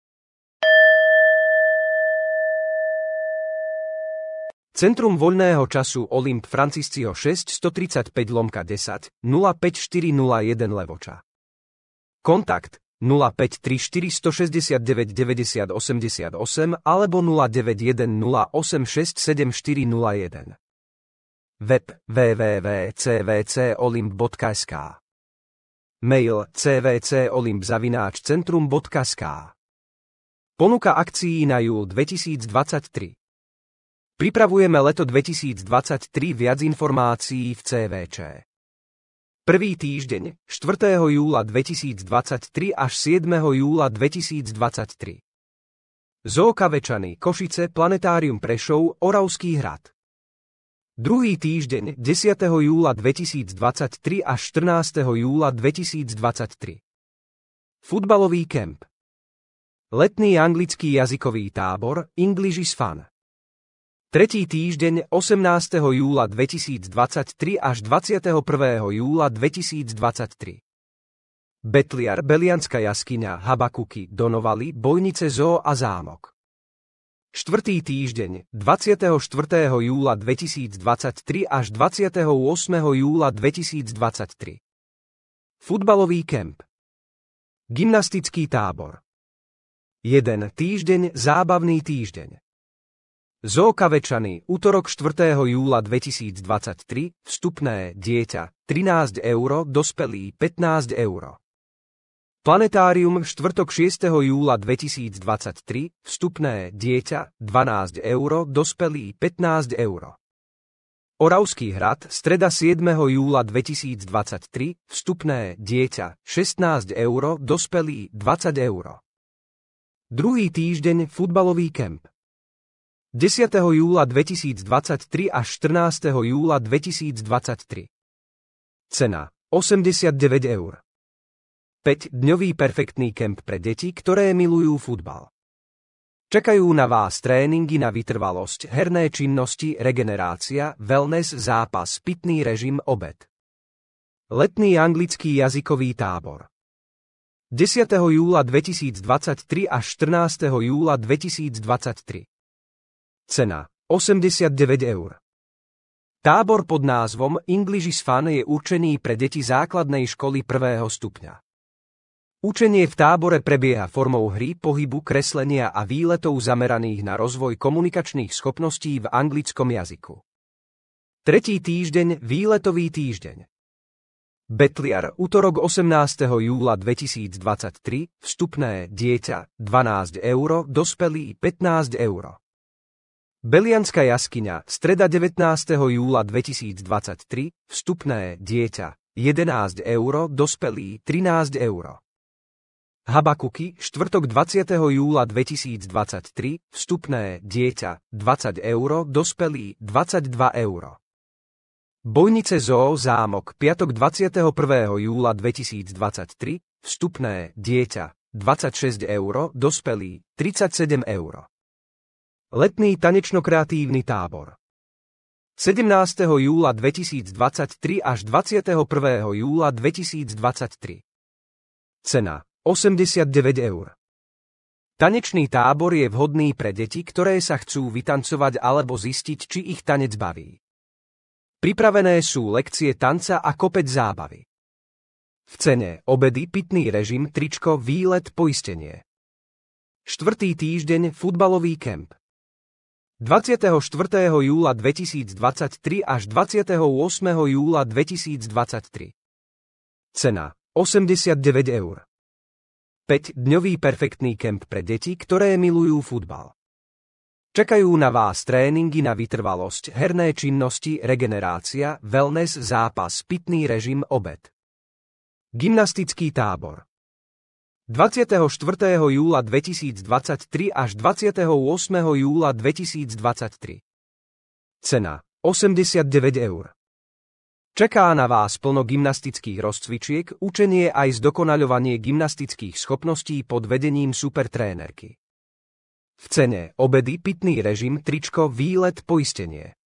Centrum voľného času Olymp Francisciho šesť stotridsaťpäť lomka desať nula päť štyri nula jeden Levoča. Kontakt nula päť tri štyri šesť deväť deväť osem osem alebo nula deväť jeden nula osem šesť sedem štyri nula jeden. Web w w w bodka c v c olymp bodka es ká. Mail c v c olymp zavináč centrum bodka es ká. Ponuka akcií na júl dvetisícdvadsaťtri. Pripravujeme leto dvetisícdvadsaťtri, viac informácií v cé vé čé. Prvý týždeň, štvrtého júla dvetisícdvadsaťtri až siedmeho júla dvetisícdvadsaťtri. Zoo Kavečany, Košice, Planetárium Prešov, Oravský hrad. Druhý týždeň, desiateho júla dvetisícdvadsaťtri až štrnásteho júla dvetisícdvadsaťtri. Futbalový kemp. Letný anglický jazykový tábor, English is fun. Tretí týždeň, osemnásteho júla dvetisícdvadsaťtri až dvadsiateho prvého júla dvetisícdvadsaťtri. Betliar, Belianská jaskyňa, Habakuky, Donovali, Bojnice, zoo a zámok. Štvrtý týždeň, dvadsiateho štvrtého júla dvetisícdvadsaťtri až dvadsiateho ôsmeho júla dvetisícdvadsaťtri. Futbalový kemp. Gymnastický tábor. Jeden týždeň, zábavný týždeň. Zoo Kavečany, utorok štvrtého júla dvetisícdvadsaťtri, vstupné, dieťa, trinásť eur, dospelý, pätnásť eur. Planetárium, štvrtok šiesteho júla dvetisícdvadsaťtri, vstupné, dieťa, dvanásť eur, dospelý, pätnásť eur. Oravský hrad, streda siedmeho júla dvetisícdvadsaťtri, vstupné, dieťa, šestnásť eur, dospelý, dvadsať eur. Druhý týždeň, futbalový kemp. desiateho júla dvetisícdvadsaťtri až štrnásteho júla dvetisícdvadsaťtri. Cena, osemdesiatdeväť eur. päťdňový perfektný kemp pre deti, ktoré milujú futbal. Čakajú na vás tréningy na vytrvalosť, herné činnosti, regenerácia, wellness, zápas, pitný režim, obed. Letný anglický jazykový tábor. desiateho júla dvetisícdvadsaťtri až štrnásteho júla dvetisícdvadsaťtri. Cena, osemdesiatdeväť eur. Tábor pod názvom English is Fun je určený pre deti základnej školy prvého stupňa. Učenie v tábore prebieha formou hry, pohybu, kreslenia a výletov zameraných na rozvoj komunikačných schopností v anglickom jazyku. Tretí týždeň, výletový týždeň. Betliar, utorok osemnásteho júla dvetisícdvadsaťtri, vstupné, dieťa, dvanásť eur, dospelý, pätnásť eur. Belianská jaskyňa, streda devätnásteho júla dvetisícdvadsaťtri, vstupné, dieťa, jedenásť eur, dospelý, trinásť eur. Habakuky, štvrtok dvadsiateho júla dvetisícdvadsaťtri, vstupné, dieťa, dvadsať eur, dospelý, dvadsaťdva eur. Bojnice zoo zámok, piatok dvadsiateho prvého júla dvetisícdvadsaťtri, vstupné, dieťa, dvadsaťšesť eur, dospelý, tridsaťsedem eur. Letný tanečno-kreatívny tábor. sedemnásteho júla dvetisícdvadsaťtri až dvadsiateho prvého júla dvetisícdvadsaťtri. Cena, osemdesiatdeväť eur. Tanečný tábor je vhodný pre deti, ktoré sa chcú vytancovať alebo zistiť, či ich tanec baví. Pripravené sú lekcie tanca a kopec zábavy. V cene obedy, pitný režim, tričko, výlet, poistenie. Štvrtý týždeň, futbalový kemp. dvadsiateho štvrtého júla dvetisícdvadsaťtri až dvadsiateho ôsmeho júla dvetisícdvadsaťtri. Cena, osemdesiatdeväť eur. päťdňový perfektný kemp pre deti, ktoré milujú futbal. Čakajú na vás tréningy na vytrvalosť, herné činnosti, regenerácia, wellness, zápas, pitný režim, obed. Gymnastický tábor. dvadsiateho štvrtého júla dvetisícdvadsaťtri až dvadsiateho ôsmeho júla dvetisícdvadsaťtri. Cena, osemdesiatdeväť eur. Čaká na vás plno gymnastických rozcvičiek, učenie aj zdokonaľovanie gymnastických schopností pod vedením supertrénerky. V cene obedy, pitný režim, tričko, výlet, poistenie.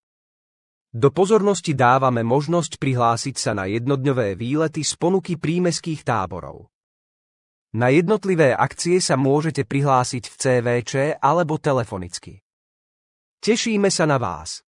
Do pozornosti dávame možnosť prihlásiť sa na jednodňové výlety z ponuky prímestských táborov. Na jednotlivé akcie sa môžete prihlásiť v cé vé čé alebo telefonicky. Tešíme sa na vás.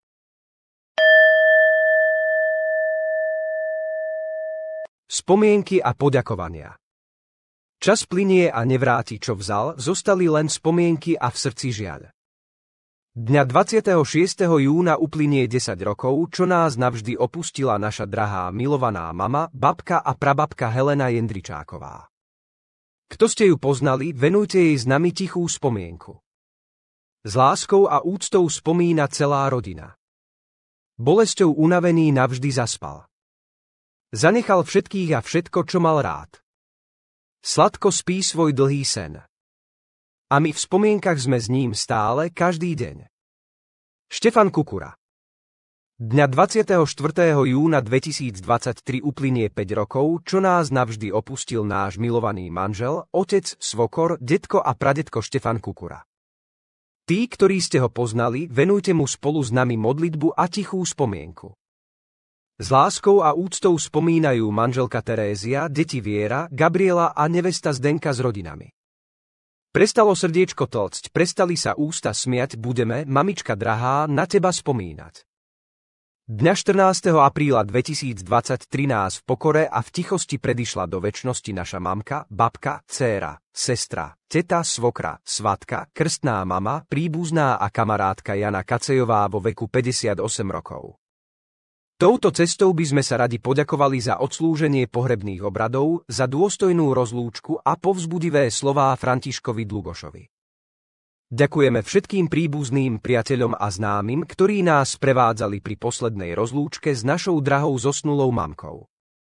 Spomienky a poďakovania. Čas plynie a nevráti, čo vzal, zostali len spomienky a v srdci žiaľ. Dňa dvadsiateho šiesteho júna uplynie desať rokov, čo nás navždy opustila naša drahá milovaná mama, babka a prababka Helena Jendričáková. Kto ste ju poznali, venujte jej s nami tichú spomienku. S láskou a úctou spomína celá rodina. Bolesťou unavený navždy zaspal. Zanechal všetkých a všetko, čo mal rád. Sladko spí svoj dlhý sen. A my v spomienkach sme s ním stále, každý deň. Štefan Kukura. Dňa dvadsiateho štvrtého júna dvetisícdvadsaťtri uplynie päť rokov, čo nás navždy opustil náš milovaný manžel, otec, svokor, detko a pradetko Štefan Kukura. Tí, ktorí ste ho poznali, venujte mu spolu s nami modlitbu a tichú spomienku. S láskou a úctou spomínajú manželka Terézia, deti Viera, Gabriela a nevesta Zdenka s rodinami. Prestalo srdiečko tlcť, prestali sa ústa smiať, budeme, mamička drahá, na teba spomínať. Dňa štrnásteho apríla dvetisícdvadsaťtri nás v pokore a v tichosti predišla do večnosti naša mamka, babka, dcéra, sestra, teta, svokra, svatka, krstná mama, príbuzná a kamarátka Jana Kacejová vo veku päťdesiatosem rokov. Touto cestou by sme sa radi poďakovali za odslúženie pohrebných obradov, za dôstojnú rozlúčku a povzbudivé slová Františkovi Dlugošovi. Ďakujeme všetkým príbuzným, priateľom a známym, ktorí nás prevádzali pri poslednej rozlúčke s našou drahou zosnulou mamkou.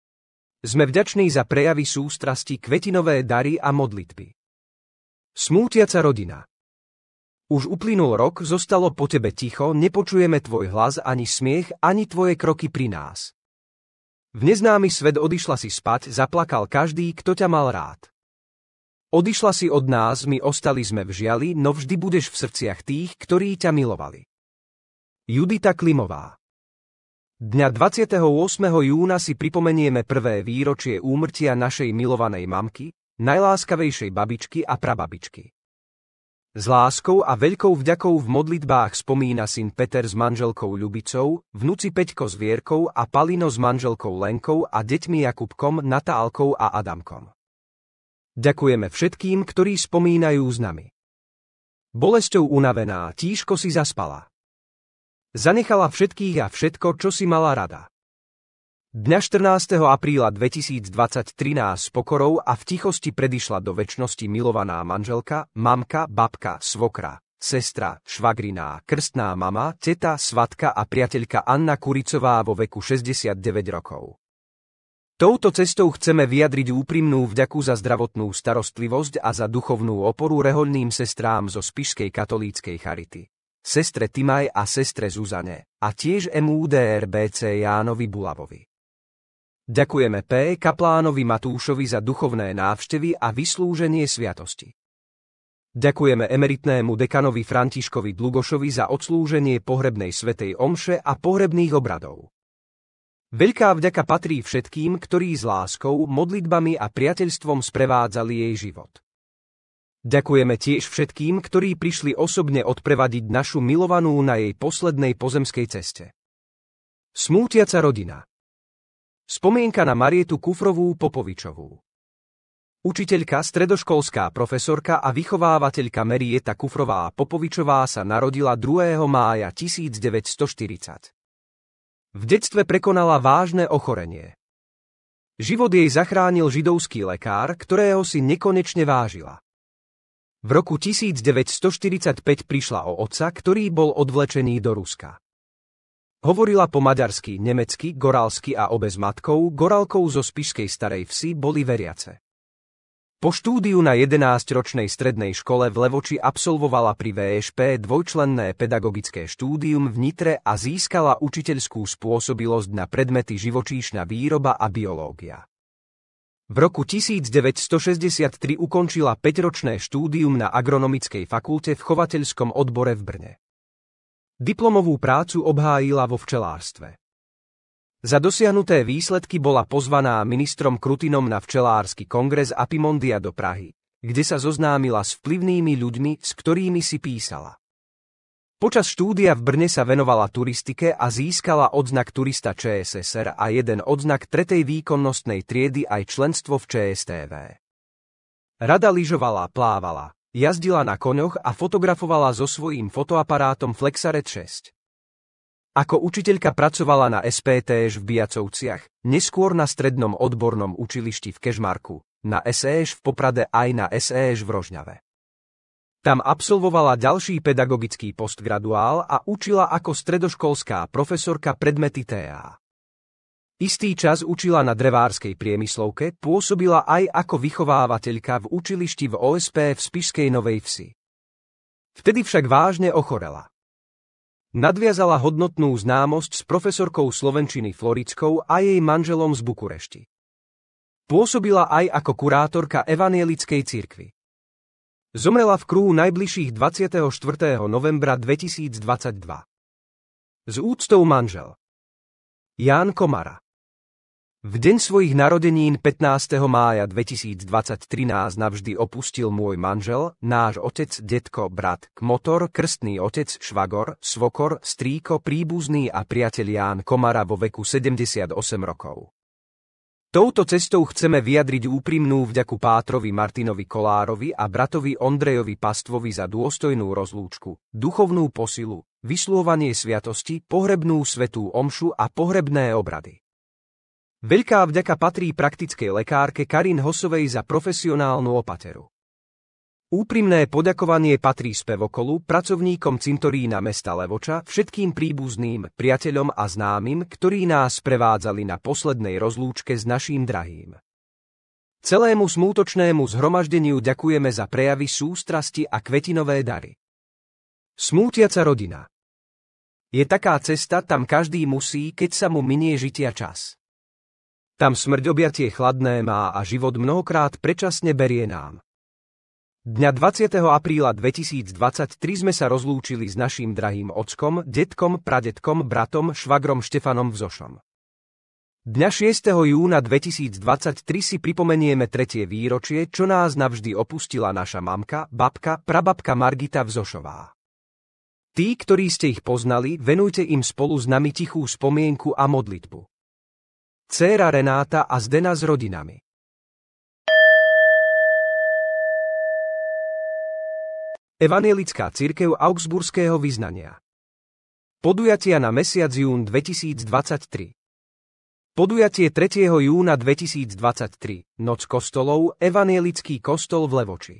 Sme vďační za prejavy sústrasti, kvetinové dary a modlitby. Smútiaca rodina. Už uplynul rok, zostalo po tebe ticho, nepočujeme tvoj hlas, ani smiech, ani tvoje kroky pri nás. V neznámy svet odišla si spať, zaplakal každý, kto ťa mal rád. Odišla si od nás, my ostali sme v žiali, no vždy budeš v srdciach tých, ktorí ťa milovali. Judita Klimová. Dňa dvadsiateho ôsmeho júna si pripomenieme prvé výročie úmrtia našej milovanej mamky, najláskavejšej babičky a prababičky. S láskou a veľkou vďakou v modlitbách spomína syn Peter s manželkou Ľubicou, vnuci Peťko s Vierkou a Palino s manželkou Lenkou a deťmi Jakubkom, Natálkou a Adamkom. Ďakujeme všetkým, ktorí spomínajú s nami. Bolesťou unavená, tížko si zaspala. Zanechala všetkých a všetko, čo si mala rada. Dňa štrnásteho apríla dvetisícdvadsaťtri nás s pokorou a v tichosti predišla do večnosti milovaná manželka, mamka, babka, svokra, sestra, švagriná, krstná mama, teta, svatka a priateľka Anna Kuricová vo veku šesťdesiatdeväť rokov. Touto cestou chceme vyjadriť úprimnú vďaku za zdravotnú starostlivosť a za duchovnú oporu rehoľným sestrám zo Spišskej katolíckej charity, sestre Timaj a sestre Zuzane, a tiež em ú dé er bé cé Jánovi Bulavovi. Ďakujeme P. kaplánovi Matúšovi za duchovné návštevy a vyslúženie sviatosti. Ďakujeme emeritnému dekanovi Františkovi Dlugošovi za odslúženie pohrebnej svätej omše a pohrebných obradov. Veľká vďaka patrí všetkým, ktorí s láskou, modlitbami a priateľstvom sprevádzali jej život. Ďakujeme tiež všetkým, ktorí prišli osobne odprevadiť našu milovanú na jej poslednej pozemskej ceste. Smútiaca rodina. Spomienka na Marietu Kufrovú Popovičovú. Učiteľka, stredoškolská profesorka a vychovávateľka Marieta Kufrová Popovičová sa narodila druhého mája tisícdeväťstoštyridsať. V detstve prekonala vážne ochorenie. Život jej zachránil židovský lekár, ktorého si nekonečne vážila. V roku tisícdeväťstoštyridsaťpäť prišla o otca, ktorý bol odvlečený do Ruska. Hovorila po maďarsky, nemecky, goralsky a obe s matkou, Goralkou zo Spišskej Starej Vsi, boli veriace. Po štúdiu na jedenásťročnej strednej škole v Levoči absolvovala pri vé eš pé dvojčlenné pedagogické štúdium v Nitre a získala učiteľskú spôsobilosť na predmety živočíšna výroba a biológia. V roku tisícdeväťstošesťdesiattri ukončila päťročné štúdium na agronomickej fakulte v chovateľskom odbore v Brne. Diplomovú prácu obhájila vo včelárstve. Za dosiahnuté výsledky bola pozvaná ministrom Krutinom na včelársky kongres Apimondia do Prahy, kde sa zoznámila s vplyvnými ľuďmi, s ktorými si písala. Počas štúdia v Brne sa venovala turistike a získala odznak turista ČSSR a jeden odznak tretej výkonnostnej triedy aj členstvo v ČSTV. Rada lyžovala, plávala, jazdila na koňoch a fotografovala so svojím fotoaparátom Flexaret šesť. Ako učiteľka pracovala na es pé té š v Bijacovciach, neskôr na strednom odbornom učilišti v Kežmarku, na es é š v Poprade aj na es é š v Rožňave. Tam absolvovala ďalší pedagogický postgraduál a učila ako stredoškolská profesorka predmety té á. Istý čas učila na drevárskej priemyslovke, pôsobila aj ako vychovávateľka v učilišti v ó es pé v Spišskej Novej Vsi. Vtedy však vážne ochorela. Nadviazala hodnotnú známosť s profesorkou slovenčiny Florickou a jej manželom z Bukurešti. Pôsobila aj ako kurátorka evanielickej cirkvi. Zomrela v Krú najbližších dvadsiateho štvrtého novembra dvetisícdvadsaťdva. S úctou manžel Ján Komara. V deň svojich narodenín pätnásteho mája dvetisícdvadsaťtri nás navždy opustil môj manžel, náš otec, detko, brat, kmotor, krstný otec, švagor, svokor, strýko, príbuzný a priateľ Ján Komara vo veku sedemdesiatosem rokov. Touto cestou chceme vyjadriť úprimnú vďaku pátrovi Martinovi Kolárovi a bratovi Ondrejovi Pastvovi za dôstojnú rozlúčku, duchovnú posilu, vysluhovanie sviatosti, pohrebnú svätú omšu a pohrebné obrady. Veľká vďaka patrí praktickej lekárke Karin Hosovej za profesionálnu opateru. Úprimné poďakovanie patrí spevokolu, pracovníkom cintorína mesta Levoča, všetkým príbuzným, priateľom a známym, ktorí nás prevádzali na poslednej rozlúčke s naším drahým. Celému smútočnému zhromaždeniu ďakujeme za prejavy sústrasti a kvetinové dary. Smútiaca rodina. Je taká cesta, tam každý musí, keď sa mu minie žitia čas. Tam smrť objatie chladné má a život mnohokrát predčasne berie nám. Dňa dvadsiateho apríla dvetisícdvadsaťtri sme sa rozlúčili s naším drahým ockom, detkom, pradetkom, bratom, švagrom Štefanom Vzošom. Dňa šiesteho júna dvetisícdvadsaťtri si pripomenieme tretie výročie, čo nás navždy opustila naša mamka, babka, prababka Margita Vzošová. Tí, ktorí ste ich poznali, venujte im spolu s nami tichú spomienku a modlitbu. Dcéra Renáta a Zdena s rodinami. Evanjelická cirkev augsburského vyznania. Podujatia na mesiac jún dvetisícdvadsaťtri. Podujatie tretieho júna dvetisícdvadsaťtri. Noc kostolov, Evanjelický kostol v Levoči.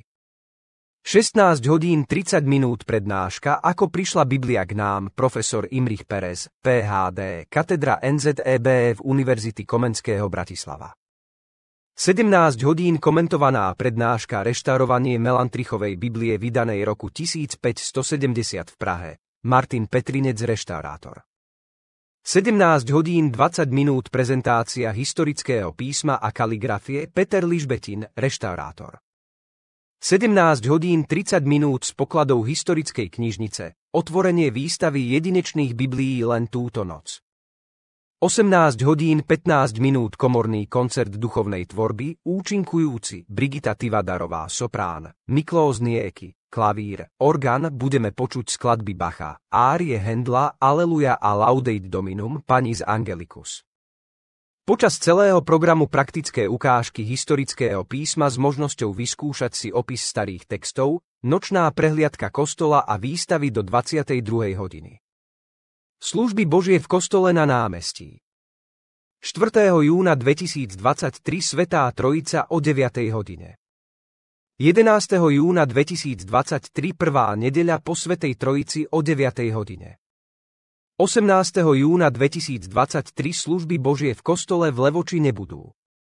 šestnásť hodín tridsať minút prednáška, ako prišla Biblia k nám, profesor Imrich Perez, P H D, katedra N Z E B F Univerzity Komenského Bratislava. sedemnásť hodín komentovaná prednáška Reštaurovanie Melantrichovej Biblie vydanej roku tisícpäťstosedemdesiat v Prahe, Martin Petrinec, reštaurátor. sedemnásť hodín dvadsať minút prezentácia historického písma a kaligrafie, Peter Ližbetin, reštaurátor. sedemnásť hodín tridsať minút s pokladou historickej knižnice, otvorenie výstavy jedinečných Biblií len túto noc. osemnásť hodín pätnásť minút komorný koncert duchovnej tvorby, účinkujúci Brigita Tivadarová, soprán, Miklós Nieky, klavír, orgán, budeme počuť skladby Bacha, árie Hendla, Aleluja a Laudate Dominum, Panis Angelicus. Počas celého programu praktické ukážky historického písma s možnosťou vyskúšať si opis starých textov, nočná prehliadka kostola a výstavy do dvadsiatej druhej hodiny. Služby Božie v kostole na námestí. štvrtého júna dvetisícdvadsaťtri Svätá Trojica o deviatej hodine. jedenásteho júna dvetisícdvadsaťtri Prvá nedeľa po Svätej Trojici o deviatej hodine. osemnásteho júna dvetisícdvadsaťtri Služby Božie v kostole v Levoči nebudú.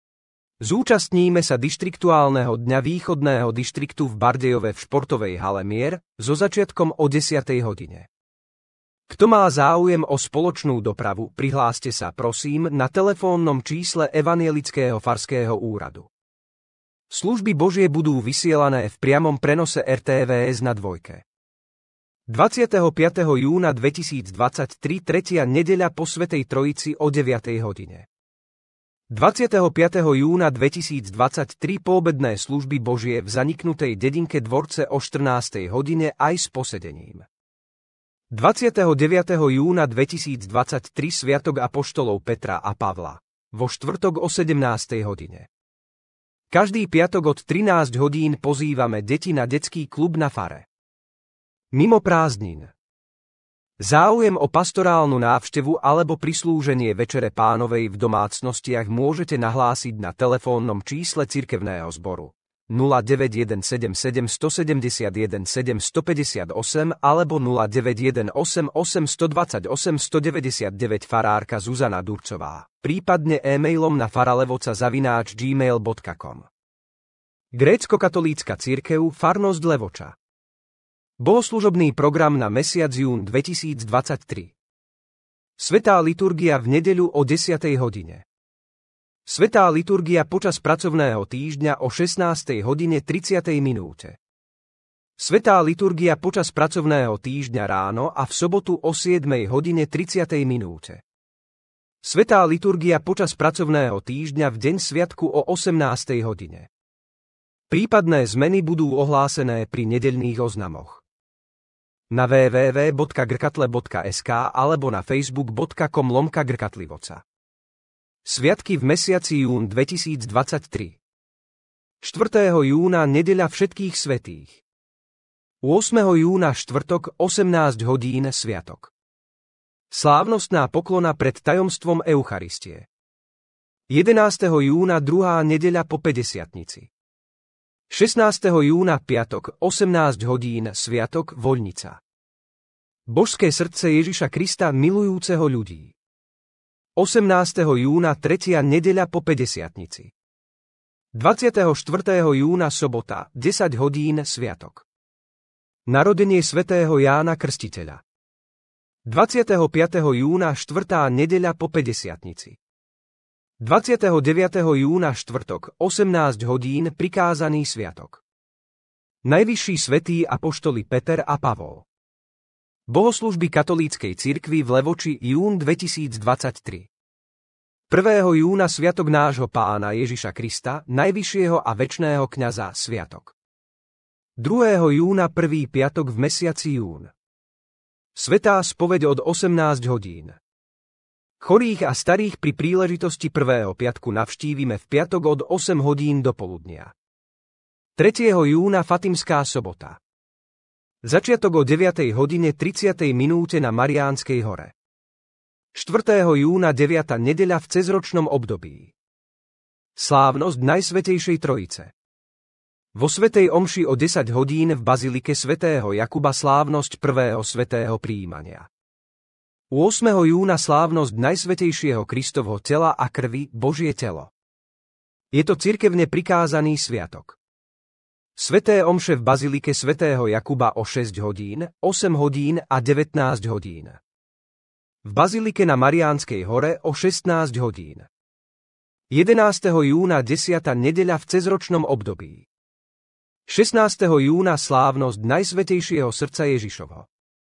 Zúčastníme sa dištriktuálneho dňa východného dištriktu v Bardejove v športovej hale Mier so začiatkom o desiatej hodine. Kto má záujem o spoločnú dopravu, prihláste sa prosím na telefónnom čísle Evanjelického farského úradu. Služby Božie budú vysielané v priamom prenose er té vé es na dvojke. dvadsiateho piateho júna dvetisícdvadsaťtri Tretia nedeľa po Svätej Trojici o deviatej hodine. dvadsiateho piateho júna dvetisícdvadsaťtri Poobedné služby Božie v zaniknutej dedinke Dvorce o štrnástej hodine aj s posedením. dvadsiateho deviateho júna dvetisícdvadsaťtri Sviatok apoštolov Petra a Pavla, vo štvrtok o sedemnástej hodine. Každý piatok od trinásť hodín pozývame deti na detský klub na fare. Mimo prázdnin. Záujem o pastorálnu návštevu alebo prislúženie Večere Pánovej v domácnostiach môžete nahlásiť na telefónnom čísle cirkevného zboru nula deväť jeden sedem sedem sto sedemdesiatjeden sedem sto päťdesiatosem alebo nula deväť jeden osem osem dvadsaťosem stodeväťdesiatdeväť farárka Zuzana Durcová, prípadne e-mailom na faralevoca zavináč gmail bodka com. Grécko-katolícka cirkev, farnosť Levoča. Bohoslužobný program na mesiac jún dvetisícdvadsaťtri. Svätá liturgia v nedeľu o desiatej hodine. Svätá liturgia počas pracovného týždňa o šestnástej hodine tridsiatej minúte. Svätá liturgia počas pracovného týždňa ráno a v sobotu o siedmej hodine tridsiatej minúte. Svätá liturgia počas pracovného týždňa v deň sviatku o osemnástej hodine. Prípadné zmeny budú ohlásené pri nedeľných oznamoch. Na w w w bodka grkatle bodka es ká alebo na facebook bodka com lomka grkatlivoca. Sviatky v mesiaci jún dvetisícdvadsaťtri. štvrtého júna nedeľa všetkých svätých. ôsmeho júna štvrtok osemnásť hodín sviatok. Slávnostná poklona pred tajomstvom Eucharistie. jedenásteho júna druhá nedeľa po päťdesiatnici. šestnásteho júna piatok, osemnásť hodín, sviatok, Voľnica. Božské srdce Ježiša Krista milujúceho ľudí. osemnásteho júna tretia nedeľa po päťdesiatnici. dvadsiateho štvrtého júna sobota, desať hodín, sviatok. Narodenie svätého Jána Krstiteľa. dvadsiateho piateho júna štvrtá nedeľa po päťdesiatnici. dvadsiateho deviateho júna štvrtok, osemnásť hodín, prikázaný sviatok. Najvyšší svätí apoštoli Peter a Pavol. Bohoslužby katolíckej cirkvi v Levoči, jún dvetisícdvadsaťtri. prvého júna sviatok nášho Pána Ježiša Krista, najvyššieho a večného kňaza, sviatok. druhého júna prvý piatok v mesiaci jún. Svätá spoveď od osemnásť hodín. Chorých a starých pri príležitosti prvého piatku navštívime v piatok od osem hodín do poludnia. tretieho júna Fatimská sobota. Začiatok o deviatej hodine tridsiatej minúte na Mariánskej hore. štvrtého júna deviata nedeľa v cezročnom období. Slávnosť Najsvätejšej Trojice. Vo svätej omši o desať hodín v bazilike svätého Jakuba slávnosť prvého svätého prijímania. ôsmeho júna slávnosť Najsvätejšieho Kristovho tela a krvi, Božie telo. Je to cirkevne prikázaný sviatok. Sväté omše v bazilike svätého Jakuba o šesť hodín, osem hodín a devätnásť hodín. V bazilike na Mariánskej hore o šestnásť hodín. jedenásteho júna desiata nedeľa v cezročnom období. šestnásteho júna slávnosť Najsvätejšieho srdca Ježišovho.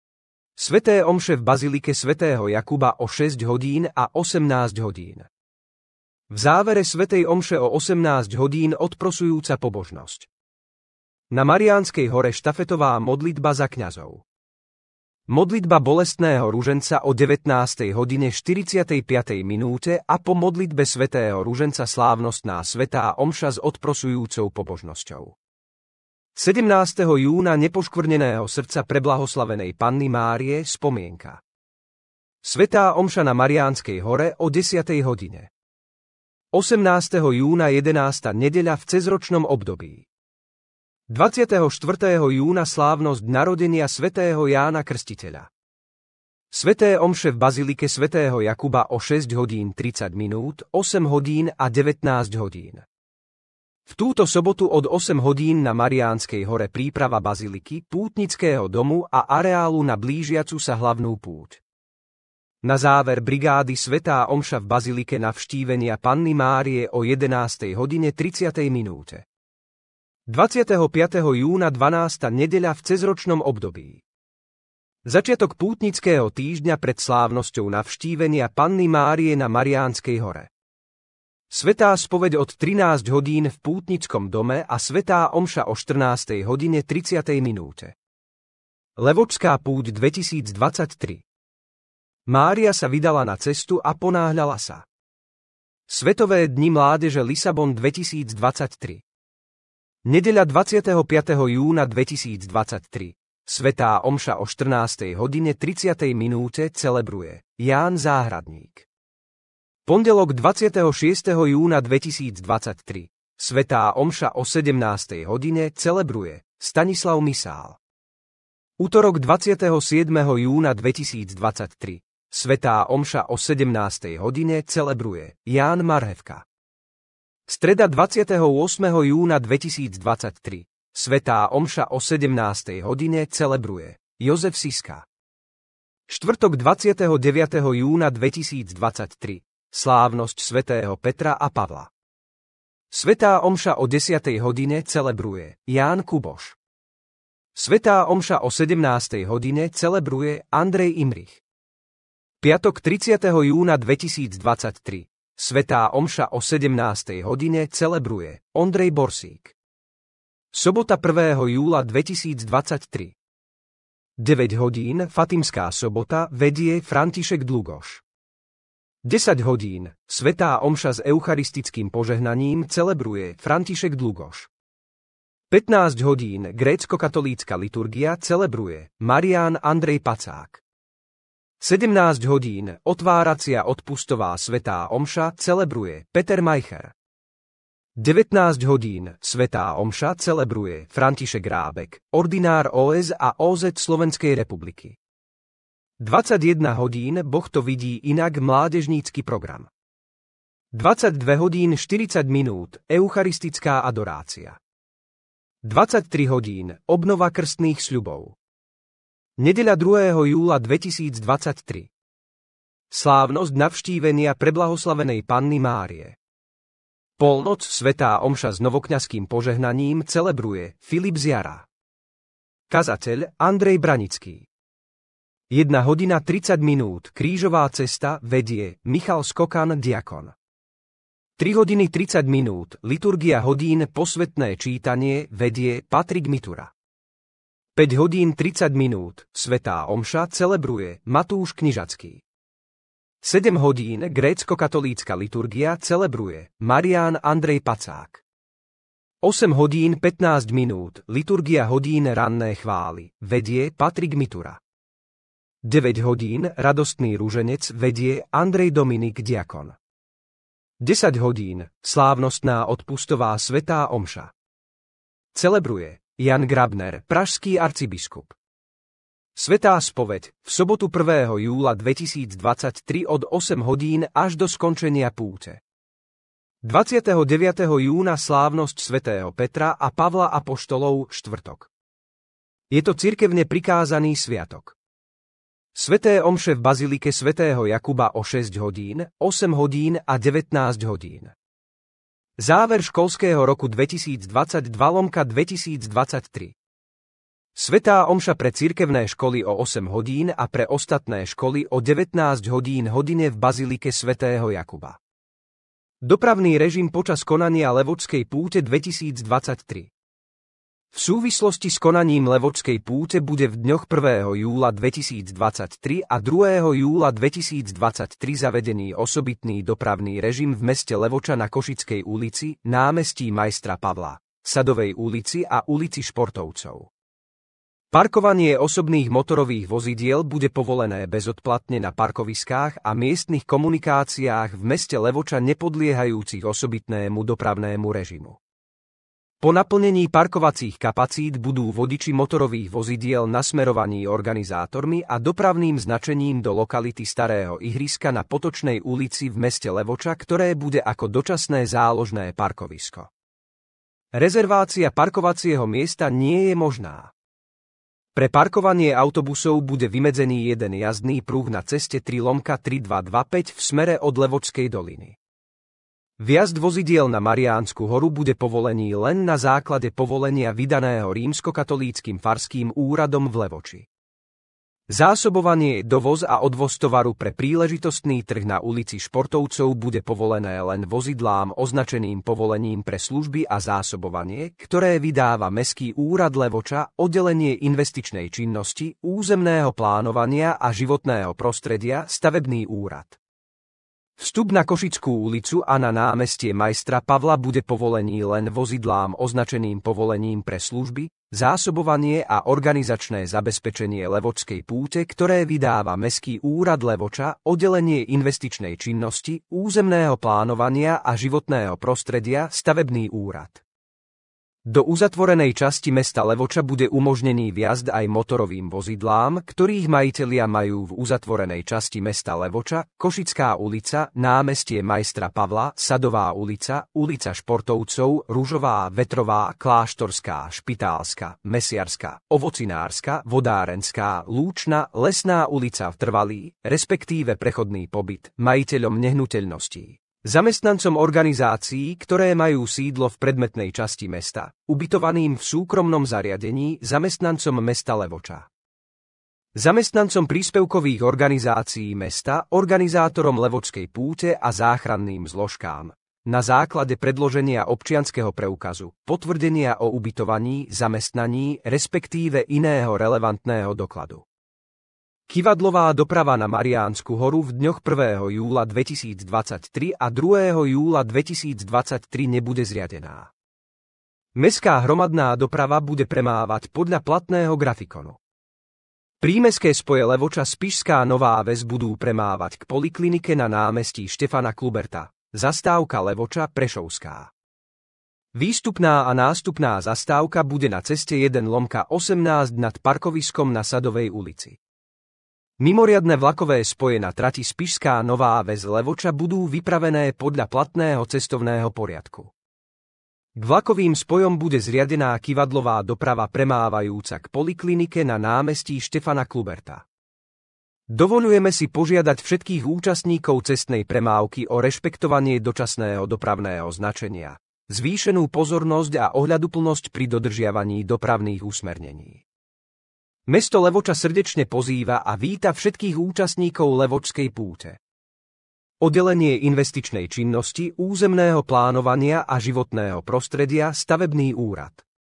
Sväté omše v bazilike svätého Jakuba o šesť hodín a osemnásť hodín. V závere svätej omše o osemnásť hodín odprosujúca pobožnosť. Na Mariánskej hore štafetová modlitba za kňazov. Modlitba bolestného ruženca o devätnástej hodine štyridsiatej piatej minúte a po modlitbe svätého ruženca slávnostná svätá omša s odprosujúcou pobožnosťou. sedemnásteho júna nepoškvrneného srdca preblahoslavenej Panny Márie, spomienka. Svätá omša na Mariánskej hore o desiatej hodine. osemnásteho júna jedenásta nedeľa v cezročnom období. dvadsiateho štvrtého júna slávnosť narodenia svätého Jána Krstiteľa. Sväté omše v bazilike svätého Jakuba o šesť hodín tridsať minút, osem hodín a devätnásť hodín. V túto sobotu od osem hodín na Mariánskej hore príprava baziliky, pútnického domu a areálu na blížiacu sa hlavnú púť. Na záver brigády svätá omša v bazilike navštívenia Panny Márie o jedenástej hodine tridsiatej minúte. dvadsiateho piateho júna dvanásta nedeľa v cezročnom období. Začiatok pútnického týždňa pred slávnosťou navštívenia Panny Márie na Mariánskej hore. Svätá spoveď od trinásť hodín v pútnickom dome a svätá omša o štrnástej hodine tridsiatej minúte. Levočská púť dvetisícdvadsaťtri. Mária sa vydala na cestu a ponáhľala sa. Svetové dni mládeže Lisabon dvetisícdvadsaťtri. Nedeľa dvadsiateho piateho júna dvetisícdvadsaťtri. Svätá omša o štrnástej hodine tridsiatej minúte celebruje Ján Záhradník. Pondelok dvadsiateho šiesteho júna dvetisícdvadsaťtri. Svätá omša o sedemnástej hodine celebruje Stanislav Misál. Utorok dvadsiateho siedmeho júna dvetisícdvadsaťtri. Svätá omša o sedemnástej hodine celebruje Ján Marhevka. Streda dvadsiateho ôsmeho júna dvetisícdvadsaťtri. Svätá omša o sedemnástej hodine celebruje Jozef Siska. Štvrtok dvadsiateho deviateho júna dvetisícdvadsaťtri. Slávnosť svätého Petra a Pavla. Svätá omša o desiatej hodine celebruje Ján Kuboš. Svätá omša o sedemnástej hodine celebruje Andrej Imrich. Piatok tridsiateho júna dvetisícdvadsaťtri. Svätá omša o sedemnástej hodine celebruje Ondrej Borsík. Sobota prvého júla dvetisícdvadsaťtri. deväť hodín Fatimská sobota vedie František Dlugoš. desať hodín svätá omša s eucharistickým požehnaním celebruje František Dlugoš. pätnásť hodín grécko-katolícka liturgia celebruje Marián Andrej Pacák. sedemnásť hodín otváracia odpustová svätá omša celebruje Peter Majcher. devätnásť hodín, svätá omša celebruje František Rábek, ordinár ó es a ó zet Slovenskej republiky. dvadsaťjeden hodín, Boh to vidí inak, mládežnícky program. dvadsaťdve hodín štyridsať minút, eucharistická adorácia. dvadsaťtri hodín, obnova krstných sľubov. Nedeľa druhého júla dvetisícdvadsaťtri. Slávnosť navštívenia preblahoslavenej Panny Márie. Polnoc, svätá omša s novokňazským požehnaním celebruje Filip z Jara. Kazateľ Andrej Branický. jedna hodina tridsať minút, krížová cesta vedie Michal Skokan, diakon. tri hodiny tridsať minút, liturgia hodín, posvetné čítanie vedie Patrik Mitura. päť hodín tridsať minút, svätá omša celebruje Matúš Knižacký. sedem hodín, grécko-katolícka liturgia celebruje Marián Andrej Pacák. osem hodín pätnásť minút, liturgia hodín ranné chvály vedie Patrik Mitura. deväť hodín, radostný ruženec vedie Andrej Dominik, diakon. desať hodín, slávnostná odpustová svätá omša. Celebruje Jan Grabner, pražský arcibiskup. Svätá spoveď v sobotu prvého júla dvetisícdvadsaťtri od osem hodín až do skončenia púte. dvadsiateho deviateho júna slávnosť svätého Petra a Pavla apoštolov, štvrtok. Je to cirkevne prikázaný sviatok. Sväté omše v bazilike svätého Jakuba o šesť hodín, osem hodín a devätnásť hodín. Záver školského roku dvetisícdvadsaťdva lomka dvetisícdvadsaťtri. Svätá omša pre cirkevné školy o osem hodín a pre ostatné školy o devätnásť hodín hodine v bazilike svätého Jakuba. Dopravný režim počas konania Levočskej púte dvetisícdvadsaťtri. V súvislosti s konaním Levočskej púte bude v dňoch prvého júla dvetisícdvadsaťtri a druhého júla dvetisícdvadsaťtri zavedený osobitný dopravný režim v meste Levoča na Košickej ulici, námestí Majstra Pavla, Sadovej ulici a ulici Športovcov. Parkovanie osobných motorových vozidiel bude povolené bezodplatne na parkoviskách a miestnych komunikáciách v meste Levoča nepodliehajúcich osobitnému dopravnému režimu. Po naplnení parkovacích kapacít budú vodiči motorových vozidiel nasmerovaní organizátormi a dopravným značením do lokality Starého ihriska na Potočnej ulici v meste Levoča, ktoré bude ako dočasné záložné parkovisko. Rezervácia parkovacieho miesta nie je možná. Pre parkovanie autobusov bude vymedzený jeden jazdný pruh na ceste tri lomka tri dva dva päť v smere od Levočskej doliny. Vjazd vozidiel na Mariánsku horu bude povolený len na základe povolenia vydaného rímskokatolíckym farským úradom v Levoči. Zásobovanie, dovoz a odvoz tovaru pre príležitostný trh na ulici Športovcov bude povolené len vozidlám označeným povolením pre služby a zásobovanie, ktoré vydáva Mestský úrad Levoča, oddelenie investičnej činnosti, územného plánovania a životného prostredia, stavebný úrad. Vstup na Košickú ulicu a na námestie Majstra Pavla bude povolený len vozidlám označeným povolením pre služby, zásobovanie a organizačné zabezpečenie Levočskej púte, ktoré vydáva Mestský úrad Levoča, oddelenie investičnej činnosti, územného plánovania a životného prostredia, stavebný úrad. Do uzatvorenej časti mesta Levoča bude umožnený vjazd aj motorovým vozidlám, ktorých majitelia majú v uzatvorenej časti mesta Levoča, Košická ulica, námestie Majstra Pavla, Sadová ulica, ulica Športovcov, Ružová, Vetrová, Kláštorská, Špitálska, Mesiarska, Ovocinárska, Vodárenská, Lúčna, Lesná ulica v Trvalí, respektíve prechodný pobyt, majiteľom nehnuteľností. Zamestnancom organizácií, ktoré majú sídlo v predmetnej časti mesta, ubytovaným v súkromnom zariadení, zamestnancom mesta Levoča. Zamestnancom príspevkových organizácií mesta, organizátorom Levočskej púte a záchranným zložkám. Na základe predloženia občianskeho preukazu, potvrdenia o ubytovaní, zamestnaní, respektíve iného relevantného dokladu. Kivadlová doprava na Mariánsku horu v dňoch prvého júla dvetisícdvadsaťtri a druhého júla dvetisícdvadsaťtri nebude zriadená. Mestská hromadná doprava bude premávať podľa platného grafikonu. Prímestské spoje Levoča Spišská Nová Ves budú premávať k poliklinike na námestí Štefana Kluberta, zastávka Levoča Prešovská. Výstupná a nástupná zastávka bude na ceste jeden lomka osemnásť nad parkoviskom na Sadovej ulici. Mimoriadne vlakové spoje na trati Spišská Nová Ves Levoča budú vypravené podľa platného cestovného poriadku. K vlakovým spojom bude zriadená kyvadlová doprava premávajúca k poliklinike na námestí Štefana Kluberta. Dovoľujeme si požiadať všetkých účastníkov cestnej premávky o rešpektovanie dočasného dopravného značenia, zvýšenú pozornosť a ohľaduplnosť pri dodržiavaní dopravných usmernení. Mesto Levoča srdečne pozýva a víta všetkých účastníkov Levočskej púte. Oddelenie investičnej činnosti, územného plánovania a životného prostredia, stavebný úrad.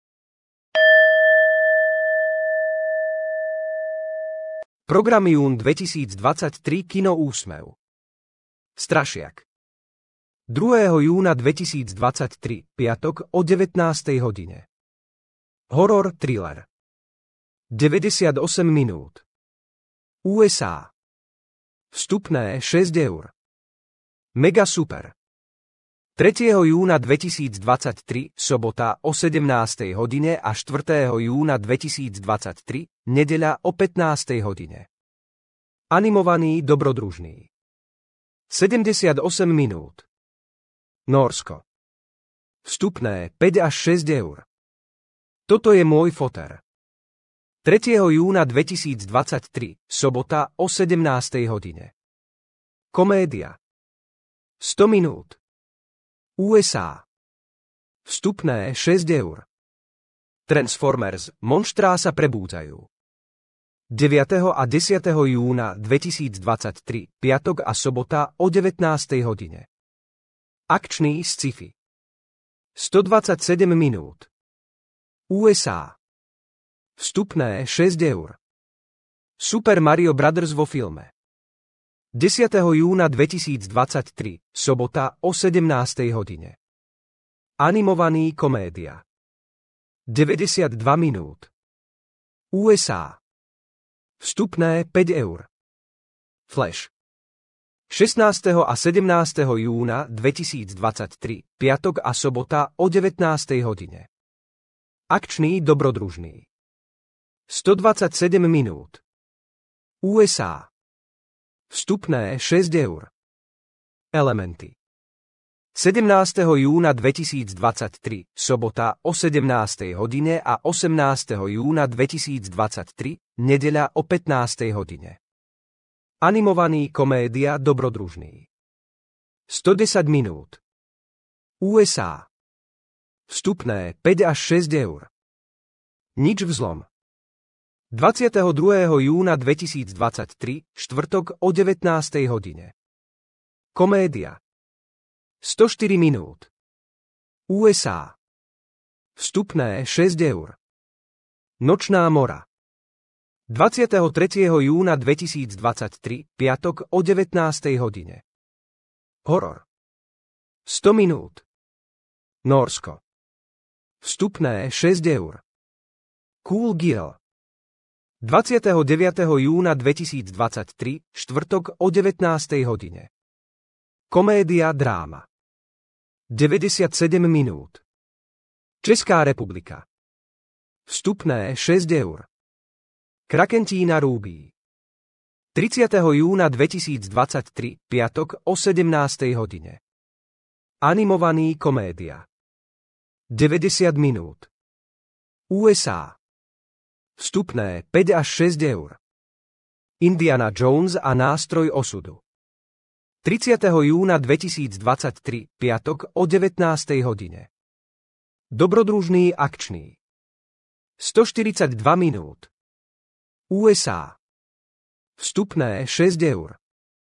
Program jún dvetisícdvadsaťtri. Kino Úsmev. Strašiak. druhého júna dvetisícdvadsaťtri, piatok o devätnástej hodine. Horor thriller. deväťdesiatosem minút. ú es á. Vstupné šesť eur. Mega super. tretieho júna dvetisícdvadsaťtri, sobota o sedemnástej hodine a štvrtého júna dvetisícdvadsaťtri, nedeľa o pätnástej hodine. Animovaný dobrodružný. sedemdesiatosem minút. Nórsko. Vstupné päť až šesť eur. Toto je môj foter. tretieho júna dvetisícdvadsaťtri, sobota o sedemnástej hodine. Komédia. sto minút. ú es á. Vstupné šesť eur. Transformers, monštrá sa prebúdzajú. deviateho a desiateho júna dvetisícdvadsaťtri, piatok a sobota o devätnástej hodine. Akčný sci-fi. stodvadsaťsedem minút. ú es á. Vstupné šesť eur. Super Mario Brothers vo filme. desiateho júna dvetisícdvadsaťtri, sobota o sedemnástej hodine. Animovaný komédia. deväťdesiatdva minút. ú es á. Vstupné päť eur. Flash. šestnásteho a sedemnásteho júna dvetisícdvadsaťtri, piatok a sobota o devätnástej hodine. Akčný dobrodružný. stodvadsaťsedem minút. ú es á. Vstupné šesť eur. Elementy. sedemnásteho júna dvetisícdvadsaťtri, sobota o sedemnástej hodine a osemnásteho júna dvetisícdvadsaťtri, nedeľa o pätnástej hodine. Animovaný komédia dobrodružný. stodesať minút. ú es á. Vstupné päť až šesť eur. Nič vzlom. dvadsiateho druhého júna dvetisícdvadsaťtri, štvrtok o devätnástej hodine. Komédia. stoštyri minút. ú es á. Vstupné šesť eur. Nočná mora. dvadsiateho tretieho júna dvetisícdvadsaťtri, piatok o devätnástej hodine. Horor. sto minút. Nórsko. Vstupné šesť eur. Cool Girl. dvadsiateho deviateho júna dvetisícdvadsaťtri, štvrtok o devätnástej hodine. Komédia dráma. deväťdesiatsedem minút. Česká republika. Vstupné šesť eur. Krakentína Rúbí. tridsiateho júna dvetisícdvadsaťtri, piatok o sedemnástej hodine. Animovaný komédia. deväťdesiat minút. ú es á. Vstupné päť až šesť eur. Indiana Jones a nástroj osudu. tridsiateho júna dvetisícdvadsaťtri, piatok o devätnástej hodine. Dobrodružný akčný. stoštyridsaťdva minút. ú es á. Vstupné šesť eur.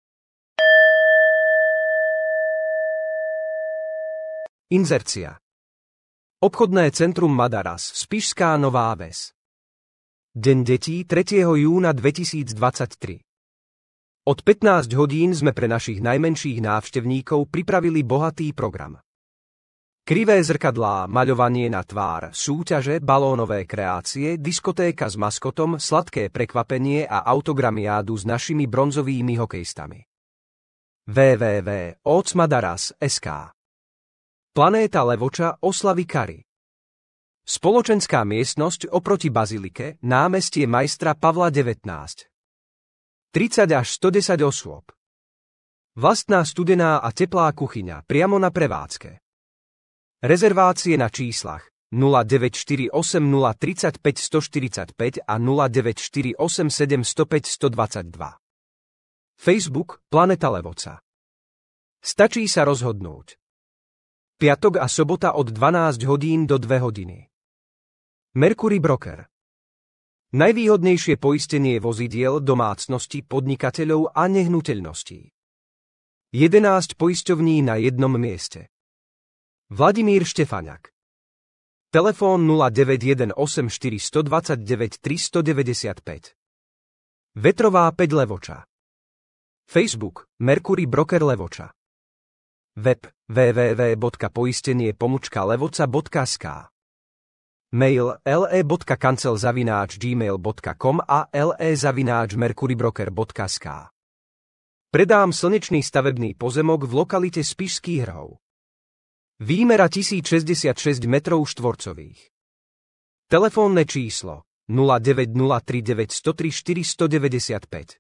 Inzercia. Obchodné centrum Madaras, Spišská Nová Ves. Deň detí tretieho júna dvetisícdvadsaťtri. Od pätnásť hodín sme pre našich najmenších návštevníkov pripravili bohatý program. Krivé zrkadlá, maľovanie na tvár, súťaže, balónové kreácie, diskotéka s maskotom, sladké prekvapenie a autogramiádu s našimi bronzovými hokejistami. w w w bodka oc madaras bodka es ká Planéta Levoča oslavy Kary. Spoločenská miestnosť oproti bazilike, námestie majstra Pavla devätnásť. tridsať až stodesať osôb. Vlastná studená a teplá kuchyňa priamo na prevádzke. Rezervácie na číslach nula deväť štyri osem nula tridsaťpäť stoštyridsaťpäť a nula deväť štyri osem sedem sto päť stodvadsaťdva. Facebook Planeta Levoca. Stačí sa rozhodnúť. Piatok a sobota od dvanásť hodín do dve hodiny. Mercury Broker. Najvýhodnejšie poistenie vozidiel, domácnosti, podnikateľov a nehnuteľností. jedenásť poisťovní na jednom mieste. Vladimír Štefaňak. Telefón nula deväť jeden osem štyri dva deväť tri deväť päť. Vetrová päť Levoča. Facebook Mercury Broker Levoča. Web w w w bodka poistenie pomlčka levoca bodka es ká. Mail le bodka kancel zavináč gmail bodka com a le zavináč mercurybroker bodka es ká. Predám slnečný stavebný pozemok v lokalite Spišský Hrhov. Výmera tisícšesťdesiatšesť metrov štvorcových. Telefónne číslo nula deväť nula tri deväť nula tri štyri deväť päť.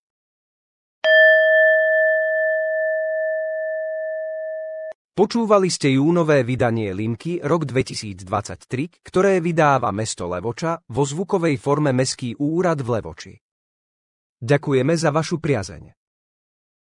Počúvali ste júnové vydanie Limky rok dvetisícdvadsaťtri, ktoré vydáva mesto Levoča vo zvukovej forme Mestský úrad v Levoči. Ďakujeme za vašu priazeň.